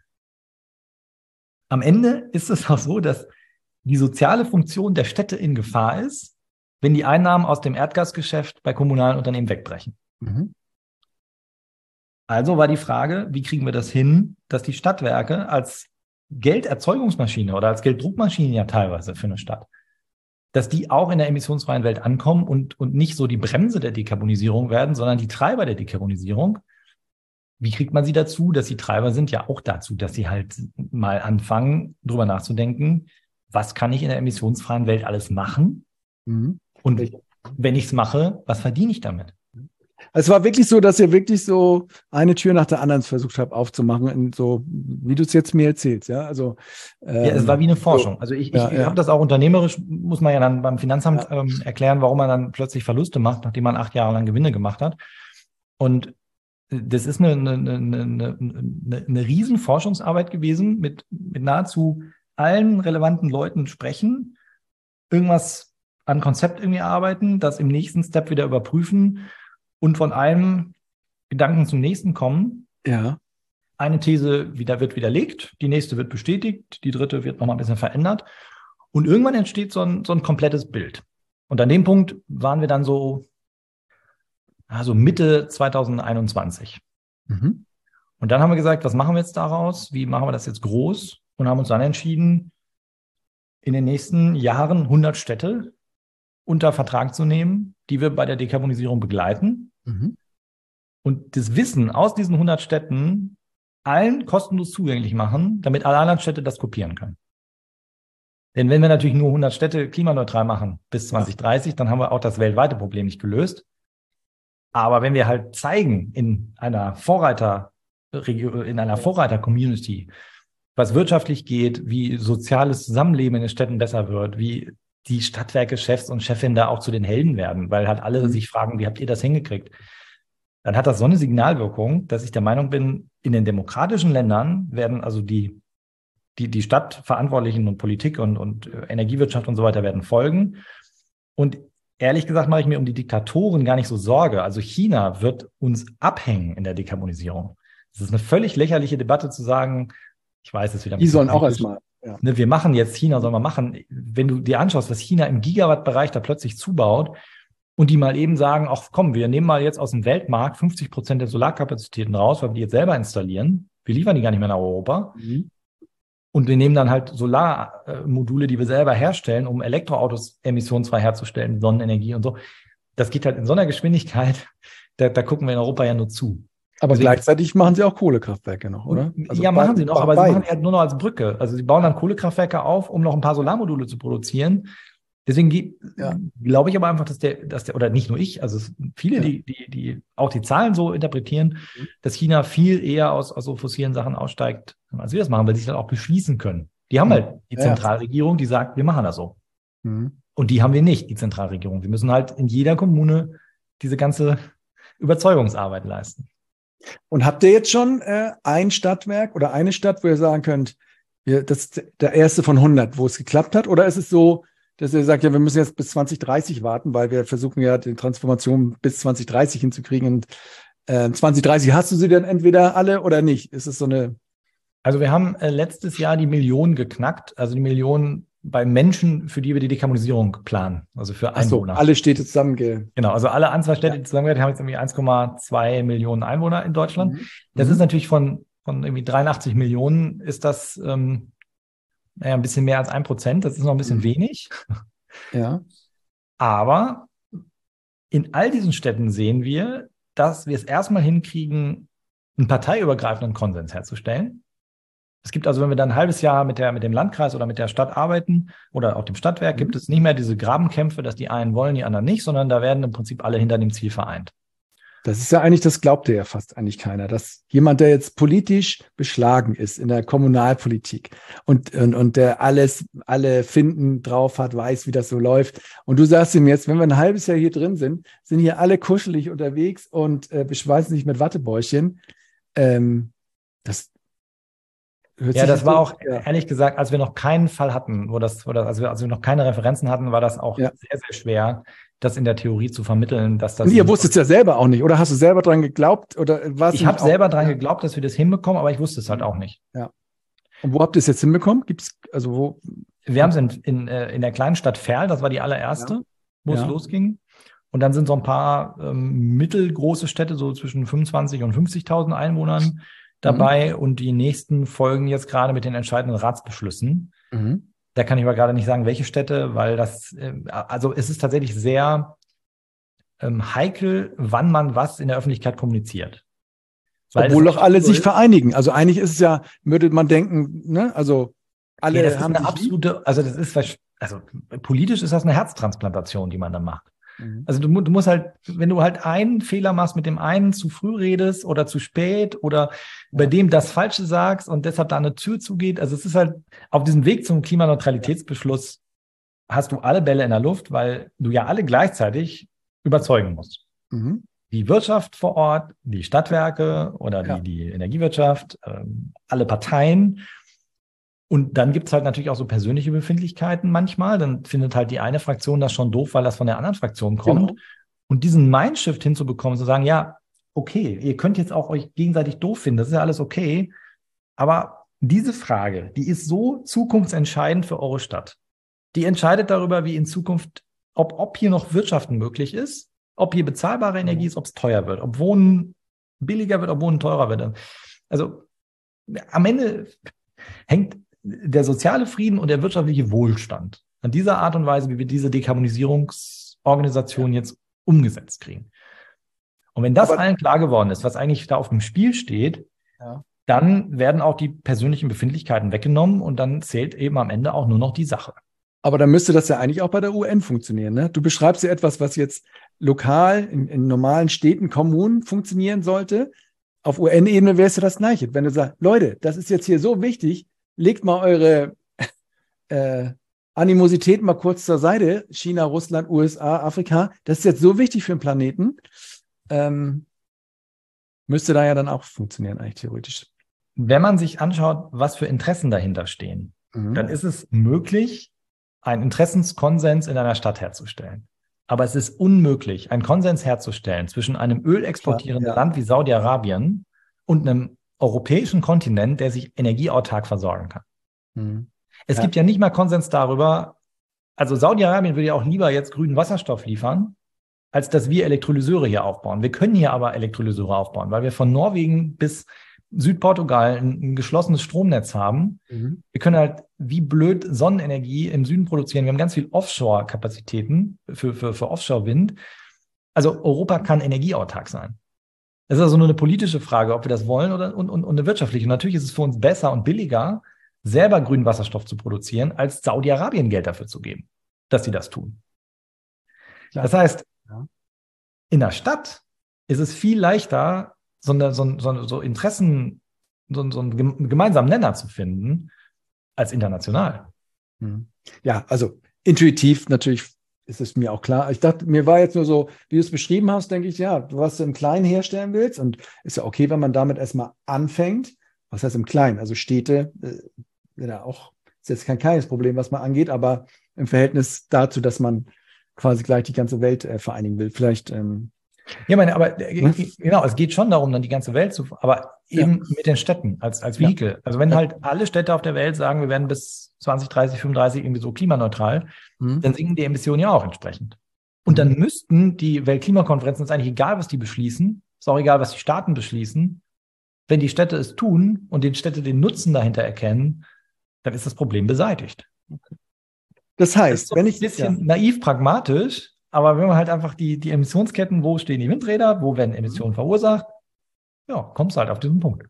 Am Ende ist es auch so, dass die soziale Funktion der Städte in Gefahr ist, wenn die Einnahmen aus dem Erdgasgeschäft bei kommunalen Unternehmen wegbrechen. Mhm. Also war die Frage, wie kriegen wir das hin, dass die Stadtwerke als Gelderzeugungsmaschine oder als Gelddruckmaschine ja teilweise für eine Stadt, dass die auch in der emissionsfreien Welt ankommen und, und nicht so die Bremse der Dekarbonisierung werden, sondern die Treiber der Dekarbonisierung. Wie kriegt man sie dazu, dass sie Treiber sind? Ja auch dazu, dass sie halt mal anfangen, drüber nachzudenken, was kann ich in der emissionsfreien Welt alles machen? Mhm. Und wenn ich es mache, was verdiene ich damit? Es war wirklich so, dass ihr wirklich so eine Tür nach der anderen versucht habt aufzumachen, in so wie du es jetzt mir erzählst, ja. Also ähm, ja, es war wie eine Forschung. So, also ich, ja, ich ja. habe das auch unternehmerisch, muss man ja dann beim Finanzamt ja. ähm, erklären, warum man dann plötzlich Verluste macht, nachdem man acht Jahre lang Gewinne gemacht hat. Und das ist eine, eine, eine, eine, eine riesen Forschungsarbeit gewesen, mit, mit nahezu allen relevanten Leuten sprechen, irgendwas an Konzept irgendwie arbeiten, das im nächsten Step wieder überprüfen und von einem Gedanken zum nächsten kommen. Ja. Eine These wieder, wird widerlegt, die nächste wird bestätigt, die dritte wird nochmal ein bisschen verändert. Und irgendwann entsteht so ein, so ein komplettes Bild. Und an dem Punkt waren wir dann so, also Mitte zwanzig einundzwanzig. Mhm. Und dann haben wir gesagt, was machen wir jetzt daraus? Wie machen wir das jetzt groß? Und haben uns dann entschieden, in den nächsten Jahren hundert Städte unter Vertrag zu nehmen, die wir bei der Dekarbonisierung begleiten. Mhm. Und das Wissen aus diesen hundert Städten allen kostenlos zugänglich machen, damit alle anderen Städte das kopieren können. Denn wenn wir natürlich nur hundert Städte klimaneutral machen bis zwanzig dreißig, dann haben wir auch das weltweite Problem nicht gelöst. Aber wenn wir halt zeigen in einer Vorreiter, in einer Vorreiter-Community, was wirtschaftlich geht, wie soziales Zusammenleben in den Städten besser wird, wie die Stadtwerke-Chefs und Chefinnen da auch zu den Helden werden, weil halt alle mhm. sich fragen, wie habt ihr das hingekriegt? Dann hat das so eine Signalwirkung, dass ich der Meinung bin, in den demokratischen Ländern werden also die, die, die Stadtverantwortlichen und Politik und, und Energiewirtschaft und so weiter werden folgen. Und ehrlich gesagt mache ich mir um die Diktatoren gar nicht so Sorge. Also China wird uns abhängen in der Dekarbonisierung. Es ist eine völlig lächerliche Debatte zu sagen, ich weiß es wieder. Die sollen auch erstmal. Ja. Ne, wir machen jetzt, China soll man machen. Wenn du dir anschaust, was China im Gigawatt-Bereich da plötzlich zubaut und die mal eben sagen, ach komm, wir nehmen mal jetzt aus dem Weltmarkt fünfzig Prozent der Solarkapazitäten raus, weil wir die jetzt selber installieren. Wir liefern die gar nicht mehr nach Europa. Mhm. Und wir nehmen dann halt Solarmodule, die wir selber herstellen, um Elektroautos emissionsfrei herzustellen, Sonnenenergie und so. Das geht halt in so einer Geschwindigkeit, da, da gucken wir in Europa ja nur zu. Aber Deswegen, gleichzeitig machen sie auch Kohlekraftwerke noch, oder? Also ja, machen sie noch, aber sie machen halt nur noch als Brücke. Also sie bauen dann Kohlekraftwerke auf, um noch ein paar Solarmodule zu produzieren. Deswegen ja. glaube ich aber einfach, dass der, dass der, oder nicht nur ich, also viele, ja. die, die, die auch die Zahlen so interpretieren, mhm. dass China viel eher aus, aus so fossilen Sachen aussteigt, als wir das machen, weil sie sich dann auch beschließen können. Die haben mhm. halt die Zentralregierung, die sagt, wir machen das so. Mhm. Und die haben wir nicht, die Zentralregierung. Wir müssen halt in jeder Kommune diese ganze Überzeugungsarbeit leisten. Und habt ihr jetzt schon äh, ein Stadtwerk oder eine Stadt, wo ihr sagen könnt, wir, das ist der erste von hundert, wo es geklappt hat? Oder ist es so, dass ihr sagt, ja, wir müssen jetzt bis zwanzig dreißig warten, weil wir versuchen ja, die Transformation bis zwanzig dreißig hinzukriegen. Und äh, zwanzig dreißig hast du sie dann entweder alle oder nicht? Ist es so eine... Also wir haben äh, letztes Jahr die Million geknackt, also die Million bei Menschen, für die wir die Dekarbonisierung planen, also für Einwohner. Ach so, alle Städte zusammenge... Genau, also alle Anzahlstädte, die zusammengehört, haben jetzt irgendwie eins Komma zwei Millionen Einwohner in Deutschland. Mhm. Das mhm. ist natürlich von, von irgendwie dreiundachtzig Millionen, ist das ähm, naja, ein bisschen mehr als ein Prozent. Das ist noch ein bisschen mhm. wenig. Ja. Aber in all diesen Städten sehen wir, dass wir es erstmal hinkriegen, einen parteiübergreifenden Konsens herzustellen. Es gibt also, wenn wir dann ein halbes Jahr mit der, mit dem Landkreis oder mit der Stadt arbeiten oder auch dem Stadtwerk, mhm. gibt es nicht mehr diese Grabenkämpfe, dass die einen wollen, die anderen nicht, sondern da werden im Prinzip alle hinter dem Ziel vereint. Das ist ja eigentlich, das glaubte ja fast eigentlich keiner, dass jemand, der jetzt politisch beschlagen ist in der Kommunalpolitik und, und, und der alles, alle Finden drauf hat, weiß, wie das so läuft. Und du sagst ihm jetzt, wenn wir ein halbes Jahr hier drin sind, sind hier alle kuschelig unterwegs und äh, beschweißen sich mit Wattebäuchchen. Ähm, das Ja, das war auch, ja. ehrlich gesagt, als wir noch keinen Fall hatten, wo das, wo das, also, als wir noch keine Referenzen hatten, war das auch ja. sehr, sehr schwer, das in der Theorie zu vermitteln, dass das... Und ihr wusstet es ja selber auch nicht, oder hast du selber dran geglaubt? Oder war's ich habe selber dran ja. geglaubt, dass wir das hinbekommen, aber ich wusste es halt auch nicht. Ja. Und wo habt ihr es jetzt hinbekommen? Gibt's, also wo? Wir haben es in, in, in der kleinen Stadt Verl, das war die allererste, ja. wo ja. es losging. Und dann sind so ein paar ähm, mittelgroße Städte, so zwischen fünfundzwanzig und fünfzigtausend Einwohnern dabei. Mhm. Und die nächsten folgen jetzt gerade mit den entscheidenden Ratsbeschlüssen. Mhm. Da kann ich aber gerade nicht sagen, welche Städte, weil das, äh, also es ist tatsächlich sehr ähm, heikel, wann man was in der Öffentlichkeit kommuniziert. Weil Obwohl doch alle so sich ist. vereinigen. Also eigentlich ist es ja, würde man denken, ne, also alle ja, das haben ist eine absolute, also das ist, also politisch ist das eine Herztransplantation, die man dann macht. Mhm. Also du, du musst halt, wenn du halt einen Fehler machst, mit dem einen zu früh redest oder zu spät oder ja. bei dem das Falsche sagst und deshalb da eine Tür zugeht, also es ist halt auf diesem Weg zum Klimaneutralitätsbeschluss hast du alle Bälle in der Luft, weil du ja alle gleichzeitig überzeugen musst. Mhm. Die Wirtschaft vor Ort, die Stadtwerke oder die, ja. die Energiewirtschaft, ähm, alle Parteien. Und dann gibt es halt natürlich auch so persönliche Befindlichkeiten manchmal. Dann findet halt die eine Fraktion das schon doof, weil das von der anderen Fraktion kommt. Genau. Und diesen Mindshift hinzubekommen, zu sagen, ja, okay, ihr könnt jetzt auch euch gegenseitig doof finden, das ist ja alles okay. Aber diese Frage, die ist so zukunftsentscheidend für eure Stadt. Die entscheidet darüber, wie in Zukunft, ob, ob hier noch Wirtschaften möglich ist, ob hier bezahlbare Energie ist, ob es teuer wird, ob Wohnen billiger wird, ob Wohnen teurer wird. Also am Ende hängt der soziale Frieden und der wirtschaftliche Wohlstand an dieser Art und Weise, wie wir diese Dekarbonisierungsorganisation jetzt umgesetzt kriegen. Und wenn das Aber, allen klar geworden ist, was eigentlich da auf dem Spiel steht, ja. dann werden auch die persönlichen Befindlichkeiten weggenommen und dann zählt eben am Ende auch nur noch die Sache. Aber dann müsste das ja eigentlich auch bei der U N funktionieren, ne? Du beschreibst ja etwas, was jetzt lokal in, in normalen Städten, Kommunen funktionieren sollte. Auf U N-Ebene wäre es ja das Gleiche. Wenn du sagst, Leute, das ist jetzt hier so wichtig, legt mal eure äh, Animosität mal kurz zur Seite. China, Russland, U S A, Afrika. Das ist jetzt so wichtig für den Planeten. Ähm, müsste da ja dann auch funktionieren, eigentlich theoretisch. Wenn man sich anschaut, was für Interessen dahinter stehen, mhm. dann ist es möglich, einen Interessenskonsens in einer Stadt herzustellen. Aber es ist unmöglich, einen Konsens herzustellen zwischen einem ölexportierenden ja. Land wie Saudi-Arabien und einem europäischen Kontinent, der sich energieautark versorgen kann. Mhm. Es ja. gibt ja nicht mal Konsens darüber, also Saudi-Arabien würde ja auch lieber jetzt grünen Wasserstoff liefern, als dass wir Elektrolyseure hier aufbauen. Wir können hier aber Elektrolyseure aufbauen, weil wir von Norwegen bis Südportugal ein, ein geschlossenes Stromnetz haben. Mhm. Wir können halt wie blöd Sonnenenergie im Süden produzieren. Wir haben ganz viel Offshore-Kapazitäten für, für, für Offshore-Wind. Also Europa kann energieautark sein. Es ist also nur eine politische Frage, ob wir das wollen oder und, und, und eine wirtschaftliche. Und natürlich ist es für uns besser und billiger, selber grünen Wasserstoff zu produzieren, als Saudi-Arabien Geld dafür zu geben, dass sie das tun. Klar. Das heißt, ja. in der Stadt ist es viel leichter, so, eine, so, so, so Interessen, so, so einen gemeinsamen Nenner zu finden, als international. Ja, also intuitiv natürlich ist es mir auch klar. Ich dachte, mir war jetzt nur so, wie du es beschrieben hast, denke ich, ja, was du im Kleinen herstellen willst und ist ja okay, wenn man damit erstmal anfängt. Was heißt im Kleinen? Also Städte, äh, ja auch, ist jetzt kein kleines Problem, was man angeht, aber im Verhältnis dazu, dass man quasi gleich die ganze Welt äh, vereinigen will. Vielleicht ähm, Ja, meine, aber hm? genau, es geht schon darum, dann die ganze Welt zu, aber eben ja. mit den Städten als, als Vehikel. Ja. Also wenn ja. halt alle Städte auf der Welt sagen, wir werden bis zwanzig dreißig, fünfunddreißig irgendwie so klimaneutral, mhm. dann sinken die Emissionen ja auch entsprechend. Und mhm. dann müssten die Weltklimakonferenzen, ist eigentlich egal, was die beschließen, ist auch egal, was die Staaten beschließen, wenn die Städte es tun und die Städte den Nutzen dahinter erkennen, dann ist das Problem beseitigt. Das heißt, das ist wenn ich ein bisschen ja. naiv pragmatisch, aber wenn man halt einfach die, die Emissionsketten, wo stehen die Windräder, wo werden Emissionen verursacht, ja, kommst du halt auf diesen Punkt.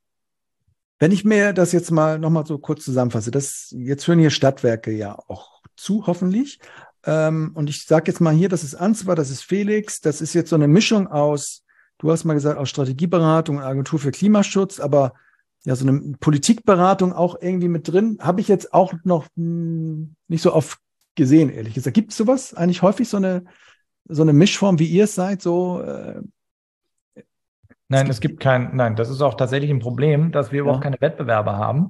Wenn ich mir das jetzt mal nochmal so kurz zusammenfasse, das, jetzt hören hier Stadtwerke ja auch zu, hoffentlich. Ähm, und ich sage jetzt mal hier, das ist Ansgar, das ist Felix, das ist jetzt so eine Mischung aus, du hast mal gesagt, aus Strategieberatung und Agentur für Klimaschutz, aber ja, so eine Politikberatung auch irgendwie mit drin, habe ich jetzt auch noch mh, nicht so oft gesehen, ehrlich gesagt. Gibt es sowas eigentlich häufig, so eine, so eine Mischform, wie ihr es seid, so? Äh, Nein, es gibt kein, nein, das ist auch tatsächlich ein Problem, dass wir überhaupt ja. keine Wettbewerber haben.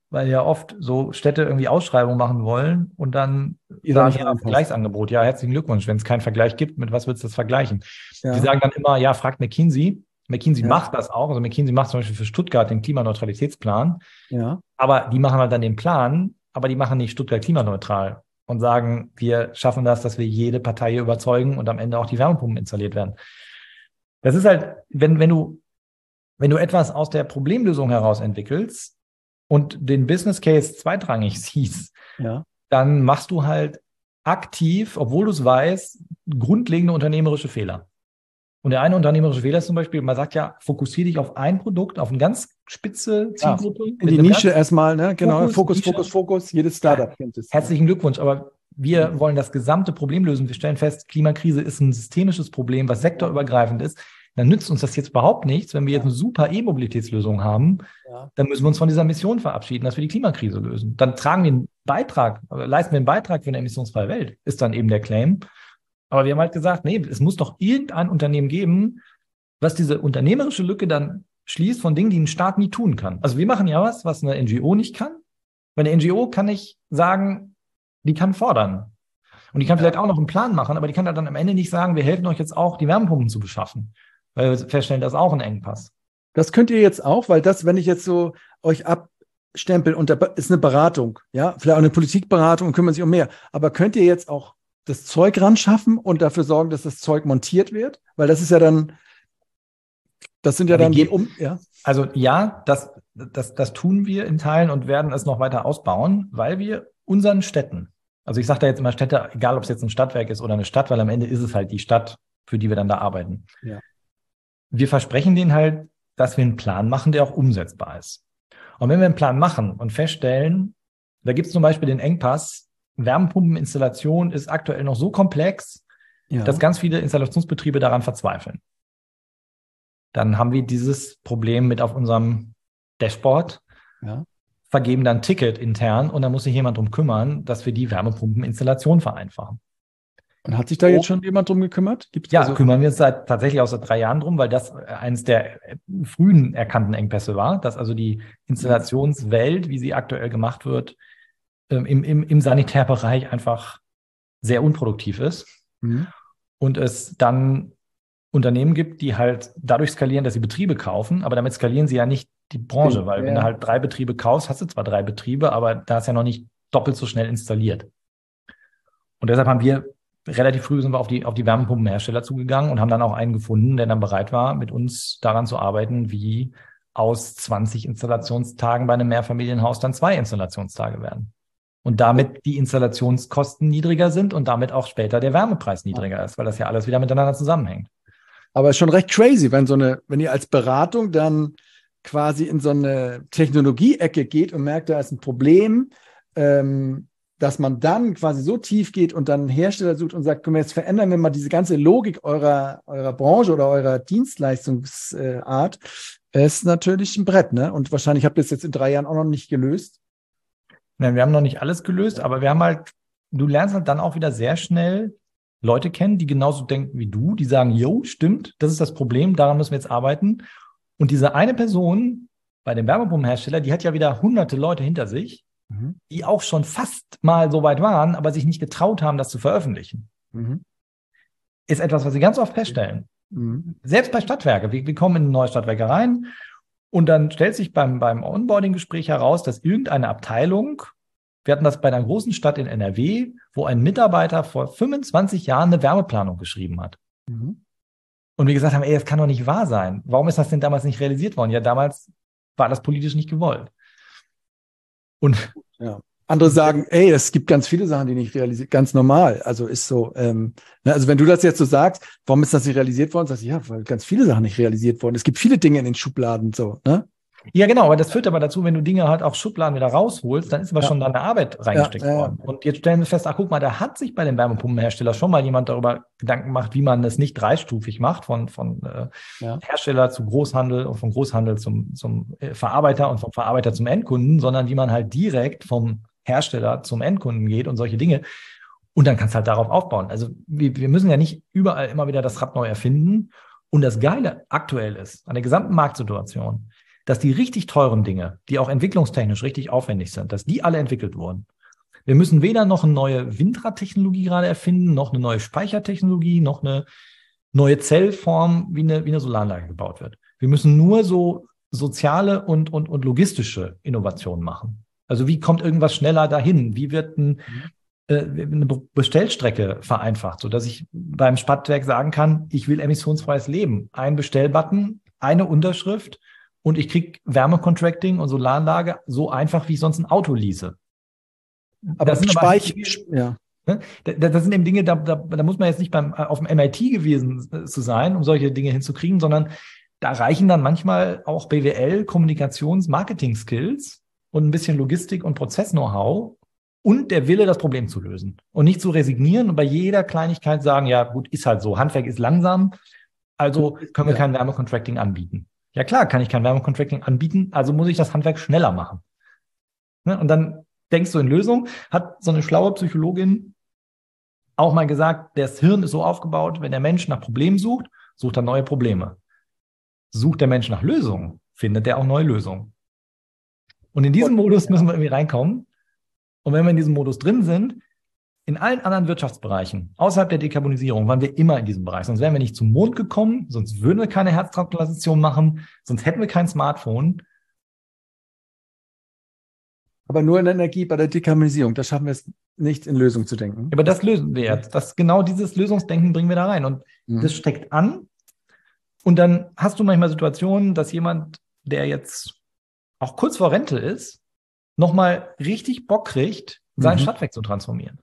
weil ja oft so Städte irgendwie Ausschreibungen machen wollen und dann sagen ja Vergleichsangebot. Ja, herzlichen Glückwunsch. Wenn es keinen Vergleich gibt, mit was willst du das vergleichen? Ja. Die sagen dann immer, ja, fragt McKinsey. McKinsey ja. macht das auch. Also McKinsey macht zum Beispiel für Stuttgart den Klimaneutralitätsplan. Ja. Aber die machen halt dann den Plan, aber die machen nicht Stuttgart klimaneutral und sagen, wir schaffen das, dass wir jede Partei überzeugen und am Ende auch die Wärmepumpen installiert werden. Das ist halt, wenn, wenn du, wenn du etwas aus der Problemlösung heraus entwickelst und den Business Case zweitrangig siehst, ja. dann machst du halt aktiv, obwohl du es weißt, grundlegende unternehmerische Fehler. Und der eine unternehmerische Fehler ist zum Beispiel, man sagt ja, fokussiere dich auf ein Produkt, auf eine ganz spitze Zielgruppe. Ja, in die Nische erstmal, ne? Genau, Fokus, Fokus, Fokus, Fokus. Jedes Startup kennt es. Herzlichen Glückwunsch, aber wir wollen das gesamte Problem lösen. Wir stellen fest, Klimakrise ist ein systemisches Problem, was sektorübergreifend ist. Dann nützt uns das jetzt überhaupt nichts. Wenn wir jetzt eine super E-Mobilitätslösung haben, ja. dann müssen wir uns von dieser Mission verabschieden, dass wir die Klimakrise lösen. Dann tragen wir einen Beitrag, leisten wir einen Beitrag für eine emissionsfreie Welt, ist dann eben der Claim. Aber wir haben halt gesagt, nee, es muss doch irgendein Unternehmen geben, was diese unternehmerische Lücke dann schließt von Dingen, die ein Staat nie tun kann. Also wir machen ja was, was eine N G O nicht kann. Weil eine N G O kann nicht sagen, die kann fordern. Und die kann vielleicht auch noch einen Plan machen, aber die kann dann am Ende nicht sagen, wir helfen euch jetzt auch, die Wärmepumpen zu beschaffen. Weil wir feststellen, das ist auch ein Engpass. Das könnt ihr jetzt auch, weil das, wenn ich jetzt so euch abstempel, und da ist eine Beratung, ja, vielleicht auch eine Politikberatung und kümmern sich um mehr. Aber könnt ihr jetzt auch das Zeug ran schaffen und dafür sorgen, dass das Zeug montiert wird? Weil das ist ja dann, das sind ja, ja dann die um, ja. Also ja, das, das, das tun wir in Teilen und werden es noch weiter ausbauen, weil wir unseren Städten, also ich sage da jetzt immer Städte, egal ob es jetzt ein Stadtwerk ist oder eine Stadt, weil am Ende ist es halt die Stadt, für die wir dann da arbeiten. Ja. Wir versprechen denen halt, dass wir einen Plan machen, der auch umsetzbar ist. Und wenn wir einen Plan machen und feststellen, da gibt es zum Beispiel den Engpass, Wärmepumpeninstallation ist aktuell noch so komplex, ja. dass ganz viele Installationsbetriebe daran verzweifeln. Dann haben wir dieses Problem mit auf unserem Dashboard, ja. vergeben dann ein Ticket intern und dann muss sich jemand drum kümmern, dass wir die Wärmepumpeninstallation vereinfachen. Und hat sich da jetzt schon jemand drum gekümmert? Gibt's ja, also kümmern wir uns seit, tatsächlich auch seit drei Jahren drum, weil das eines der frühen erkannten Engpässe war, dass also die Installationswelt, wie sie aktuell gemacht wird, im, im, im Sanitärbereich einfach sehr unproduktiv ist. Mhm. Und es dann Unternehmen gibt, die halt dadurch skalieren, dass sie Betriebe kaufen, aber damit skalieren sie ja nicht die Branche, weil ja. wenn du halt drei Betriebe kaufst, hast du zwar drei Betriebe, aber da ist ja noch nicht doppelt so schnell installiert. Und deshalb haben wir relativ früh sind wir auf die, auf die Wärmepumpenhersteller zugegangen und haben dann auch einen gefunden, der dann bereit war, mit uns daran zu arbeiten, wie aus zwanzig Installationstagen bei einem Mehrfamilienhaus dann zwei Installationstage werden. Und damit die Installationskosten niedriger sind und damit auch später der Wärmepreis niedriger ist, weil das ja alles wieder miteinander zusammenhängt. Aber schon recht crazy, wenn so eine, wenn ihr als Beratung dann quasi in so eine Technologie-Ecke geht und merkt, da ist ein Problem, ähm, dass man dann quasi so tief geht und dann einen Hersteller sucht und sagt, komm, jetzt verändern wir mal diese ganze Logik eurer, eurer Branche oder eurer Dienstleistungsart, ist natürlich ein Brett, ne? Und wahrscheinlich habt ihr es jetzt in drei Jahren auch noch nicht gelöst. Nein, wir haben noch nicht alles gelöst, aber wir haben halt, du lernst halt dann auch wieder sehr schnell Leute kennen, die genauso denken wie du, die sagen, jo, stimmt, das ist das Problem, daran müssen wir jetzt arbeiten. Und diese eine Person bei dem Wärmepumpenhersteller, die hat ja wieder hunderte Leute hinter sich, mhm. die auch schon fast mal so weit waren, aber sich nicht getraut haben, das zu veröffentlichen. Mhm. Ist etwas, was sie ganz oft feststellen. Mhm. Selbst bei Stadtwerke. Wir, wir kommen in neue Stadtwerke rein und dann stellt sich beim, beim Onboarding-Gespräch heraus, dass irgendeine Abteilung, wir hatten das bei einer großen Stadt in N R W, wo ein Mitarbeiter vor fünfundzwanzig Jahren eine Wärmeplanung geschrieben hat. Mhm. Und wir gesagt haben, ey, das kann doch nicht wahr sein. Warum ist das denn damals nicht realisiert worden? Ja, damals war das politisch nicht gewollt. Und ja. Andere sagen, ey, es gibt ganz viele Sachen, die nicht realisiert, ganz normal. Also ist so, ähm, ne, also wenn du das jetzt so sagst, warum ist das nicht realisiert worden? Sagst du, ja, weil ganz viele Sachen nicht realisiert wurden. Es gibt viele Dinge in den Schubladen, so, ne? Ja, genau, aber das führt aber dazu, wenn du Dinge halt auch Schubladen wieder rausholst, dann ist aber ja. schon deine Arbeit reingesteckt ja, ja, worden. Und jetzt stellen wir fest, ach guck mal, da hat sich bei dem Wärmepumpenhersteller schon mal jemand darüber Gedanken gemacht, wie man das nicht dreistufig macht, von, von äh, ja. Hersteller zu Großhandel und vom Großhandel zum, zum Verarbeiter und vom Verarbeiter zum Endkunden, sondern wie man halt direkt vom Hersteller zum Endkunden geht und solche Dinge. Und dann kannst du halt darauf aufbauen. Also wir, wir müssen ja nicht überall immer wieder das Rad neu erfinden. Und das Geile aktuell ist, an der gesamten Marktsituation, dass die richtig teuren Dinge, die auch entwicklungstechnisch richtig aufwendig sind, dass die alle entwickelt wurden. Wir müssen weder noch eine neue Windradtechnologie gerade erfinden, noch eine neue Speichertechnologie, noch eine neue Zellform, wie eine, wie eine Solaranlage gebaut wird. Wir müssen nur so soziale und, und, und logistische Innovationen machen. Also wie kommt irgendwas schneller dahin? Wie wird ein, äh, eine Bestellstrecke vereinfacht, sodass ich beim Stadtwerk sagen kann, ich will emissionsfreies Leben. Ein Bestellbutton, eine Unterschrift und ich kriege Wärmecontracting und Solaranlage so einfach, wie ich sonst ein Auto lease. Aber das sind Speicher, ja. Das sind eben Dinge, da, da, da muss man jetzt nicht beim, auf dem M I T gewesen zu sein, um solche Dinge hinzukriegen, sondern da reichen dann manchmal auch B W L, Kommunikations-, Marketing-Skills und ein bisschen Logistik- und Prozess-Know-how und der Wille, das Problem zu lösen. Und nicht zu resignieren und bei jeder Kleinigkeit sagen, ja gut, ist halt so, Handwerk ist langsam, also können wir ja kein Wärmecontracting anbieten. Ja klar, kann ich kein Wärmecontracting anbieten, also muss ich das Handwerk schneller machen. Und dann denkst du in Lösung, hat so eine schlaue Psychologin auch mal gesagt, das Hirn ist so aufgebaut, wenn der Mensch nach Problemen sucht, sucht er neue Probleme. Sucht der Mensch nach Lösungen, findet er auch neue Lösungen. Und in diesem Modus müssen wir irgendwie reinkommen. Und wenn wir in diesem Modus drin sind, in allen anderen Wirtschaftsbereichen, außerhalb der Dekarbonisierung, waren wir immer in diesem Bereich. Sonst wären wir nicht zum Mond gekommen, sonst würden wir keine Herztransplantation machen, sonst hätten wir kein Smartphone. Aber nur in der Energie bei der Dekarbonisierung, da schaffen wir es nicht, in Lösungen zu denken. Aber das lösen wir jetzt. Das, genau dieses Lösungsdenken bringen wir da rein. Und mhm. das steckt an. Und dann hast du manchmal Situationen, dass jemand, der jetzt auch kurz vor Rente ist, nochmal richtig Bock kriegt, sein mhm. Stadtwerk zu transformieren.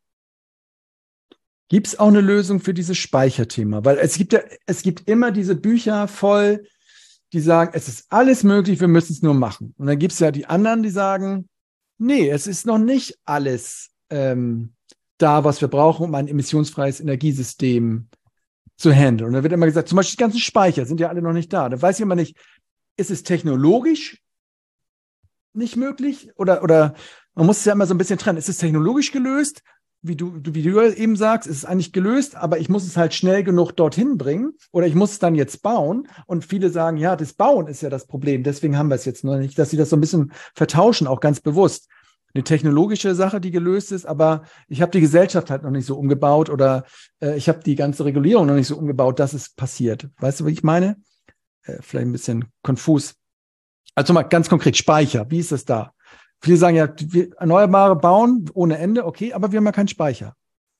Gibt es auch eine Lösung für dieses Speicherthema? Weil es gibt ja, es gibt immer diese Bücher voll, die sagen, es ist alles möglich, wir müssen es nur machen. Und dann gibt es ja die anderen, die sagen, nee, es ist noch nicht alles ähm, da, was wir brauchen, um ein emissionsfreies Energiesystem zu handeln. Und da wird immer gesagt, zum Beispiel die ganzen Speicher sind ja alle noch nicht da. Da weiß ich immer nicht, ist es technologisch nicht möglich? Oder, oder man muss es ja immer so ein bisschen trennen. Ist es technologisch gelöst? Wie du, wie du eben sagst, ist es eigentlich gelöst, aber ich muss es halt schnell genug dorthin bringen oder ich muss es dann jetzt bauen. Und viele sagen, ja, das Bauen ist ja das Problem, deswegen haben wir es jetzt noch nicht, dass sie das so ein bisschen vertauschen, auch ganz bewusst. Eine technologische Sache, die gelöst ist, aber ich habe die Gesellschaft halt noch nicht so umgebaut oder äh, ich habe die ganze Regulierung noch nicht so umgebaut, dass es passiert. Weißt du, was ich meine? Äh, vielleicht ein bisschen konfus. Also mal ganz konkret, Speicher, wie ist das da? Viele sagen ja, wir Erneuerbare bauen ohne Ende, okay, aber wir haben ja keinen Speicher.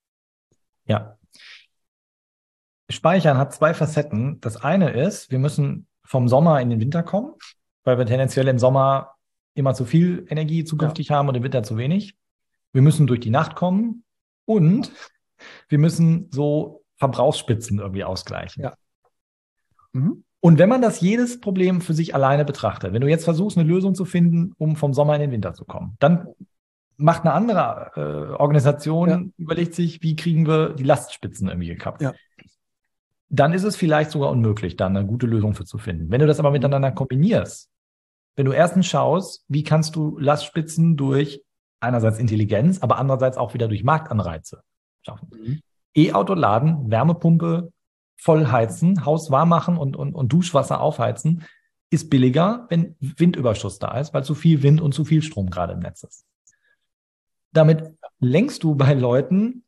Ja. Speichern hat zwei Facetten. Das eine ist, wir müssen vom Sommer in den Winter kommen, weil wir tendenziell im Sommer immer zu viel Energie zukünftig ja. haben und im Winter zu wenig. Wir müssen durch die Nacht kommen und wir müssen so Verbrauchsspitzen irgendwie ausgleichen. Ja. Mhm. Und wenn man das jedes Problem für sich alleine betrachtet, wenn du jetzt versuchst, eine Lösung zu finden, um vom Sommer in den Winter zu kommen, dann macht eine andere äh, Organisation, ja. überlegt sich, wie kriegen wir die Lastspitzen irgendwie gekappt. Ja. Dann ist es vielleicht sogar unmöglich, da eine gute Lösung für zu finden. Wenn du das aber miteinander kombinierst, wenn du erstens schaust, wie kannst du Lastspitzen durch einerseits Intelligenz, aber andererseits auch wieder durch Marktanreize schaffen. Mhm. E-Auto laden, Wärmepumpe voll heizen, Haus warm machen und, und, und Duschwasser aufheizen, ist billiger, wenn Windüberschuss da ist, weil zu viel Wind und zu viel Strom gerade im Netz ist. Damit lenkst du bei Leuten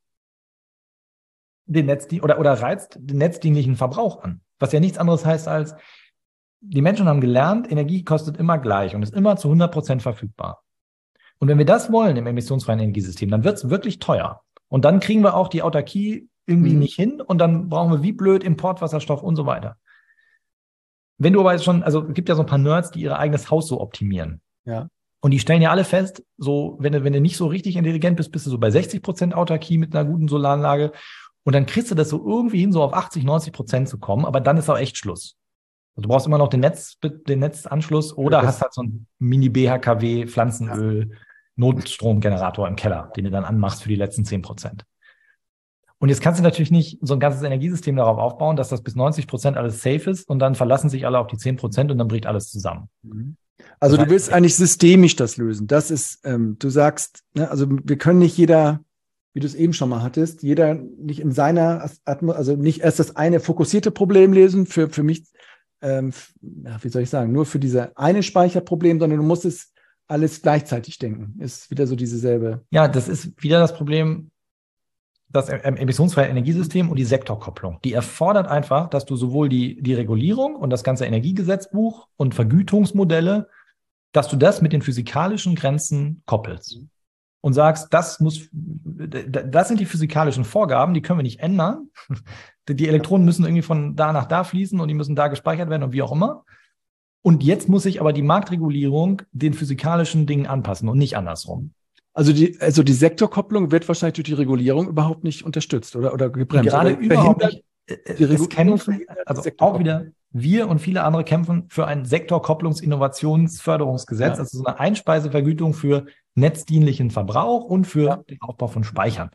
den Netzdien- oder, oder reizt den netzdienlichen Verbrauch an. Was ja nichts anderes heißt als, die Menschen haben gelernt, Energie kostet immer gleich und ist immer zu hundert Prozent verfügbar. Und wenn wir das wollen im emissionsfreien Energiesystem, dann wird es wirklich teuer. Und dann kriegen wir auch die Autarkie irgendwie mhm. nicht hin und dann brauchen wir wie blöd Importwasserstoff und so weiter. Wenn du aber jetzt schon, also es gibt ja so ein paar Nerds, die ihr eigenes Haus so optimieren. Ja. Und die stellen ja alle fest, so, wenn du, wenn du nicht so richtig intelligent bist, bist du so bei sechzig Prozent Autarkie mit einer guten Solaranlage. Und dann kriegst du das so irgendwie hin, so auf achtzig, neunzig Prozent zu kommen. Aber dann ist auch echt Schluss. Also du brauchst immer noch den Netz, den Netzanschluss oder hast halt so ein Mini-B H K W, Pflanzenöl, Notstromgenerator im Keller, den du dann anmachst für die letzten zehn Prozent. Und jetzt kannst du natürlich nicht so ein ganzes Energiesystem darauf aufbauen, dass das bis neunzig Prozent alles safe ist und dann verlassen sich alle auf die zehn Prozent und dann bricht alles zusammen. Also das du willst eigentlich systemisch das lösen. Das ist, ähm, du sagst, ne, also wir können nicht jeder, wie du es eben schon mal hattest, jeder nicht in seiner, also nicht erst das eine fokussierte Problem lösen. Für, für mich ähm, ja, wie soll ich sagen, nur für diese eine Speicherproblem, sondern du musst es alles gleichzeitig denken. Ist wieder so dieselbe. Ja, das ist wieder das Problem, das emissionsfreie Energiesystem und die Sektorkopplung. Die erfordert einfach, dass du sowohl die, die Regulierung und das ganze Energiegesetzbuch und Vergütungsmodelle, dass du das mit den physikalischen Grenzen koppelst. Und sagst, das muss, das sind die physikalischen Vorgaben, die können wir nicht ändern. Die Elektronen müssen irgendwie von da nach da fließen und die müssen da gespeichert werden und wie auch immer. Und jetzt muss sich aber die Marktregulierung den physikalischen Dingen anpassen und nicht andersrum. Also die, also die Sektorkopplung wird wahrscheinlich durch die Regulierung überhaupt nicht unterstützt oder, oder gebremst. Gerade oder überhaupt nicht. Die Es kämpfen, also auch wieder wir und viele andere kämpfen für ein Sektorkopplungs-Innovationsförderungsgesetz, ja. Also so eine Einspeisevergütung für netzdienlichen Verbrauch und für ja. den Aufbau von Speichern.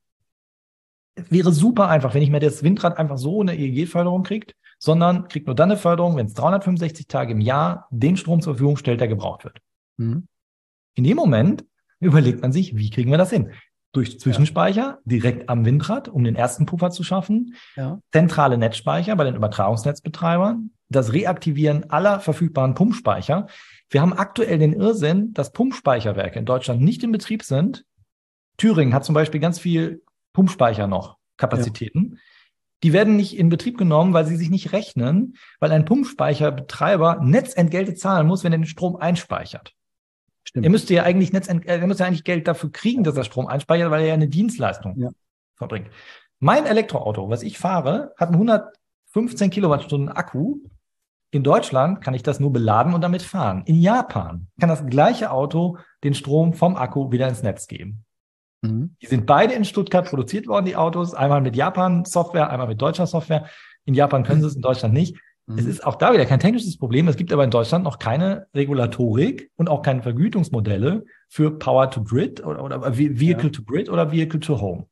Es wäre super einfach, wenn nicht mehr das Windrad einfach so eine E E G-Förderung kriegt, sondern kriegt nur dann eine Förderung, wenn es dreihundertfünfundsechzig Tage im Jahr den Strom zur Verfügung stellt, der gebraucht wird. Mhm. In dem Moment überlegt man sich, wie kriegen wir das hin? Durch Zwischenspeicher, ja. direkt am Windrad, um den ersten Puffer zu schaffen, ja. zentrale Netzspeicher bei den Übertragungsnetzbetreibern, das Reaktivieren aller verfügbaren Pumpspeicher. Wir haben aktuell den Irrsinn, dass Pumpspeicherwerke in Deutschland nicht in Betrieb sind. Thüringen hat zum Beispiel ganz viel Pumpspeicher noch, Kapazitäten. Ja. Die werden nicht in Betrieb genommen, weil sie sich nicht rechnen, weil ein Pumpspeicherbetreiber Netzentgelte zahlen muss, wenn er den Strom einspeichert. Stimmt. Er müsste ja eigentlich Netzent- er müsste ja eigentlich Geld dafür kriegen, dass er Strom einspeichert, weil er ja eine Dienstleistung ja. verbringt. Mein Elektroauto, was ich fahre, hat einen hundertfünfzehn Kilowattstunden Akku. In Deutschland kann ich das nur beladen und damit fahren. In Japan kann das gleiche Auto den Strom vom Akku wieder ins Netz geben. Mhm. Die sind beide in Stuttgart produziert worden, die Autos. Einmal mit Japan-Software, einmal mit deutscher Software. In Japan können sie es, in Deutschland nicht. Es ist auch da wieder kein technisches Problem. Es gibt aber in Deutschland noch keine Regulatorik und auch keine Vergütungsmodelle für Power to Grid oder, oder Vehicle ja. to Grid oder Vehicle to Home.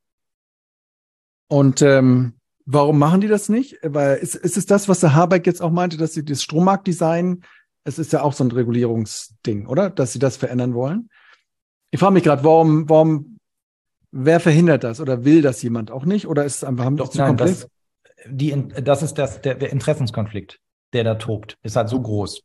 Und ähm, warum machen die das nicht? Weil ist, ist es das, was der Habeck jetzt auch meinte, dass sie das Strommarktdesign, es ist ja auch so ein Regulierungsding, oder? Dass sie das verändern wollen. Ich frage mich gerade, warum, warum, wer verhindert das oder will das jemand auch nicht? Oder ist es einfach haben Doch, zu nein, komplex? Das, Die, das ist das, der, der Interessenskonflikt, der da tobt, ist halt so groß.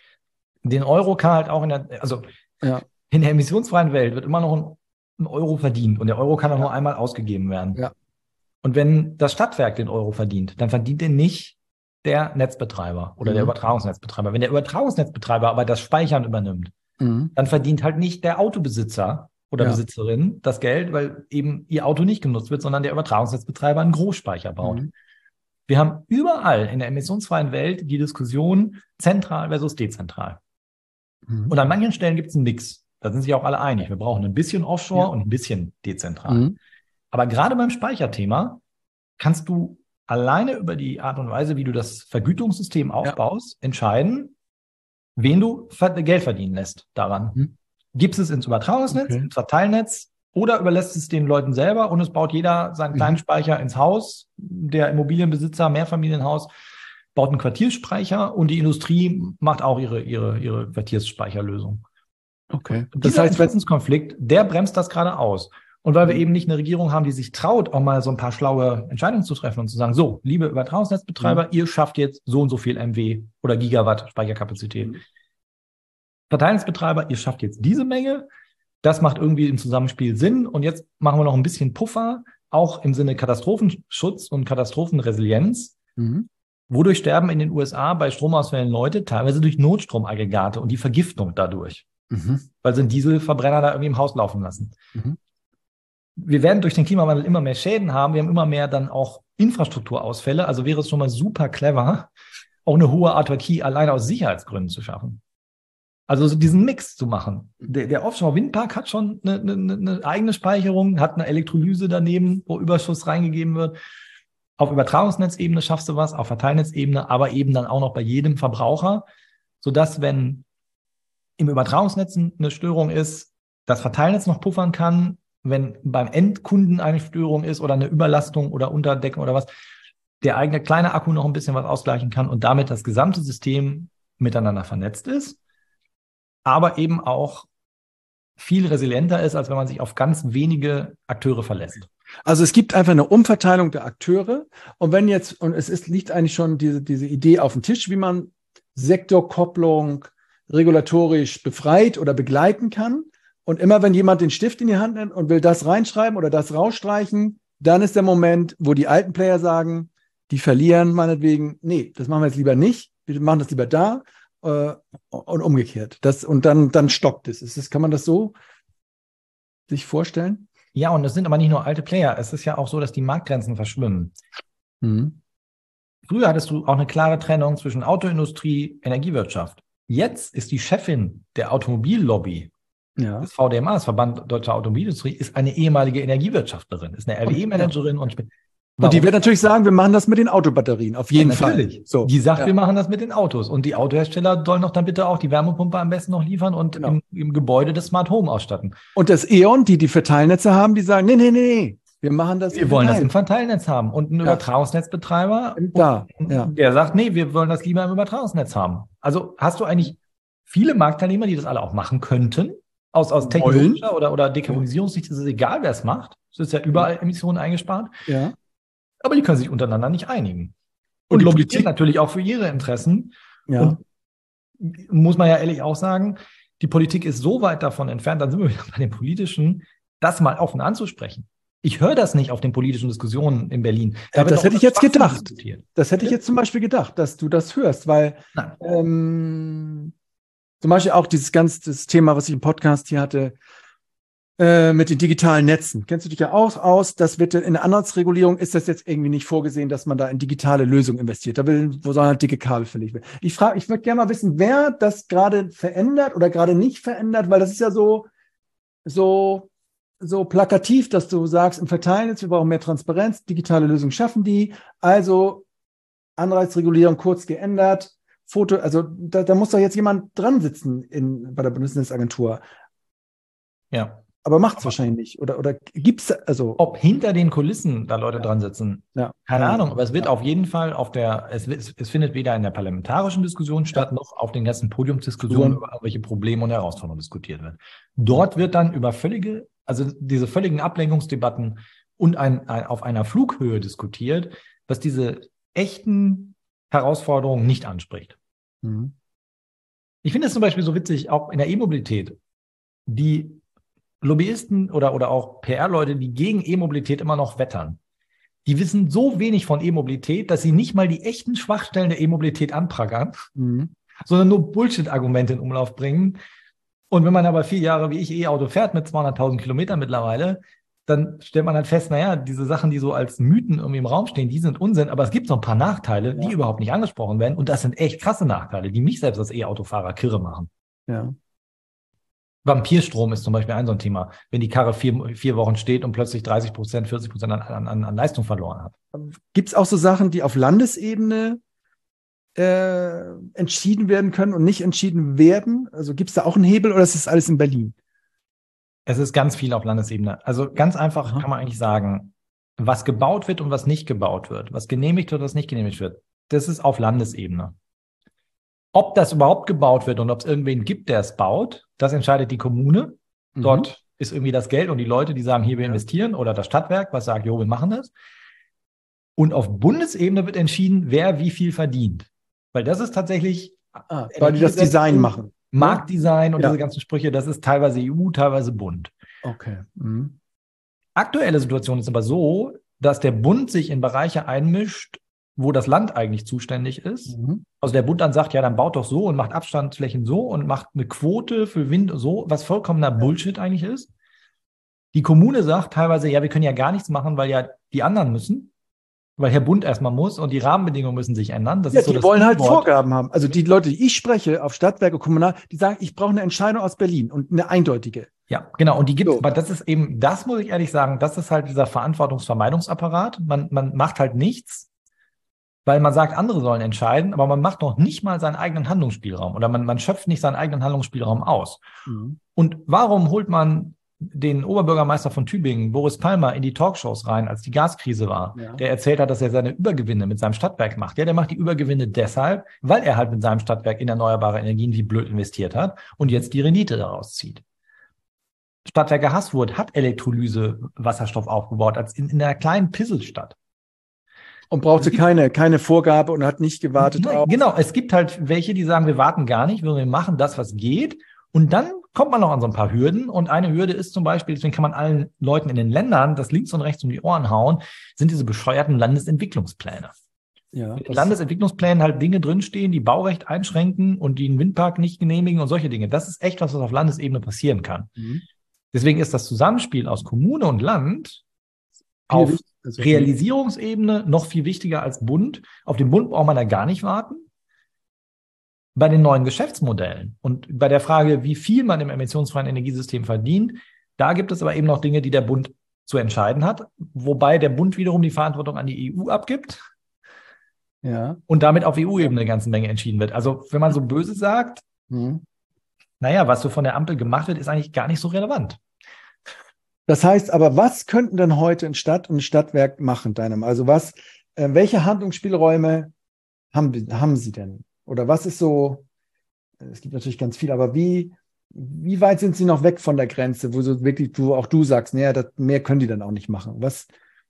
Den Euro kann halt auch in der, also ja. in der emissionsfreien Welt wird immer noch ein, ein Euro verdient und der Euro kann auch ja. nur einmal ausgegeben werden. Ja. Und wenn das Stadtwerk den Euro verdient, dann verdient den nicht der Netzbetreiber oder mhm. der Übertragungsnetzbetreiber. Wenn der Übertragungsnetzbetreiber aber das Speichern übernimmt, mhm. dann verdient halt nicht der Autobesitzer oder ja. Besitzerin das Geld, weil eben ihr Auto nicht genutzt wird, sondern der Übertragungsnetzbetreiber einen Großspeicher baut. Mhm. Wir haben überall in der emissionsfreien Welt die Diskussion zentral versus dezentral. Mhm. Und an manchen Stellen gibt es einen Mix. Da sind sich auch alle einig. Wir brauchen ein bisschen Offshore ja. und ein bisschen dezentral. Mhm. Aber gerade beim Speicherthema kannst du alleine über die Art und Weise, wie du das Vergütungssystem aufbaust, ja. entscheiden, wen du Geld verdienen lässt daran. Mhm. Gibst es ins Übertragungsnetz, okay. ins Verteilnetz, oder überlässt es den Leuten selber und es baut jeder seinen kleinen mhm. Speicher ins Haus. Der Immobilienbesitzer, Mehrfamilienhaus, baut einen Quartiersspeicher und die Industrie macht auch ihre, ihre, ihre Quartiersspeicherlösung. Okay. Und dieser Interessenskonflikt, der bremst das gerade aus. Und weil wir eben nicht eine Regierung haben, die sich traut, auch mal so ein paar schlaue Entscheidungen zu treffen und zu sagen, so, liebe Übertragungsnetzbetreiber, mhm. ihr schafft jetzt so und so viel M W oder Gigawatt Speicherkapazität. Mhm. Verteilnetzbetreiber, ihr schafft jetzt diese Menge. Das macht irgendwie im Zusammenspiel Sinn. Und jetzt machen wir noch ein bisschen Puffer, auch im Sinne Katastrophenschutz und Katastrophenresilienz. Mhm. Wodurch sterben in den U S A bei Stromausfällen Leute? Teilweise durch Notstromaggregate und die Vergiftung dadurch. Mhm. Weil sie einen Dieselverbrenner da irgendwie im Haus laufen lassen. Mhm. Wir werden durch den Klimawandel immer mehr Schäden haben. Wir haben immer mehr dann auch Infrastrukturausfälle. Also wäre es schon mal super clever, auch eine hohe Autarkie alleine aus Sicherheitsgründen zu schaffen. Also so diesen Mix zu machen. Der, der Offshore-Windpark hat schon eine, eine, eine eigene Speicherung, hat eine Elektrolyse daneben, wo Überschuss reingegeben wird. Auf Übertragungsnetzebene schaffst du was, auf Verteilnetzebene, aber eben dann auch noch bei jedem Verbraucher, sodass, wenn im Übertragungsnetz eine Störung ist, das Verteilnetz noch puffern kann, wenn beim Endkunden eine Störung ist oder eine Überlastung oder Unterdeckung oder was, der eigene kleine Akku noch ein bisschen was ausgleichen kann und damit das gesamte System miteinander vernetzt ist. Aber eben auch viel resilienter ist, als wenn man sich auf ganz wenige Akteure verlässt. Also es gibt einfach eine Umverteilung der Akteure. Und wenn jetzt, und es ist, liegt eigentlich schon diese, diese Idee auf dem Tisch, wie man Sektorkopplung regulatorisch befreit oder begleiten kann. Und immer wenn jemand den Stift in die Hand nimmt und will das reinschreiben oder das rausstreichen, dann ist der Moment, wo die alten Player sagen, die verlieren meinetwegen, nee, das machen wir jetzt lieber nicht, wir machen das lieber da äh, und umgekehrt. Das, und dann, dann stoppt es. Ist das, kann man das so sich vorstellen? Ja, und es sind aber nicht nur alte Player. Es ist ja auch so, dass die Marktgrenzen verschwimmen. Mhm. Früher hattest du auch eine klare Trennung zwischen Autoindustrie, Energiewirtschaft. Jetzt ist die Chefin der Automobillobby, ja. des V D M A, das Verband Deutscher Automobilindustrie, ist eine ehemalige Energiewirtschaftlerin, ist eine R W E-Managerin. Ja. Und, und die wird natürlich sagen, wir machen das mit den Autobatterien, auf jeden ja, natürlich. Fall. So. Die sagt, ja. wir machen das mit den Autos. Und die Autohersteller sollen doch dann bitte auch die Wärmepumpe am besten noch liefern und genau. im, im Gebäude das Smart Home ausstatten. Und das E.ON, die die Verteilnetze haben, die sagen, nee, nee, nee, wir machen das. Wir wollen das im Verteilnetz haben. Und ein ja. Übertragungsnetzbetreiber, da. Ja. der sagt, nee, wir wollen das lieber im Übertragungsnetz haben. Also hast du eigentlich viele Marktteilnehmer, die das alle auch machen könnten, aus, aus technologischer oder, oder Dekarbonisierungssicht ist es egal, wer es macht. Es ist ja überall Emissionen eingespart. Ja. Aber die können sich untereinander nicht einigen. Und, und die Politik natürlich auch für ihre Interessen. Ja. Und muss man ja ehrlich auch sagen, die Politik ist so weit davon entfernt, dann sind wir wieder bei den Politischen, das mal offen anzusprechen. Ich höre das nicht auf den politischen Diskussionen in Berlin. Da ja, das hätte ich jetzt gedacht. Das hätte ich jetzt zum Beispiel gedacht, dass du das hörst, weil ähm, zum Beispiel auch dieses ganze das Thema, was ich im Podcast hier hatte, äh, mit den digitalen Netzen. Kennst du dich ja auch aus? Das wird in der Antragsregulierung ist das jetzt irgendwie nicht vorgesehen, dass man da in digitale Lösungen investiert. Da will, wo sollen halt dicke Kabel verlegt werden. Ich frage, ich würde gerne mal wissen, wer das gerade verändert oder gerade nicht verändert, weil das ist ja so, so, so plakativ, dass du sagst, im Verteilnetz, wir brauchen mehr Transparenz, digitale Lösungen schaffen die. Also Anreizregulierung kurz geändert. Foto, also da, da muss doch jetzt jemand dran sitzen in, bei der Bundesnetzagentur. Ja. Aber macht es wahrscheinlich nicht. Oder, oder gibt es, also. Ob hinter den Kulissen da Leute ja. dran sitzen, ja. keine ja. Ahnung. Aber es wird ja. auf jeden Fall auf der, es, es findet weder in der parlamentarischen Diskussion statt, ja. noch auf den ganzen Podiumsdiskussionen ja. über welche Probleme und Herausforderungen diskutiert wird. Dort wird dann über völlige, also diese völligen Ablenkungsdebatten und ein, ein, auf einer Flughöhe diskutiert, was diese echten Herausforderungen nicht anspricht. Mhm. Ich finde es zum Beispiel so witzig, auch in der E-Mobilität, die Lobbyisten oder, oder auch P R-Leute, die gegen E-Mobilität immer noch wettern, die wissen so wenig von E-Mobilität, dass sie nicht mal die echten Schwachstellen der E-Mobilität anprangern, mhm. sondern nur Bullshit-Argumente in Umlauf bringen. Und wenn man aber vier Jahre wie ich E-Auto fährt mit zweihunderttausend Kilometern mittlerweile, dann stellt man halt fest, naja, diese Sachen, die so als Mythen irgendwie im Raum stehen, die sind Unsinn, aber es gibt so ein paar Nachteile, ja. die überhaupt nicht angesprochen werden. Und das sind echt krasse Nachteile, die mich selbst als E-Autofahrer kirre machen. Ja. Vampirstrom ist zum Beispiel ein so ein Thema, wenn die Karre vier, vier Wochen steht und plötzlich dreißig Prozent, vierzig Prozent an, an, an Leistung verloren hat. Gibt es auch so Sachen, die auf Landesebene äh, entschieden werden können und nicht entschieden werden? Also gibt es da auch einen Hebel oder ist das alles in Berlin? Es ist ganz viel auf Landesebene. Also ganz einfach Aha. kann man eigentlich sagen, was gebaut wird und was nicht gebaut wird, was genehmigt wird und was nicht genehmigt wird, das ist auf Landesebene. Ob das überhaupt gebaut wird und ob es irgendwen gibt, der es baut, das entscheidet die Kommune. Mhm. Dort ist irgendwie das Geld und die Leute, die sagen, hier, wir investieren, oder das Stadtwerk, was sagt, jo, wir machen das. Und auf Bundesebene wird entschieden, wer wie viel verdient. Weil das ist tatsächlich... Ah, weil die das Design machen. Marktdesign und ja. diese ganzen Sprüche, das ist teilweise E U, teilweise Bund. Okay. Mhm. Aktuelle Situation ist aber so, dass der Bund sich in Bereiche einmischt, wo das Land eigentlich zuständig ist. Mhm. Also der Bund dann sagt, ja, dann baut doch so und macht Abstandsflächen so und macht eine Quote für Wind so, was vollkommener Bullshit eigentlich ist. Die Kommune sagt teilweise, ja, wir können ja gar nichts machen, weil ja die anderen müssen, weil Herr Bund erstmal muss und die Rahmenbedingungen müssen sich ändern. Das ja, ist so die das wollen halt Wort. Vorgaben haben. Also die Leute, die ich spreche auf Stadtwerke, Kommunal, die sagen, ich brauche eine Entscheidung aus Berlin und eine eindeutige. Ja, genau. Und die gibt es, so. aber das ist eben, das muss ich ehrlich sagen, das ist halt dieser Verantwortungsvermeidungsapparat. Man, man macht halt nichts, weil man sagt, andere sollen entscheiden, aber man macht noch nicht mal seinen eigenen Handlungsspielraum oder man, man schöpft nicht seinen eigenen Handlungsspielraum aus. Mhm. Und warum holt man den Oberbürgermeister von Tübingen, Boris Palmer, in die Talkshows rein, als die Gaskrise war, ja. der erzählt hat, dass er seine Übergewinne mit seinem Stadtwerk macht. Ja, der macht die Übergewinne deshalb, weil er halt mit seinem Stadtwerk in erneuerbare Energien wie blöd investiert hat und jetzt die Rendite daraus zieht. Stadtwerke Haßfurt hat Elektrolyse-Wasserstoff aufgebaut, als in, in einer kleinen Pisselstadt. Und brauchte keine, keine Vorgabe und hat nicht gewartet Nein, auf. Genau, es gibt halt welche, die sagen, wir warten gar nicht, wir machen das, was geht. Und dann kommt man noch an so ein paar Hürden. Und eine Hürde ist zum Beispiel, deswegen kann man allen Leuten in den Ländern das links und rechts um die Ohren hauen, sind diese bescheuerten Landesentwicklungspläne. Ja, in Landesentwicklungsplänen halt Dinge drinstehen, die Baurecht einschränken und die einen Windpark nicht genehmigen und solche Dinge. Das ist echt was, was auf Landesebene passieren kann. Mhm. Deswegen ist das Zusammenspiel aus Kommune und Land auf also Realisierungsebene noch viel wichtiger als Bund. Auf den Bund braucht man da gar nicht warten. Bei den neuen Geschäftsmodellen und bei der Frage, wie viel man im emissionsfreien Energiesystem verdient, da gibt es aber eben noch Dinge, die der Bund zu entscheiden hat, wobei der Bund wiederum die Verantwortung an die E U abgibt. Ja. Und damit auf E U-Ebene eine ganze Menge entschieden wird. Also wenn man so böse sagt, mhm. naja, was so von der Ampel gemacht wird, ist eigentlich gar nicht so relevant. Das heißt aber, was könnten denn heute ein Stadt und ein Stadtwerk machen, deinem? Also was, äh, welche Handlungsspielräume haben, haben sie denn? Oder was ist so, es gibt natürlich ganz viel, aber wie, wie weit sind sie noch weg von der Grenze, wo so wirklich, wo auch du sagst, naja, das, mehr können die dann auch nicht machen? Was?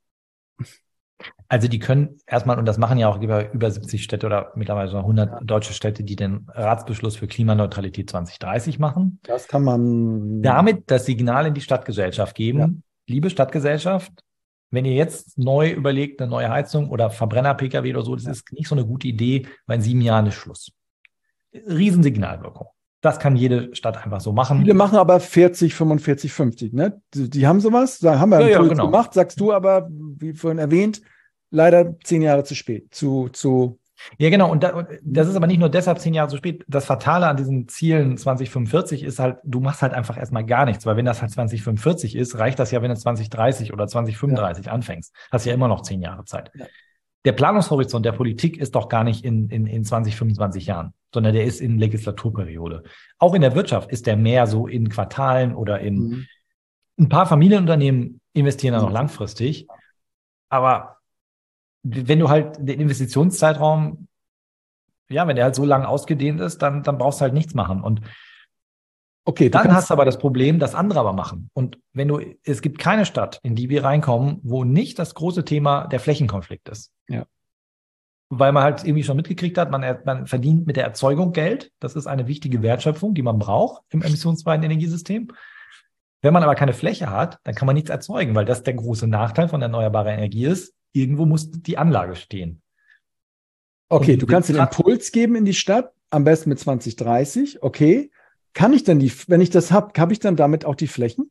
Also die können erstmal, und das machen ja auch über, über siebzig Städte oder mittlerweile hundert ja. deutsche Städte, die den Ratsbeschluss für Klimaneutralität zwanzig dreißig machen. Das kann man... Damit das Signal in die Stadtgesellschaft geben, ja. liebe Stadtgesellschaft, wenn ihr jetzt neu überlegt, eine neue Heizung oder Verbrenner-P K W oder so, das ja. ist nicht so eine gute Idee, weil in sieben Jahren ist Schluss. Riesensignalwirkung. Das kann jede Stadt einfach so machen. Viele machen aber vierzig, fünfundvierzig, fünfzig, ne? Die, die haben sowas, haben wir ja, ja, genau. gemacht, sagst du aber, wie vorhin erwähnt, leider zehn Jahre zu spät, zu, zu. Ja, genau. Und da, das ist aber nicht nur deshalb zehn Jahre zu spät. Das Fatale an diesen Zielen zwanzig fünfundvierzig ist halt, du machst halt einfach erstmal gar nichts, weil wenn das halt zwanzig fünfundvierzig ist, reicht das ja, wenn du zwanzig dreißig oder zwanzig fünfunddreißig ja. anfängst. Hast ja immer noch zehn Jahre Zeit. Ja. Der Planungshorizont der Politik ist doch gar nicht in, in, in zwanzig, fünfundzwanzig Jahren, sondern der ist in Legislaturperiode. Auch in der Wirtschaft ist der mehr so in Quartalen oder in mhm. ein paar Familienunternehmen investieren da noch langfristig. Aber wenn du halt den Investitionszeitraum, ja, wenn der halt so lang ausgedehnt ist, dann, dann brauchst du halt nichts machen. Und okay, dann hast du aber das Problem, dass andere aber machen. Und wenn du, es gibt keine Stadt, in die wir reinkommen, wo nicht das große Thema der Flächenkonflikt ist. Ja. Weil man halt irgendwie schon mitgekriegt hat, man, man verdient mit der Erzeugung Geld. Das ist eine wichtige Wertschöpfung, die man braucht im emissionsfreien Energiesystem. Wenn man aber keine Fläche hat, dann kann man nichts erzeugen, weil das der große Nachteil von erneuerbarer Energie ist. Irgendwo muss die Anlage stehen. Okay, und du kannst den Impuls geben in die Stadt, am besten mit zwanzig dreißig. Okay, kann ich dann die, wenn ich das habe, habe ich dann damit auch die Flächen?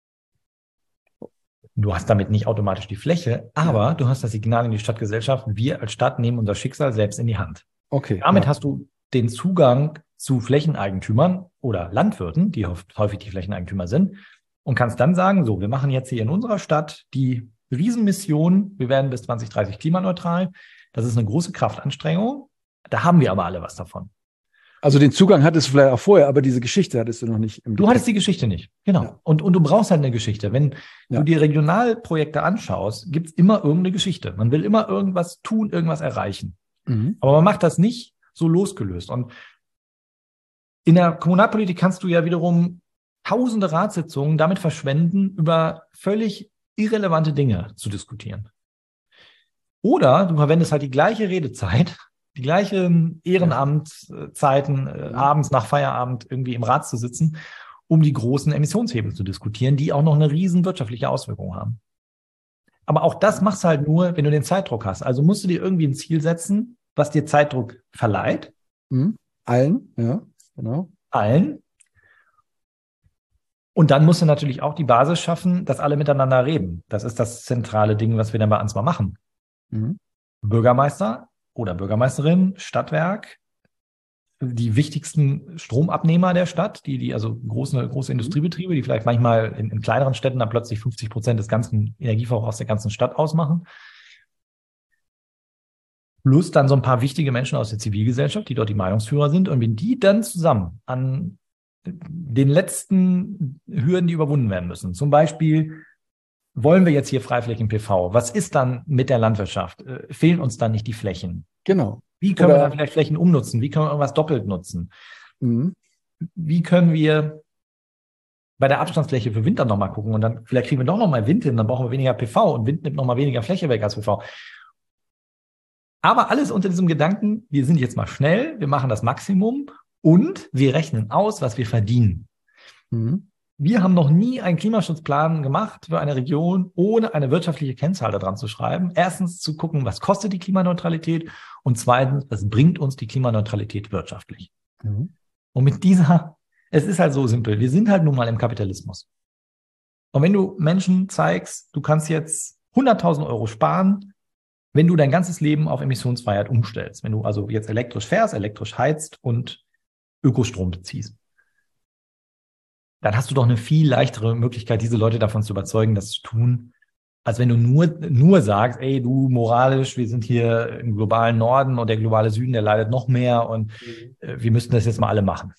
Du hast damit nicht automatisch die Fläche, aber ja. du hast das Signal in die Stadtgesellschaft, wir als Stadt nehmen unser Schicksal selbst in die Hand. Okay. Damit ja. hast du den Zugang zu Flächeneigentümern oder Landwirten, die häufig die Flächeneigentümer sind, und kannst dann sagen, so, wir machen jetzt hier in unserer Stadt die Riesenmission, wir werden bis zwanzig dreißig klimaneutral. Das ist eine große Kraftanstrengung. Da haben wir aber alle was davon. Also den Zugang hattest du vielleicht auch vorher, aber diese Geschichte hattest du noch nicht. Im du hattest die Geschichte nicht, genau. Ja. Und, und du brauchst halt eine Geschichte. Wenn ja. du dir Regionalprojekte anschaust, gibt es immer irgendeine Geschichte. Man will immer irgendwas tun, irgendwas erreichen. Mhm. Aber man macht das nicht so losgelöst. Und in der Kommunalpolitik kannst du ja wiederum tausende Ratssitzungen damit verschwenden, über völlig irrelevante Dinge zu diskutieren. Oder du verwendest halt die gleiche Redezeit, die gleichen Ehrenamtszeiten, äh, abends nach Feierabend irgendwie im Rat zu sitzen, um die großen Emissionshebel zu diskutieren, die auch noch eine riesen wirtschaftliche Auswirkung haben. Aber auch das machst du halt nur, wenn du den Zeitdruck hast. Also musst du dir irgendwie ein Ziel setzen, was dir Zeitdruck verleiht. Mhm. Allen, ja, genau. Allen. Und dann musst du natürlich auch die Basis schaffen, dass alle miteinander reden. Das ist das zentrale Ding, was wir dann bei Ansbach machen. Mhm. Bürgermeister oder Bürgermeisterin, Stadtwerk, die wichtigsten Stromabnehmer der Stadt, die, die also große, große Industriebetriebe, die vielleicht manchmal in, in kleineren Städten dann plötzlich fünfzig Prozent des ganzen Energieverbrauchs der ganzen Stadt ausmachen. Plus dann so ein paar wichtige Menschen aus der Zivilgesellschaft, die dort die Meinungsführer sind. Und wenn die dann zusammen an den letzten Hürden, die überwunden werden müssen, zum Beispiel, wollen wir jetzt hier Freiflächen-P V? Was ist dann mit der Landwirtschaft? Äh, fehlen uns dann nicht die Flächen? Genau. Wie können Oder, wir dann vielleicht Flächen umnutzen? Wie können wir irgendwas doppelt nutzen? Mhm. Wie können wir bei der Abstandsfläche für Wind dann nochmal gucken und dann vielleicht kriegen wir doch nochmal Wind hin, dann brauchen wir weniger P V und Wind nimmt nochmal weniger Fläche weg als P V. Aber alles unter diesem Gedanken, wir sind jetzt mal schnell, wir machen das Maximum und wir rechnen aus, was wir verdienen. Mhm. Wir haben noch nie einen Klimaschutzplan gemacht für eine Region, ohne eine wirtschaftliche Kennzahl da dran zu schreiben. Erstens zu gucken, was kostet die Klimaneutralität und zweitens, was bringt uns die Klimaneutralität wirtschaftlich. Mhm. Und mit dieser, es ist halt so simpel, wir sind halt nun mal im Kapitalismus. Und wenn du Menschen zeigst, du kannst jetzt hunderttausend Euro sparen, wenn du dein ganzes Leben auf Emissionsfreiheit umstellst, wenn du also jetzt elektrisch fährst, elektrisch heizt und Ökostrom beziehst, dann hast du doch eine viel leichtere Möglichkeit, diese Leute davon zu überzeugen, das zu tun, als wenn du nur, nur sagst, ey, du moralisch, wir sind hier im globalen Norden und der globale Süden, der leidet noch mehr und äh, wir müssten das jetzt mal alle machen.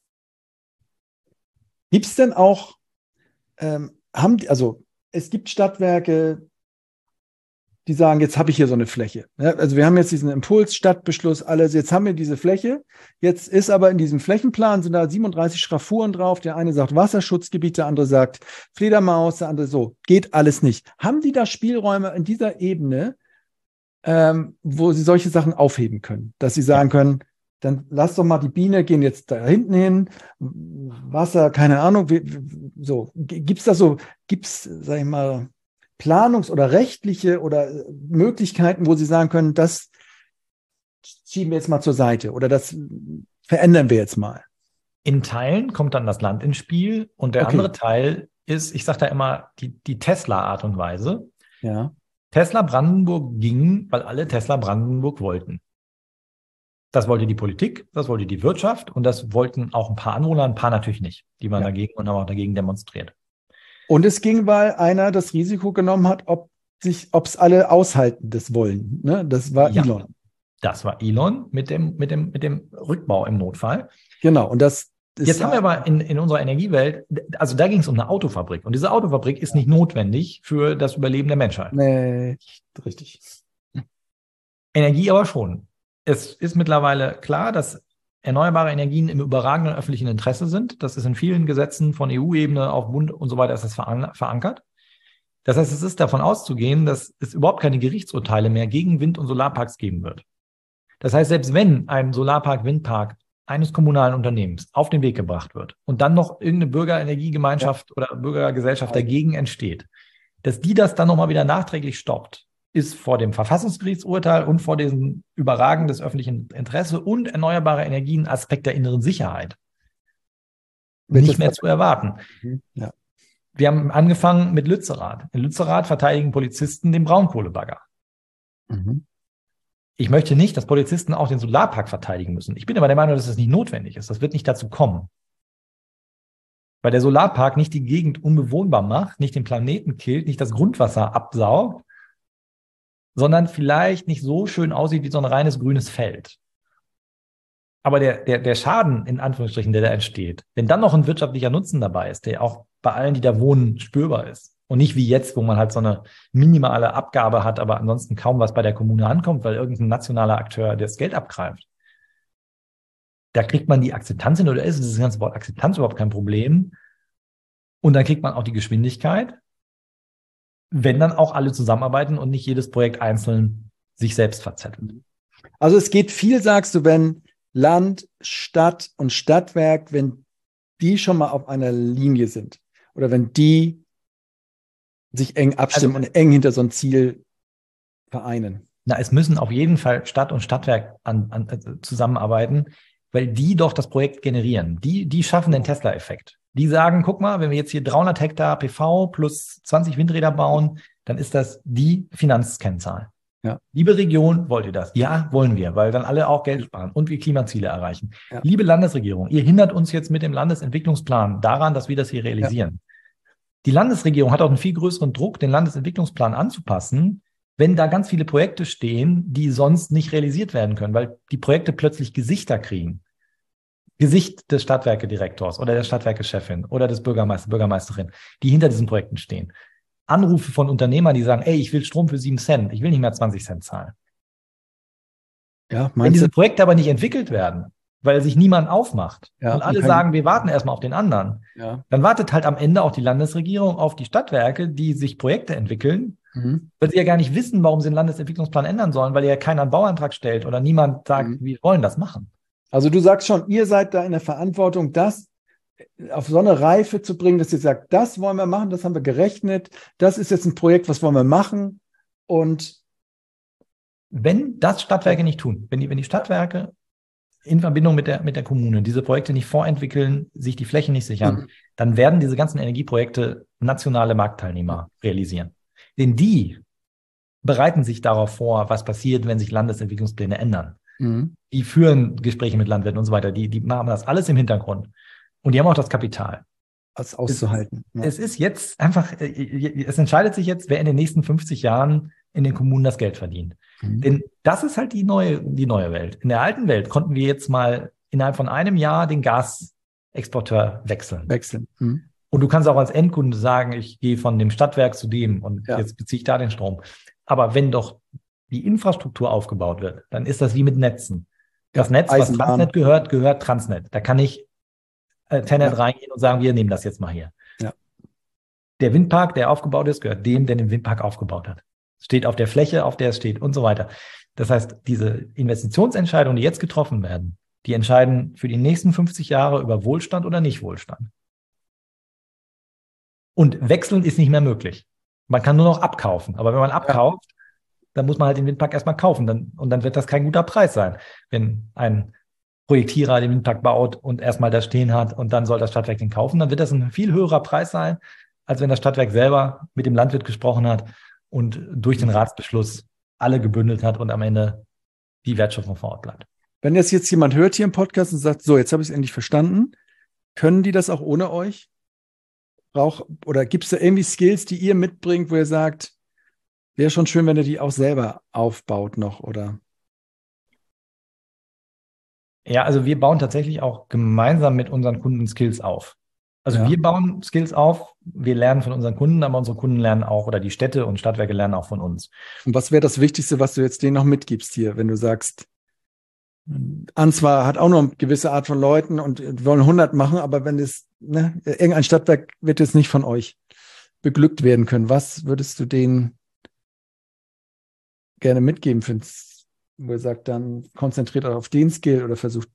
Gibt es denn auch, ähm, haben die, also es gibt Stadtwerke, die sagen, jetzt habe ich hier so eine Fläche. Ja, also wir haben jetzt diesen Impuls, Stadtbeschluss, alles, jetzt haben wir diese Fläche. Jetzt ist aber in diesem Flächenplan sind da siebenunddreißig Schraffuren drauf. Der eine sagt Wasserschutzgebiet, der andere sagt Fledermaus, der andere so. Geht alles nicht. Haben die da Spielräume in dieser Ebene, ähm, wo sie solche Sachen aufheben können? Dass sie sagen können, dann lass doch mal die Biene, gehen jetzt da hinten hin, Wasser, keine Ahnung, wie, so. Gibt's da so, gibt's, sag ich mal, Planungs- oder rechtliche oder Möglichkeiten, wo Sie sagen können, das schieben wir jetzt mal zur Seite oder das verändern wir jetzt mal? In Teilen kommt dann das Land ins Spiel und der okay. andere Teil ist, ich sage da immer, die, die Tesla-Art und Weise. Ja. Tesla Brandenburg ging, weil alle Tesla Brandenburg wollten. Das wollte die Politik, das wollte die Wirtschaft und das wollten auch ein paar Anwohner, ein paar natürlich nicht. Die waren ja. dagegen und haben auch dagegen demonstriert. Und es ging, weil einer das Risiko genommen hat, ob sich, ob es alle aushalten, das wollen. Ne? Das war ja, Elon. Das war Elon mit dem, mit dem, mit dem Rückbau im Notfall. Genau. Und das ist Jetzt haben wir aber in, in unserer Energiewelt, also da ging es um eine Autofabrik. Und diese Autofabrik ist nicht notwendig für das Überleben der Menschheit. Nee, richtig. Energie aber schon. Es ist mittlerweile klar, dass erneuerbare Energien im überragenden öffentlichen Interesse sind. Das ist in vielen Gesetzen von E U-Ebene auf Bund und so weiter ist das verankert. Das heißt, es ist davon auszugehen, dass es überhaupt keine Gerichtsurteile mehr gegen Wind- und Solarparks geben wird. Das heißt, selbst wenn ein Solarpark, Windpark eines kommunalen Unternehmens auf den Weg gebracht wird und dann noch irgendeine Bürgerenergiegemeinschaft ja. oder Bürgergesellschaft dagegen entsteht, dass die das dann nochmal wieder nachträglich stoppt, ist vor dem Verfassungsgerichtsurteil und vor diesem Überragen des öffentlichen Interesse und erneuerbare Energien Aspekt der inneren Sicherheit Welches nicht mehr zu erwarten. Ja. Wir haben angefangen mit Lützerath. In Lützerath verteidigen Polizisten den Braunkohlebagger. Mhm. Ich möchte nicht, dass Polizisten auch den Solarpark verteidigen müssen. Ich bin aber der Meinung, dass das nicht notwendig ist. Das wird nicht dazu kommen. Weil der Solarpark nicht die Gegend unbewohnbar macht, nicht den Planeten killt, nicht das Grundwasser absaugt, sondern vielleicht nicht so schön aussieht wie so ein reines grünes Feld. Aber der, der, der Schaden, in Anführungsstrichen, der da entsteht, wenn dann noch ein wirtschaftlicher Nutzen dabei ist, der auch bei allen, die da wohnen, spürbar ist und nicht wie jetzt, wo man halt so eine minimale Abgabe hat, aber ansonsten kaum was bei der Kommune ankommt, weil irgendein nationaler Akteur das Geld abgreift. Da kriegt man die Akzeptanz hin oder ist das ganze Wort Akzeptanz überhaupt kein Problem. Und dann kriegt man auch die Geschwindigkeit, wenn dann auch alle zusammenarbeiten und nicht jedes Projekt einzeln sich selbst verzettelt. Also es geht viel, sagst du, wenn Land, Stadt und Stadtwerk, wenn die schon mal auf einer Linie sind oder wenn die sich eng abstimmen also, und eng hinter so ein Ziel vereinen. Na, es müssen auf jeden Fall Stadt und Stadtwerk an, an, äh, zusammenarbeiten, weil die doch das Projekt generieren. Die, die schaffen den Tesla-Effekt. Die sagen, guck mal, wenn wir jetzt hier dreihundert Hektar P V plus zwanzig Windräder bauen, dann ist das die Finanzkennzahl. Ja. Liebe Region, wollt ihr das? Ja, wollen wir, weil dann alle auch Geld sparen und wir Klimaziele erreichen. Ja. Liebe Landesregierung, ihr hindert uns jetzt mit dem Landesentwicklungsplan daran, dass wir das hier realisieren. Ja. Die Landesregierung hat auch einen viel größeren Druck, den Landesentwicklungsplan anzupassen, wenn da ganz viele Projekte stehen, die sonst nicht realisiert werden können, weil die Projekte plötzlich Gesichter kriegen. Gesicht des Stadtwerkedirektors oder der Stadtwerkechefin oder des Bürgermeisters, Bürgermeisterin, die hinter diesen Projekten stehen. Anrufe von Unternehmern, die sagen, ey, ich will Strom für sieben Cent, ich will nicht mehr zwanzig Cent zahlen. Ja, wenn diese Projekte aber nicht entwickelt werden, weil sich niemand aufmacht. Ja, und alle und sagen, wir warten erstmal auf den anderen. Ja. Dann wartet halt am Ende auch die Landesregierung auf die Stadtwerke, die sich Projekte entwickeln, Mhm. weil sie ja gar nicht wissen, warum sie den Landesentwicklungsplan ändern sollen, weil ja keiner einen Bauantrag stellt oder niemand sagt, Mhm. wir wollen das machen. Also du sagst schon, ihr seid da in der Verantwortung, das auf so eine Reife zu bringen, dass ihr sagt, das wollen wir machen, das haben wir gerechnet, das ist jetzt ein Projekt, was wollen wir machen. Und wenn das Stadtwerke nicht tun, wenn die, wenn die Stadtwerke in Verbindung mit der, mit der Kommune diese Projekte nicht vorentwickeln, sich die Flächen nicht sichern, Mhm. dann werden diese ganzen Energieprojekte nationale Marktteilnehmer realisieren. Denn die bereiten sich darauf vor, was passiert, wenn sich Landesentwicklungspläne ändern. Mhm. Die führen Gespräche mit Landwirten und so weiter. Die, die machen das alles im Hintergrund. Und die haben auch das Kapital. das auszuhalten. Es, Ja. es ist jetzt einfach, es entscheidet sich jetzt, wer in den nächsten fünfzig Jahren in den Kommunen das Geld verdient. Mhm. Denn das ist halt die neue, die neue Welt. In der alten Welt konnten wir jetzt mal innerhalb von einem Jahr den Gasexporteur wechseln. Wechseln. Mhm. Und du kannst auch als Endkunde sagen, ich gehe von dem Stadtwerk zu dem und Ja. jetzt beziehe ich da den Strom. Aber wenn doch die Infrastruktur aufgebaut wird, dann ist das wie mit Netzen. Das Ja, Netz, was Eisenbahn. Transnet gehört, gehört Transnet. Da kann ich äh, Tenet Ja. reingehen und sagen, wir nehmen das jetzt mal hier. Ja. Der Windpark, der aufgebaut ist, gehört dem, der den Windpark aufgebaut hat. Steht auf der Fläche, auf der es steht und so weiter. Das heißt, diese Investitionsentscheidungen, die jetzt getroffen werden, die entscheiden für die nächsten fünfzig Jahre über Wohlstand oder Nicht-Wohlstand. Und wechseln ist nicht mehr möglich. Man kann nur noch abkaufen. Aber wenn man abkauft, dann muss man halt den Windpark erstmal kaufen. Dann, und dann wird das kein guter Preis sein, wenn ein Projektierer den Windpark baut und erstmal da stehen hat und dann soll das Stadtwerk den kaufen. Dann wird das ein viel höherer Preis sein, als wenn das Stadtwerk selber mit dem Landwirt gesprochen hat und durch den Ratsbeschluss alle gebündelt hat und am Ende die Wertschöpfung vor Ort bleibt. Wenn jetzt, jetzt jemand hört hier im Podcast und sagt, so, jetzt habe ich es endlich verstanden, können die das auch ohne euch? Brauch, oder gibt es da irgendwie Skills, die ihr mitbringt, wo ihr sagt, wäre schon schön, wenn ihr die auch selber aufbaut noch, oder? Ja, also wir bauen tatsächlich auch gemeinsam mit unseren Kunden Skills auf. Also Ja. wir bauen Skills auf, wir lernen von unseren Kunden, aber unsere Kunden lernen auch, oder die Städte und Stadtwerke lernen auch von uns. Und was wäre das Wichtigste, was du jetzt denen noch mitgibst hier, wenn du sagst, Answar hat auch noch eine gewisse Art von Leuten und wollen hundert machen, aber wenn es, ne, irgendein Stadtwerk wird jetzt nicht von euch beglückt werden können. Was würdest du denen gerne mitgeben, find's, wo ihr sagt, dann konzentriert euch auf den Skill oder versucht?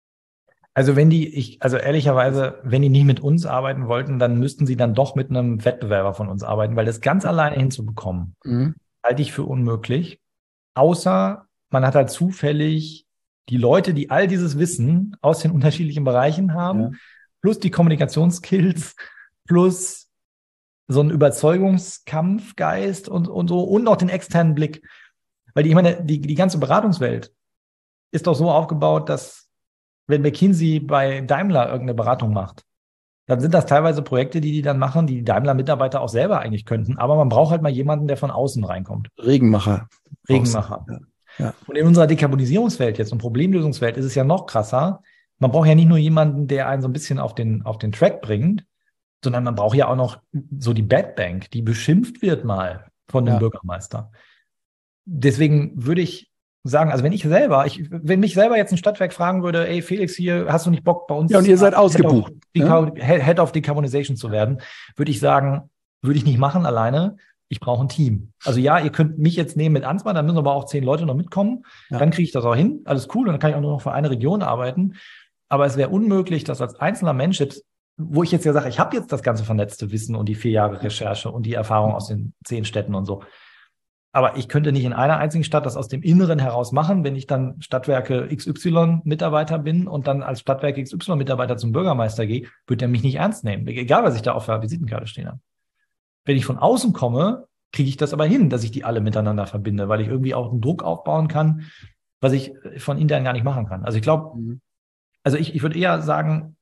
Also wenn die, ich, also ehrlicherweise, wenn die nicht mit uns arbeiten wollten, dann müssten sie dann doch mit einem Wettbewerber von uns arbeiten, weil das ganz alleine hinzubekommen, Mhm. halte ich für unmöglich. Außer man hat halt zufällig die Leute, die all dieses Wissen aus den unterschiedlichen Bereichen haben, Ja. plus die Kommunikationsskills, plus so einen Überzeugungskampfgeist und, und so und auch den externen Blick. Weil die, ich meine, die, die ganze Beratungswelt ist doch so aufgebaut, dass wenn McKinsey bei Daimler irgendeine Beratung macht, dann sind das teilweise Projekte, die die dann machen, die die Daimler-Mitarbeiter auch selber eigentlich könnten. Aber man braucht halt mal jemanden, der von außen reinkommt. Regenmacher. Regenmacher. Ja. Ja. Und in unserer Dekarbonisierungswelt jetzt und Problemlösungswelt ist es ja noch krasser. Man braucht ja nicht nur jemanden, der einen so ein bisschen auf den, auf den Track bringt, sondern man braucht ja auch noch so die Bad Bank, die beschimpft wird mal von dem Ja. Bürgermeister. Deswegen würde ich sagen, also wenn ich selber, ich, wenn mich selber jetzt ein Stadtwerk fragen würde, ey Felix, hier hast du nicht Bock bei uns Ja, und ihr seid Head of ausgebucht, Decar- Head of Decarbonization zu werden, würde ich sagen, würde ich nicht machen alleine. Ich brauche ein Team. Also ja, ihr könnt mich jetzt nehmen mit Ansgar, dann müssen aber auch zehn Leute noch mitkommen. Ja. Dann kriege ich das auch hin. Alles cool. Und dann kann ich auch nur noch für eine Region arbeiten. Aber es wäre unmöglich, dass als einzelner Mensch jetzt, wo ich jetzt ja sage, ich habe jetzt das ganze vernetzte Wissen und die vier Jahre Recherche und die Erfahrung aus den zehn Städten und so. Aber ich könnte nicht in einer einzigen Stadt das aus dem Inneren heraus machen, wenn ich dann Stadtwerke X Y-Mitarbeiter bin und dann als Stadtwerke X Y-Mitarbeiter zum Bürgermeister gehe, wird er mich nicht ernst nehmen. Egal, was ich da auf der Visitenkarte stehen habe. Wenn ich von außen komme, kriege ich das aber hin, dass ich die alle miteinander verbinde, weil ich irgendwie auch einen Druck aufbauen kann, was ich von intern gar nicht machen kann. Also ich glaube, Mhm. also ich, ich würde eher sagen,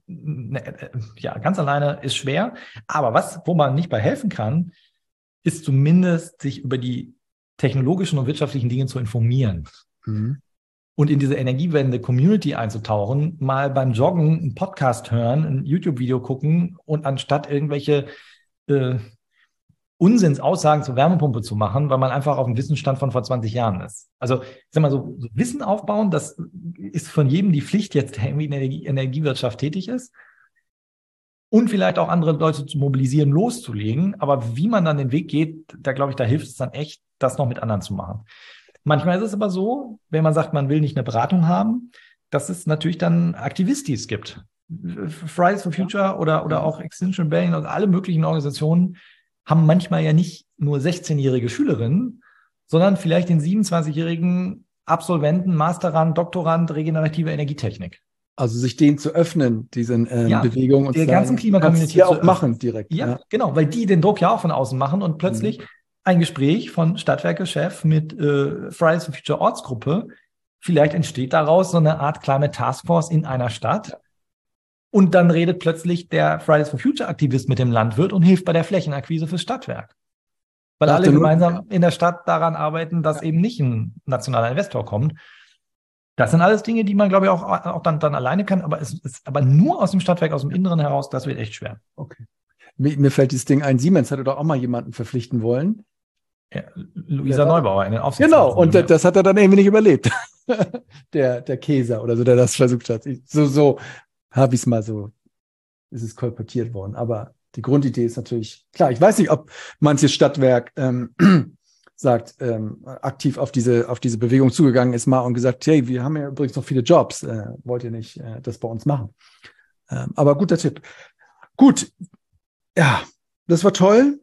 ne, ja, ganz alleine ist schwer. Aber was, wo man nicht bei helfen kann, ist zumindest sich über die technologischen und wirtschaftlichen Dinge zu informieren. Mhm. Und in diese Energiewende-Community einzutauchen, mal beim Joggen einen Podcast hören, ein YouTube-Video gucken und anstatt irgendwelche äh, Unsinnsaussagen zur Wärmepumpe zu machen, weil man einfach auf dem Wissensstand von vor zwanzig Jahren ist. Also, ich sag mal so, so Wissen aufbauen, das ist von jedem die Pflicht jetzt, der irgendwie in der Energie, Energiewirtschaft tätig ist. Und vielleicht auch andere Leute zu mobilisieren, loszulegen. Aber wie man dann den Weg geht, da glaube ich, da hilft es dann echt, das noch mit anderen zu machen. Manchmal ist es aber so, wenn man sagt, man will nicht eine Beratung haben, dass es natürlich dann Aktivistis gibt. Fridays for Future oder, oder auch Extinction Rebellion und alle möglichen Organisationen haben manchmal ja nicht nur sechzehnjährige Schülerinnen, sondern vielleicht den siebenundzwanzigjährigen Absolventen, Masterand, Doktorand regenerative Energietechnik. Also sich denen zu öffnen, diesen ähm, ja, Bewegungen und der ganzen Klimakommunität ja auch machen direkt. Ja, ja, genau, weil die den Druck ja auch von außen machen und plötzlich mhm. ein Gespräch von Stadtwerke-Chef mit äh, Fridays for Future Ortsgruppe, vielleicht entsteht daraus so eine Art Climate Taskforce in einer Stadt. Ja. Und dann redet plötzlich der Fridays for Future Aktivist mit dem Landwirt und hilft bei der Flächenakquise fürs Stadtwerk. Weil alle gemeinsam in der Stadt daran arbeiten, dass ja. eben nicht ein nationaler Investor kommt. Das sind alles Dinge, die man, glaube ich, auch, auch dann, dann alleine kann, aber es ist aber nur aus dem Stadtwerk, aus dem Inneren heraus, das wird echt schwer. Okay. Mir, mir fällt dieses Ding ein, Siemens hatte doch auch mal jemanden verpflichten wollen. Ja, Luisa ja, Neubauer in den Aufsichtsrat. Genau, und ja. das hat er dann irgendwie nicht überlebt. der, der Käser oder so, der das versucht hat. So, so habe ich es mal so, ist es kolportiert worden. Aber die Grundidee ist natürlich, klar, ich weiß nicht, ob manches Stadtwerk ähm, sagt, ähm, aktiv auf diese, auf diese Bewegung zugegangen ist mal und gesagt, hey, wir haben ja übrigens noch viele Jobs, äh, wollt ihr nicht äh, das bei uns machen? Ähm, aber guter Tipp. Gut, ja, das war toll.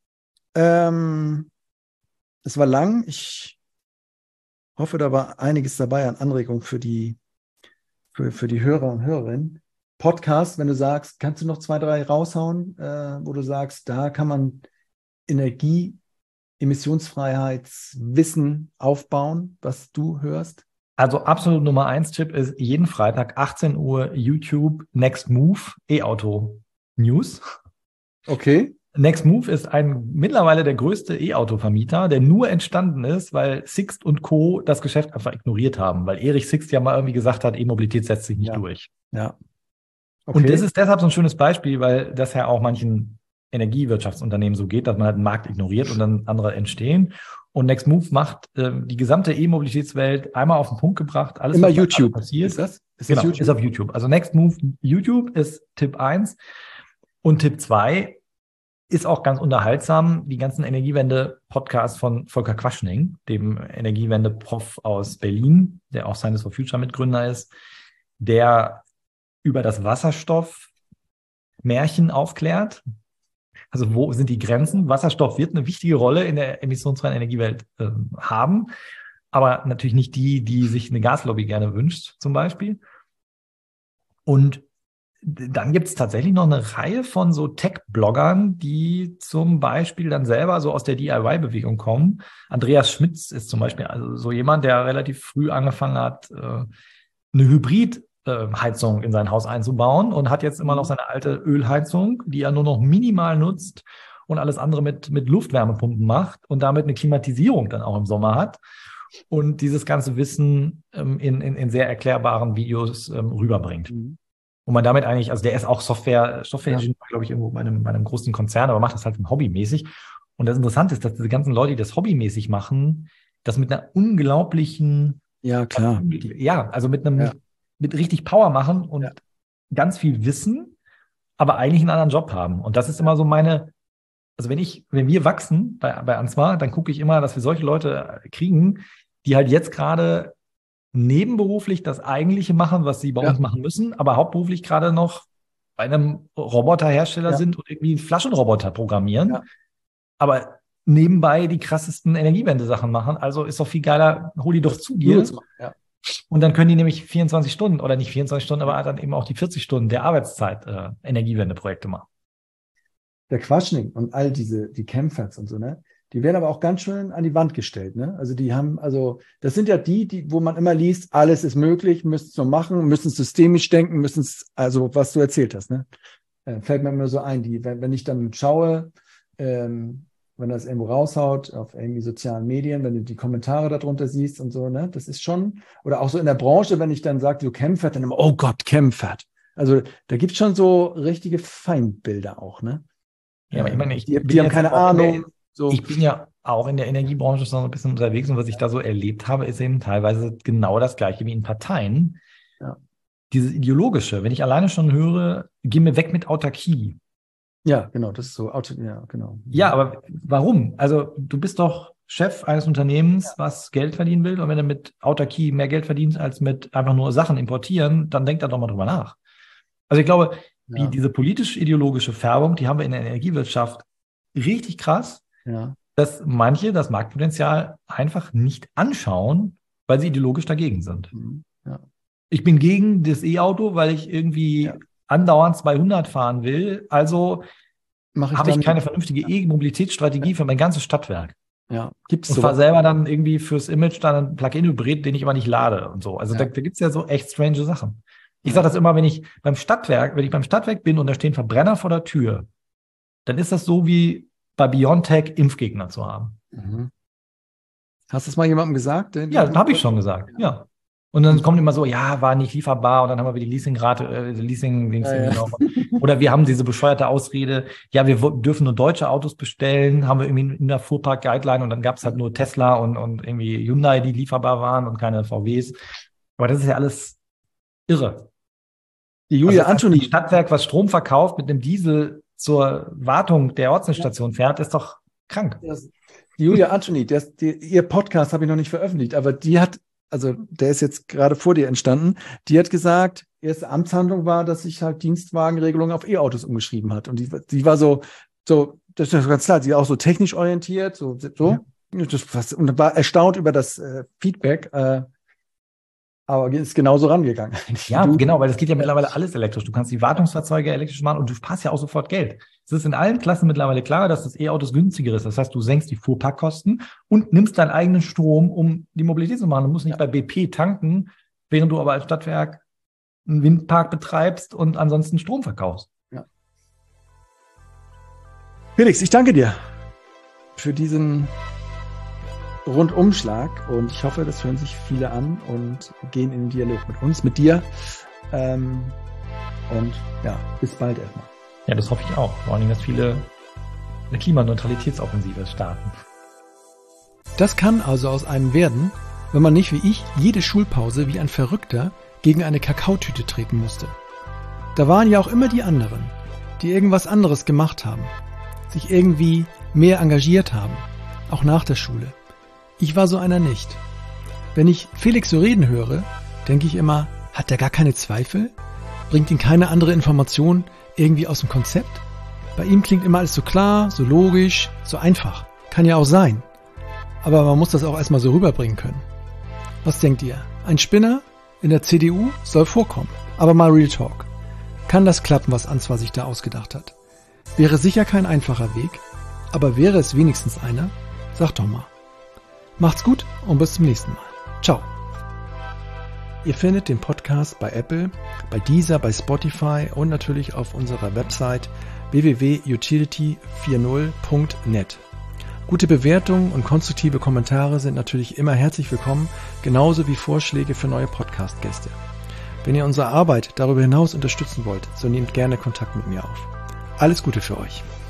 Ähm, das war lang. Ich hoffe, da war einiges dabei an Anregungen für die, für, für die Hörer und Hörerinnen. Podcast, wenn du sagst, kannst du noch zwei, drei raushauen, äh, wo du sagst, da kann man Energie, Emissionsfreiheitswissen aufbauen, was du hörst? Also absolut Nummer eins Tipp ist jeden Freitag achtzehn Uhr YouTube Next Move E-Auto News. Okay. Next Move ist ein mittlerweile der größte E-Auto-Vermieter, der nur entstanden ist, weil Sixt und Co. das Geschäft einfach ignoriert haben, weil Erich Sixt ja mal irgendwie gesagt hat, E-Mobilität setzt sich nicht ja. durch. Ja. Okay. Und das ist deshalb so ein schönes Beispiel, weil das ja auch manchen Energiewirtschaftsunternehmen so geht, dass man halt den Markt ignoriert und dann andere entstehen. Und Next Move macht äh, die gesamte E-Mobilitätswelt einmal auf den Punkt gebracht. Alles, Immer was YouTube. passiert. Ist das? Ist genau, das YouTube? Ist auf YouTube. Also Next Move YouTube ist Tipp eins. Und Tipp zwei ist auch ganz unterhaltsam. Die ganzen Energiewende-Podcasts von Volker Quaschning, dem Energiewende-Prof aus Berlin, der auch Science for Future Mitgründer ist, der über das Wasserstoff-Märchen aufklärt. Also wo sind die Grenzen? Wasserstoff wird eine wichtige Rolle in der emissionsfreien Energiewelt äh, haben, aber natürlich nicht die, die sich eine Gaslobby gerne wünscht, zum Beispiel. Und dann gibt es tatsächlich noch eine Reihe von so Tech-Bloggern, die zum Beispiel dann selber so aus der D I Y-Bewegung kommen. Andreas Schmitz ist zum Beispiel also so jemand, der relativ früh angefangen hat, äh, eine Hybrid- Heizung in sein Haus einzubauen und hat jetzt immer noch seine alte Ölheizung, die er nur noch minimal nutzt und alles andere mit, mit Luftwärmepumpen macht und damit eine Klimatisierung dann auch im Sommer hat und dieses ganze Wissen ähm, in, in, in sehr erklärbaren Videos ähm, rüberbringt. Mhm. Und man damit eigentlich, also der ist auch Software, Software-Ingenieur, ja. glaube ich, irgendwo bei einem, bei einem großen Konzern, aber macht das halt hobbymäßig. Und das Interessante ist, dass diese ganzen Leute, die das hobbymäßig machen, das mit einer unglaublichen, ja, klar. Ja, also mit einem, ja. mit richtig Power machen und ja. ganz viel Wissen, aber eigentlich einen anderen Job haben. Und das ist immer so meine, also wenn ich, wenn wir wachsen bei, bei Ansmar, dann gucke ich immer, dass wir solche Leute kriegen, die halt jetzt gerade nebenberuflich das Eigentliche machen, was sie bei ja. uns machen müssen, aber hauptberuflich gerade noch bei einem Roboterhersteller ja. sind und irgendwie Flaschenroboter programmieren, ja. aber nebenbei die krassesten Energiewende-Sachen machen. Also ist doch viel geiler, hol die doch zu dir. Ja. Und dann können die nämlich vierundzwanzig Stunden oder nicht vierundzwanzig Stunden, aber dann eben auch die vierzig Stunden der Arbeitszeit äh, Energiewende-Projekte machen. Der Quaschning und all diese, die Chemfats und so, ne, die werden aber auch ganz schön an die Wand gestellt, ne? Also die haben, also das sind ja die, die, wo man immer liest, alles ist möglich, müssen es so machen, müssen es systemisch denken, müssen es, also was du erzählt hast, ne? Äh, fällt mir immer so ein, die, wenn, wenn ich dann schaue, ähm, wenn das irgendwo raushaut, auf irgendwie sozialen Medien, wenn du die Kommentare darunter siehst und so, ne, das ist schon, oder auch so in der Branche, wenn ich dann sage, du Chemfat, dann immer, oh Gott, Chemfat. Also da gibt es schon so richtige Feindbilder auch, ne? Ja, aber ich meine, ich die, die haben keine Ahnung. Der, so. Ich bin ja auch in der Energiebranche schon ein bisschen unterwegs und was ich da so erlebt habe, ist eben teilweise genau das Gleiche wie in Parteien. Ja. Dieses Ideologische, wenn ich alleine schon höre, geh mir weg mit Autarkie. Ja, genau, das ist so, Auto, ja, genau. Ja, aber warum? Also du bist doch Chef eines Unternehmens, ja. was Geld verdienen will und wenn du mit Autarkie mehr Geld verdienst als mit einfach nur Sachen importieren, dann denk da doch mal drüber nach. Also ich glaube, ja. die, diese politisch-ideologische Färbung, die haben wir in der Energiewirtschaft richtig krass, ja. dass manche das Marktpotenzial einfach nicht anschauen, weil sie ideologisch dagegen sind. Ja. Ich bin gegen das E-Auto, weil ich irgendwie ja. andauernd zweihundert fahren will. Also habe ich keine vernünftige E-Mobilitätsstrategie für mein ganzes Stadtwerk. Ja, gibt's und fahre selber dann irgendwie fürs Image dann einen Plug-in-Hybrid, den ich aber nicht lade und so. Also ja. da, da gibt's ja so echt strange Sachen. Ich ja. sage das immer, wenn ich beim Stadtwerk, wenn ich beim Stadtwerk bin und da stehen Verbrenner vor der Tür, dann ist das so wie bei BioNTech Impfgegner zu haben. Mhm. Hast du das mal jemandem gesagt? Ja, habe ich schon gesagt, ja. ja. Und dann kommt immer so, ja, war nicht lieferbar und dann haben wir wieder Leasingrate, äh, Leasing, Dings, ja, ja. Genau. Oder wir haben diese bescheuerte Ausrede, ja, wir dürfen nur deutsche Autos bestellen, haben wir irgendwie in der Fuhrpark-Guideline und dann gab es halt nur Tesla und, und irgendwie Hyundai, die lieferbar waren und keine V Ws. Aber das ist ja alles irre. Die Julia also, Anthony. Ein Stadtwerk, was Strom verkauft, mit einem Diesel zur Wartung der Ortsnettstation fährt, ist doch krank. Die Julia Anthony, der, die, ihr Podcast habe ich noch nicht veröffentlicht, aber die hat also der ist jetzt gerade vor dir entstanden, die hat gesagt, erste Amtshandlung war, dass sich halt Dienstwagenregelung auf E-Autos umgeschrieben hat. Und die, die war so, so, das ist ganz klar, sie ist auch so technisch orientiert, so, so. Ja. Das, und war erstaunt über das äh, Feedback, äh, aber ist genauso rangegangen. Ja, du, genau, weil das geht ja mittlerweile alles elektrisch. Du kannst die Wartungsfahrzeuge elektrisch machen und du sparst ja auch sofort Geld. Es ist in allen Klassen mittlerweile klar, dass das E-Autos günstiger ist. Das heißt, du senkst die Fuhrparkkosten und nimmst deinen eigenen Strom, um die Mobilität zu machen. Du musst nicht ja. bei B P tanken, während du aber als Stadtwerk einen Windpark betreibst und ansonsten Strom verkaufst. Ja. Felix, ich danke dir für diesen Rundumschlag und ich hoffe, das hören sich viele an und gehen in den Dialog mit uns, mit dir. Ähm, und ja, bis bald erstmal. Ja, das hoffe ich auch. Vor allem, dass viele eine Klimaneutralitätsoffensive starten. Das kann also aus einem werden, wenn man nicht wie ich jede Schulpause wie ein Verrückter gegen eine Kakaotüte treten musste. Da waren ja auch immer die anderen, die irgendwas anderes gemacht haben, sich irgendwie mehr engagiert haben, auch nach der Schule. Ich war so einer nicht. Wenn ich Felix so reden höre, denke ich immer, hat er gar keine Zweifel? Bringt ihn keine andere Information irgendwie aus dem Konzept? Bei ihm klingt immer alles so klar, so logisch, so einfach. Kann ja auch sein. Aber man muss das auch erstmal so rüberbringen können. Was denkt ihr? Ein Spinner in der C D U soll vorkommen. Aber mal Real Talk. Kann das klappen, was Answar sich da ausgedacht hat? Wäre sicher kein einfacher Weg, aber wäre es wenigstens einer? Sag doch mal. Macht's gut und bis zum nächsten Mal. Ciao. Ihr findet den Podcast bei Apple, bei Deezer, bei Spotify und natürlich auf unserer Website w w w punkt utility vierzig punkt net. Gute Bewertungen und konstruktive Kommentare sind natürlich immer herzlich willkommen, genauso wie Vorschläge für neue Podcast-Gäste. Wenn ihr unsere Arbeit darüber hinaus unterstützen wollt, so nehmt gerne Kontakt mit mir auf. Alles Gute für euch.